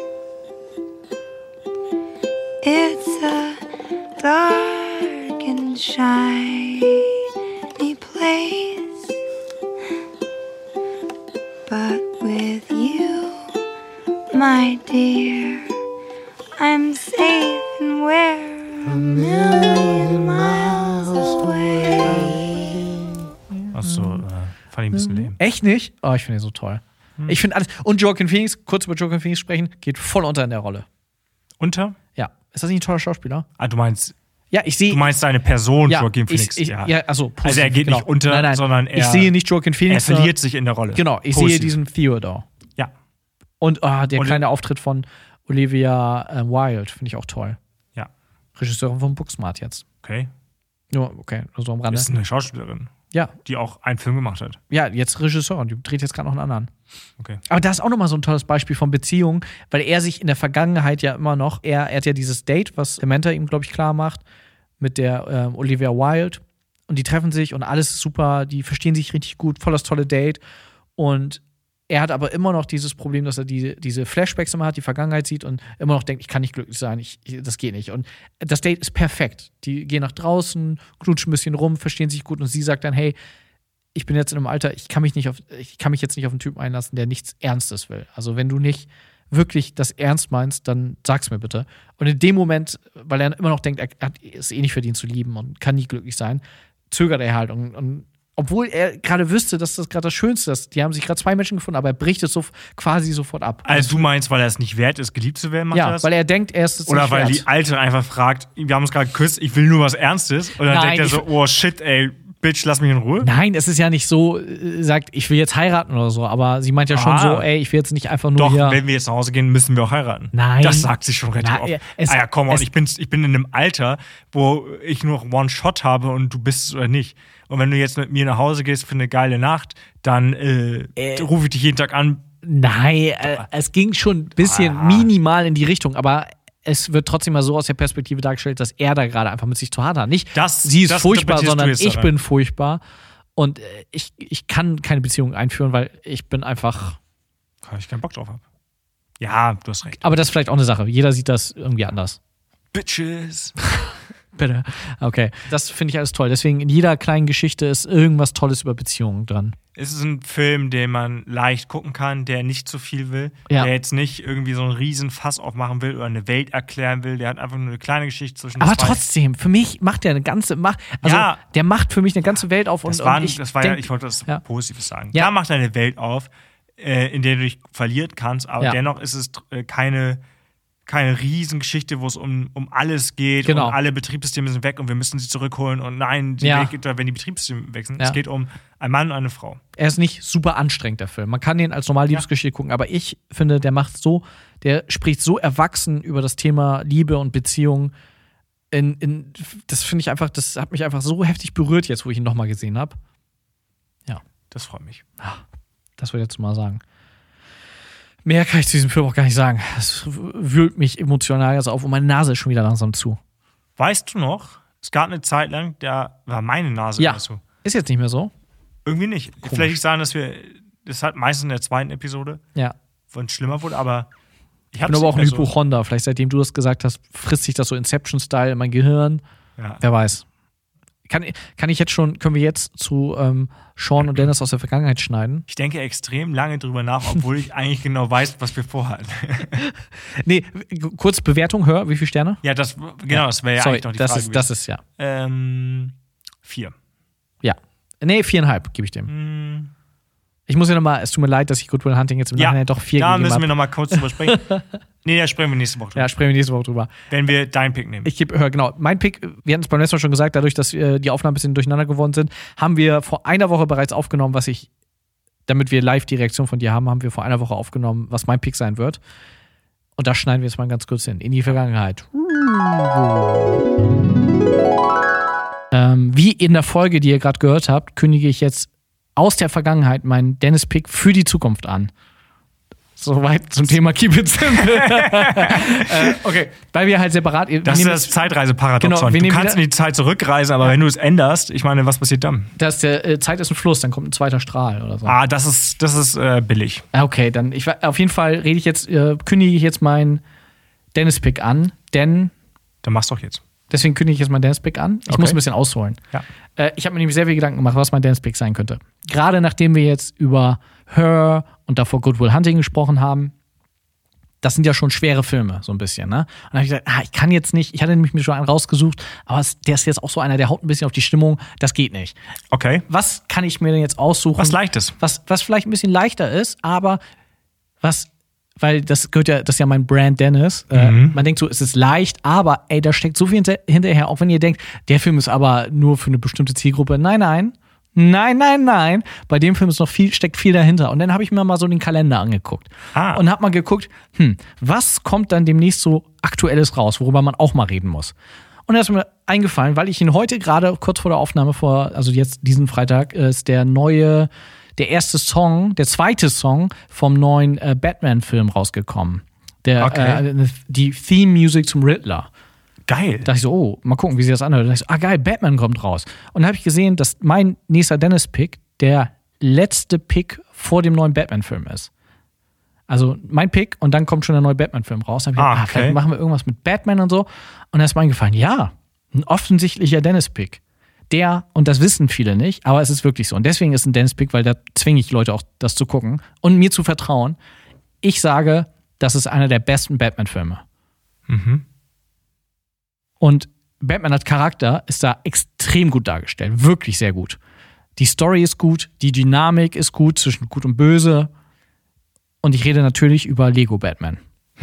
It's a dark and shiny place, but with you, my dear, I'm safe and we're a million miles away. Achso, äh, fand ich ein bisschen lame. Echt nicht? Oh, ich finde den so toll. Ich finde alles. Und Joaquin Phoenix, kurz über Joaquin Phoenix sprechen, geht voll unter in der Rolle. Unter? Ja. Ist das nicht ein toller Schauspieler? Ah, du meinst, Ja, ich sehe. du meinst deine Person, ja, Joaquin Phoenix. Ich, ich, ja. ja, also, positiv, Also er geht genau. nicht unter, nein, nein. sondern er, ich sehe nicht Joaquin er Phoenix. verliert sich in der Rolle. Genau, ich Positiv. sehe diesen Theodore. Ja. Und ah, der Und- kleine Auftritt von Olivia äh, Wilde finde ich auch toll. Ja. Regisseurin von Booksmart jetzt. Okay. Ja, okay, nur so am Rande. Ist eine Schauspielerin, Ja, die auch einen Film gemacht hat. ja, jetzt Regisseurin, die dreht jetzt gerade noch einen anderen. Okay. Aber das ist auch nochmal so ein tolles Beispiel von Beziehung, weil er sich in der Vergangenheit ja immer noch, er, er hat ja dieses Date, was Samantha ihm, glaube ich, klar macht, mit der ähm, Olivia Wilde. Und die treffen sich und alles ist super, die verstehen sich richtig gut, voll das tolle Date. Und er hat aber immer noch dieses Problem, dass er die, diese Flashbacks immer hat, die Vergangenheit sieht und immer noch denkt, ich kann nicht glücklich sein, ich, ich, das geht nicht. Und das Date ist perfekt. Die gehen nach draußen, knutschen ein bisschen rum, verstehen sich gut und sie sagt dann, hey, ich bin jetzt in einem Alter, ich kann mich nicht auf, ich kann mich jetzt nicht auf einen Typen einlassen, der nichts Ernstes will. Also wenn du nicht wirklich das ernst meinst, dann sag's mir bitte. Und in dem Moment, weil er immer noch denkt, er hat es eh nicht verdient zu lieben und kann nie glücklich sein, zögert er halt. Und, und obwohl er gerade wüsste, dass das gerade das Schönste ist. Die haben sich gerade zwei Menschen gefunden, aber er bricht es so quasi sofort ab. Also du meinst, weil er es nicht wert ist, geliebt zu werden, macht er ja, das? weil er denkt, er ist es Oder nicht weil wert. die Alte einfach fragt, wir haben uns gerade geküsst, ich will nur was Ernstes. Und dann Nein, denkt er ich- so, oh shit, ey, Bitch, lass mich in Ruhe. Nein, es ist ja nicht so, äh, sagt, ich will jetzt heiraten oder so, aber sie meint ja schon Ah. so, ey, ich will jetzt nicht einfach nur Doch, hier. wenn wir jetzt nach Hause gehen, müssen wir auch heiraten. Nein. Das sagt sie schon relativ Na, oft. es- ah ja, komm on, es- ich bin, ich bin in einem Alter, wo ich nur noch One-Shot habe und du bist es oder nicht. Und wenn du jetzt mit mir nach Hause gehst für eine geile Nacht, dann äh, Äh. rufe ich dich jeden Tag an. Nein, äh, es ging schon ein bisschen Ah. minimal in die Richtung, aber es wird trotzdem mal so aus der Perspektive dargestellt, dass er da gerade einfach mit sich zu hart hat. Nicht, Das- sie ist das furchtbar, interpretierst du sondern jetzt ich da rein. bin furchtbar. Und äh, ich, ich kann keine Beziehung einführen, weil ich bin einfach. Weil ich keinen Bock drauf habe. Ja, du hast recht. Aber das ist vielleicht auch eine Sache. Jeder sieht das irgendwie anders. Bitches. Bitte. Okay. Das finde ich alles toll. Deswegen in jeder kleinen Geschichte ist irgendwas Tolles über Beziehungen dran. Es ist ein Film, den man leicht gucken kann, der nicht zu viel will, Ja. der jetzt nicht irgendwie so einen riesen Fass aufmachen will oder eine Welt erklären will. Der hat einfach nur eine kleine Geschichte zwischen Aber zwei. trotzdem, für mich macht der eine ganze Macht. Also Ja. der macht für mich eine ganze Welt auf und, Das war, und ich das war ja, denk, ich wollte das ja. Positives sagen. Ja. Da macht er eine Welt auf, äh, in der du dich verlieren kannst, aber Ja. dennoch ist es äh, keine, keine Riesengeschichte, wo es um, um alles geht Genau. und alle Betriebssysteme sind weg und wir müssen sie zurückholen und nein, die Ja. Welt geht da, wenn die Betriebssysteme weg sind. Ja. Es geht um einen Mann und eine Frau. er ist nicht super anstrengend, der Film. Man kann den als normale Liebesgeschichte gucken, aber ich finde, der macht so, der spricht so erwachsen über das Thema Liebe und Beziehung. In, in, das finde ich einfach, das hat mich einfach so heftig berührt, jetzt, wo ich ihn nochmal gesehen habe. Das freut mich. Das würde ich jetzt mal sagen. Mehr kann ich zu diesem Film auch gar nicht sagen. Es wühlt mich emotional ganz auf und meine Nase ist schon wieder langsam zu. Weißt du noch, es gab eine Zeit lang, da war meine Nase Ja. immer zu. Ist jetzt nicht mehr so? Irgendwie nicht. Vielleicht nicht sagen, dass wir, das hat meistens in der zweiten Episode, Ja. wo es schlimmer wurde, aber ich Ich habe bin aber auch ein Hypochonder. Vielleicht seitdem du das gesagt hast, frisst sich das so Inception-Style in mein Gehirn. Ja. Wer weiß. Kann, kann ich jetzt schon, können wir jetzt zu ähm, Sean und Dennis aus der Vergangenheit schneiden? Ich denke extrem lange drüber nach, obwohl ich eigentlich genau weiß, was wir vorhatten. Nee, g- kurz Bewertung, hör, wie viele Sterne? Ja, das, genau, das wäre ja Sorry, eigentlich noch die das Frage ist, das ist ja. Ähm, vier. Ja. Nee, viereinhalb gebe ich dem. Hm. Ich muss ja nochmal, es tut mir leid, dass ich Good Will Hunting jetzt im Ja, Nachhinein doch vier da gegeben müssen wir habe. nochmal kurz drüber sprechen. Nee, da sprechen wir nächste Woche drüber. Ja, sprechen wir nächste Woche drüber. Wenn wir deinen Pick nehmen. Ich gebe, hör, genau, mein Pick, wir hatten es beim letzten Mal schon gesagt, dadurch, dass äh, die Aufnahmen ein bisschen durcheinander geworden sind, haben wir vor einer Woche bereits aufgenommen, was ich, damit wir live die Reaktion von dir haben, haben wir vor einer Woche aufgenommen, was mein Pick sein wird. Und da schneiden wir jetzt mal ganz kurz hin, in die Vergangenheit. Ähm, wie in der Folge, die ihr gerade gehört habt, kündige ich jetzt aus der Vergangenheit meinen Dennis-Pick für die Zukunft an. Soweit zum Thema Keep It Simple. äh, okay, weil wir halt separat. wir Das ist nehmen- das Zeitreiseparadoxon. Genau, wir du nehmen kannst wieder- in die Zeit zurückreisen, aber wenn du es änderst, ich meine, was passiert dann? dass der äh, Zeit ist ein Fluss, dann kommt ein zweiter Strahl oder so. Ah, das ist, das ist äh, billig. Ah, okay, dann ich wa- auf jeden Fall rede ich jetzt, äh, kündige ich jetzt meinen Dennis-Pick an, denn Dann mach's doch jetzt. deswegen kündige ich jetzt meinen Dennis-Pick an. Ich Okay. muss ein bisschen ausholen. Ja. Äh, ich habe mir nämlich sehr viel Gedanken gemacht, was mein Dennis-Pick sein könnte. Gerade nachdem wir jetzt über Her und davor Good Will Hunting gesprochen haben, das sind ja schon schwere Filme, so ein bisschen, ne? Und dann habe ich gesagt, ah, ich kann jetzt nicht, ich hatte nämlich mir schon einen rausgesucht, aber es, der ist jetzt auch so einer, der haut ein bisschen auf die Stimmung, das geht nicht. Okay. Was kann ich mir denn jetzt aussuchen? Was Leichtes. Was, was vielleicht ein bisschen leichter ist, aber was, weil das gehört ja, das ist ja mein Brand Dennis. Äh, Mhm. man denkt so, es ist leicht, aber ey, da steckt so viel hinter, hinterher, auch wenn ihr denkt, der Film ist aber nur für eine bestimmte Zielgruppe. Nein, nein. Nein, nein, nein. Bei dem Film ist noch viel, steckt viel dahinter. Und dann habe ich mir mal so den Kalender angeguckt. Ah. Und habe mal geguckt, hm, was kommt dann demnächst so Aktuelles raus, worüber man auch mal reden muss. Und da ist mir eingefallen, weil ich ihn heute gerade kurz vor der Aufnahme vor, also jetzt diesen Freitag, äh, ist der neue, der erste Song, der zweite Song vom neuen äh, Batman-Film rausgekommen. Der, Okay. äh, die Theme-Music zum Riddler. Geil. Da dachte ich so, oh, mal gucken, wie sich das anhört. Da dachte ich so, ah geil, Batman kommt raus. Und dann habe ich gesehen, dass mein nächster Dennis-Pick der letzte Pick vor dem neuen Batman-Film ist. Also mein Pick und dann kommt schon der neue Batman-Film raus. Dann hab ich Ah, gedacht, ah, okay. vielleicht machen wir irgendwas mit Batman und so. Und da ist mir eingefallen, ja, ein offensichtlicher Dennis-Pick. Der, und das wissen viele nicht, aber es ist wirklich so. Und deswegen ist ein Dennis-Pick, weil da zwinge ich Leute auch, das zu gucken und mir zu vertrauen. Ich sage, das ist einer der besten Batman-Filme. Mhm. Und Batman als Charakter ist da extrem gut dargestellt. Wirklich sehr gut. Die Story ist gut, die Dynamik ist gut zwischen Gut und Böse. Und ich rede natürlich über Lego Batman.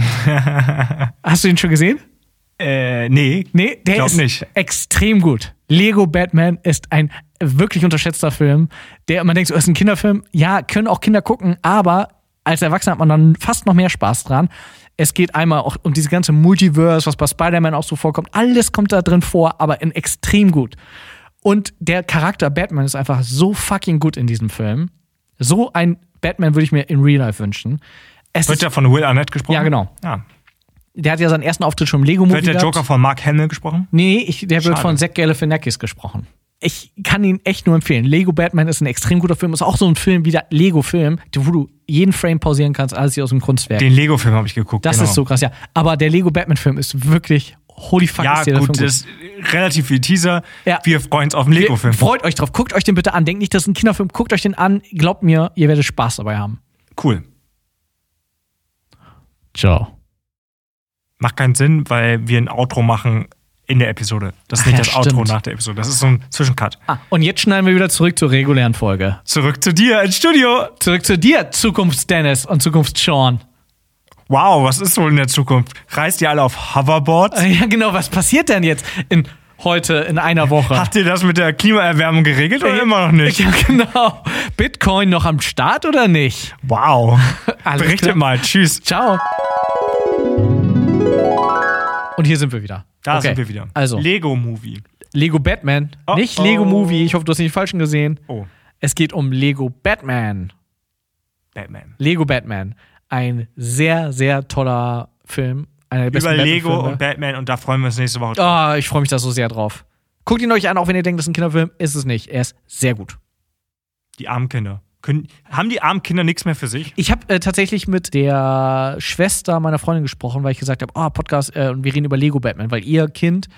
Hast du ihn schon gesehen? Äh, nee. Nee, der Glaub ist nicht. extrem gut. Lego Batman ist ein wirklich unterschätzter Film. Der, man denkt so, ist ein Kinderfilm. Ja, können auch Kinder gucken, aber als Erwachsener hat man dann fast noch mehr Spaß dran. Es geht einmal auch um diese ganze Multiverse, was bei Spider-Man auch so vorkommt. Alles kommt da drin vor, aber in extrem gut. Und der Charakter Batman ist einfach so fucking gut in diesem Film. So ein Batman würde ich mir in Real Life wünschen. Es Wird ist, der von Will Arnett gesprochen? Ja, genau. Ja. der hat ja seinen ersten Auftritt schon im Lego-Movie Wird der gehabt. Joker von Mark Hamill gesprochen? Nee, ich, der wird Schade. von Zach Galifianakis gesprochen. Ich kann ihn echt nur empfehlen. Lego Batman ist ein extrem guter Film. Ist auch so ein Film wie der Lego-Film, wo du jeden Frame pausieren kannst, alles hier aus dem Kunstwerk. Den Lego-Film habe ich geguckt. das genau. ist so krass, ja. Aber der Lego Batman-Film ist wirklich holy fuck. Ja, ist der gut, Film das ist relativ viel Teaser. Ja. Wir freuen uns auf den Lego-Film. Freut euch drauf. Guckt euch den bitte an. Denkt nicht, das ist ein Kinderfilm. Guckt euch den an. Glaubt mir, ihr werdet Spaß dabei haben. Cool. Ciao. Macht keinen Sinn, weil wir ein Outro machen in der Episode. Das ist Ach nicht ja, das Outro stimmt. nach der Episode. Das ist so ein Zwischencut. Ah, und jetzt schneiden wir wieder zurück zur regulären Folge. Zurück zu dir ins Studio. Zurück zu dir, Zukunfts-Dennis und Zukunfts-Sean. Wow, was ist wohl in der Zukunft? Reist ihr alle auf Hoverboards? Ja, genau. Was passiert denn jetzt in, heute in einer Woche? Habt ihr das mit der Klimaerwärmung geregelt oder immer noch nicht? Ja, genau. Bitcoin noch am Start oder nicht? Wow. Alles Berichtet klar. mal. Tschüss. Ciao. Und hier sind wir wieder. Da Okay. sind wir wieder. Also, Lego-Movie. Lego Batman. Oh, nicht oh. Lego Movie. Ich hoffe, du hast nicht den falschen gesehen. Oh, Es geht um Lego Batman. Batman. Lego Batman. Ein sehr, sehr toller Film. Einer der besten Über Lego Batman-Filme. und Batman und da freuen wir uns nächste Woche drauf. Oh, ich freue mich da so sehr drauf. Guckt ihn euch an, auch wenn ihr denkt, das ist ein Kinderfilm. Ist es nicht. Er ist sehr gut. Die armen Kinder. Können, haben die armen Kinder nichts mehr für sich? Ich habe äh, tatsächlich mit der Schwester meiner Freundin gesprochen, weil ich gesagt habe, oh, Podcast, äh, und wir reden über Lego Batman, weil ihr Kind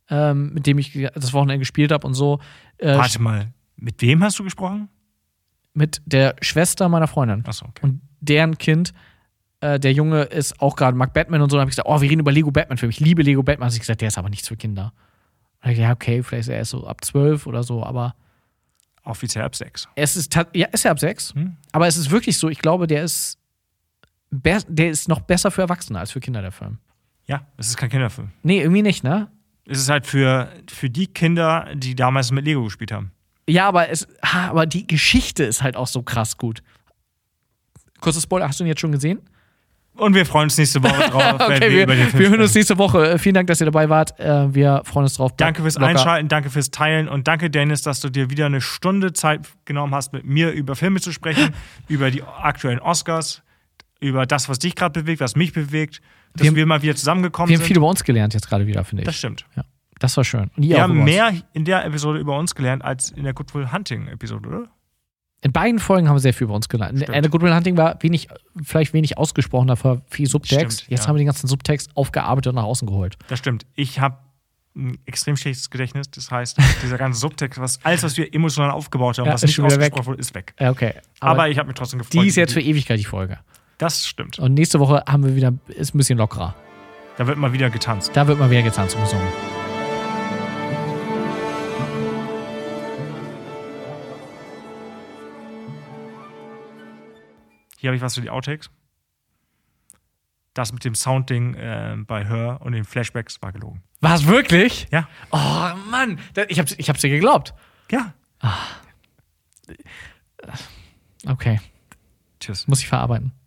ähm, mit dem ich das Wochenende gespielt habe und so. Äh, Warte mal, mit wem hast du gesprochen? Mit der Schwester meiner Freundin. Achso, okay. Und deren Kind, äh, der Junge ist auch gerade, mag Batman und so. Und habe ich gesagt, oh, wir reden über Lego Batman-Film. Ich liebe Lego Batman. Und ich gesagt, der ist aber nichts für Kinder. Und ich gesagt, ja, okay, vielleicht ist er erst so ab zwölf oder so, aber. Offiziell ab sechs. Es ist, ta- ja, ist er ab sechs. Hm? Aber es ist wirklich so, ich glaube, der ist, be- der ist noch besser für Erwachsene als für Kinder, der Film. Ja, es ist kein Kinderfilm. Nee, irgendwie nicht, ne? Es ist halt für, für die Kinder, die damals mit Lego gespielt haben. Ja, aber, es, ha, aber die Geschichte ist halt auch so krass gut. Kurzer Spoiler, hast du ihn jetzt schon gesehen? Und wir freuen uns nächste Woche drauf, wenn Okay, wir, wir, über den Film wir hören uns sprechen. nächste Woche. Äh, Vielen Dank, dass ihr dabei wart. Äh, Wir freuen uns drauf. Bleibt Danke fürs locker. Einschalten, danke fürs Teilen und danke, Dennis, dass du dir wieder eine Stunde Zeit genommen hast, mit mir über Filme zu sprechen, über die aktuellen Oscars, über das, was dich gerade bewegt, was mich bewegt, dass Wir wir, haben- mal wieder zusammengekommen Wir haben sind. viel über uns gelernt jetzt gerade wieder, finde ich. Das stimmt. Ja, das war schön. Und ihr Wir auch haben über uns. mehr in der Episode über uns gelernt als in der Good Will Hunting Episode, oder? In beiden Folgen haben wir sehr viel über uns gelernt. Stimmt. In der Good Will Hunting war wenig, vielleicht wenig ausgesprochen, dafür viel Subtext. Stimmt, Jetzt ja. haben wir den ganzen Subtext aufgearbeitet und nach außen geholt. Das stimmt. Ich habe ein extrem schlechtes Gedächtnis. Das heißt, dieser ganze Subtext, was, alles, was wir emotional aufgebaut haben, Ja, was ist nicht schon wieder weg. ausgesprochen wurde, ist weg. Ja, okay. Aber, ich habe mich trotzdem gefreut. die ist jetzt über für Ewigkeit, die Folge. Das stimmt. Und nächste Woche haben wir wieder, ist ein bisschen lockerer. Da wird mal wieder getanzt. Da wird mal wieder getanzt und gesungen. Hier habe ich was für die Outtakes. Das mit dem Soundding äh, bei Her und den Flashbacks war gelogen. War es wirklich? Ja. Oh Mann, Da- ich hab's, ich hab's dir geglaubt. Ja. Okay, Tschüss. muss ich verarbeiten.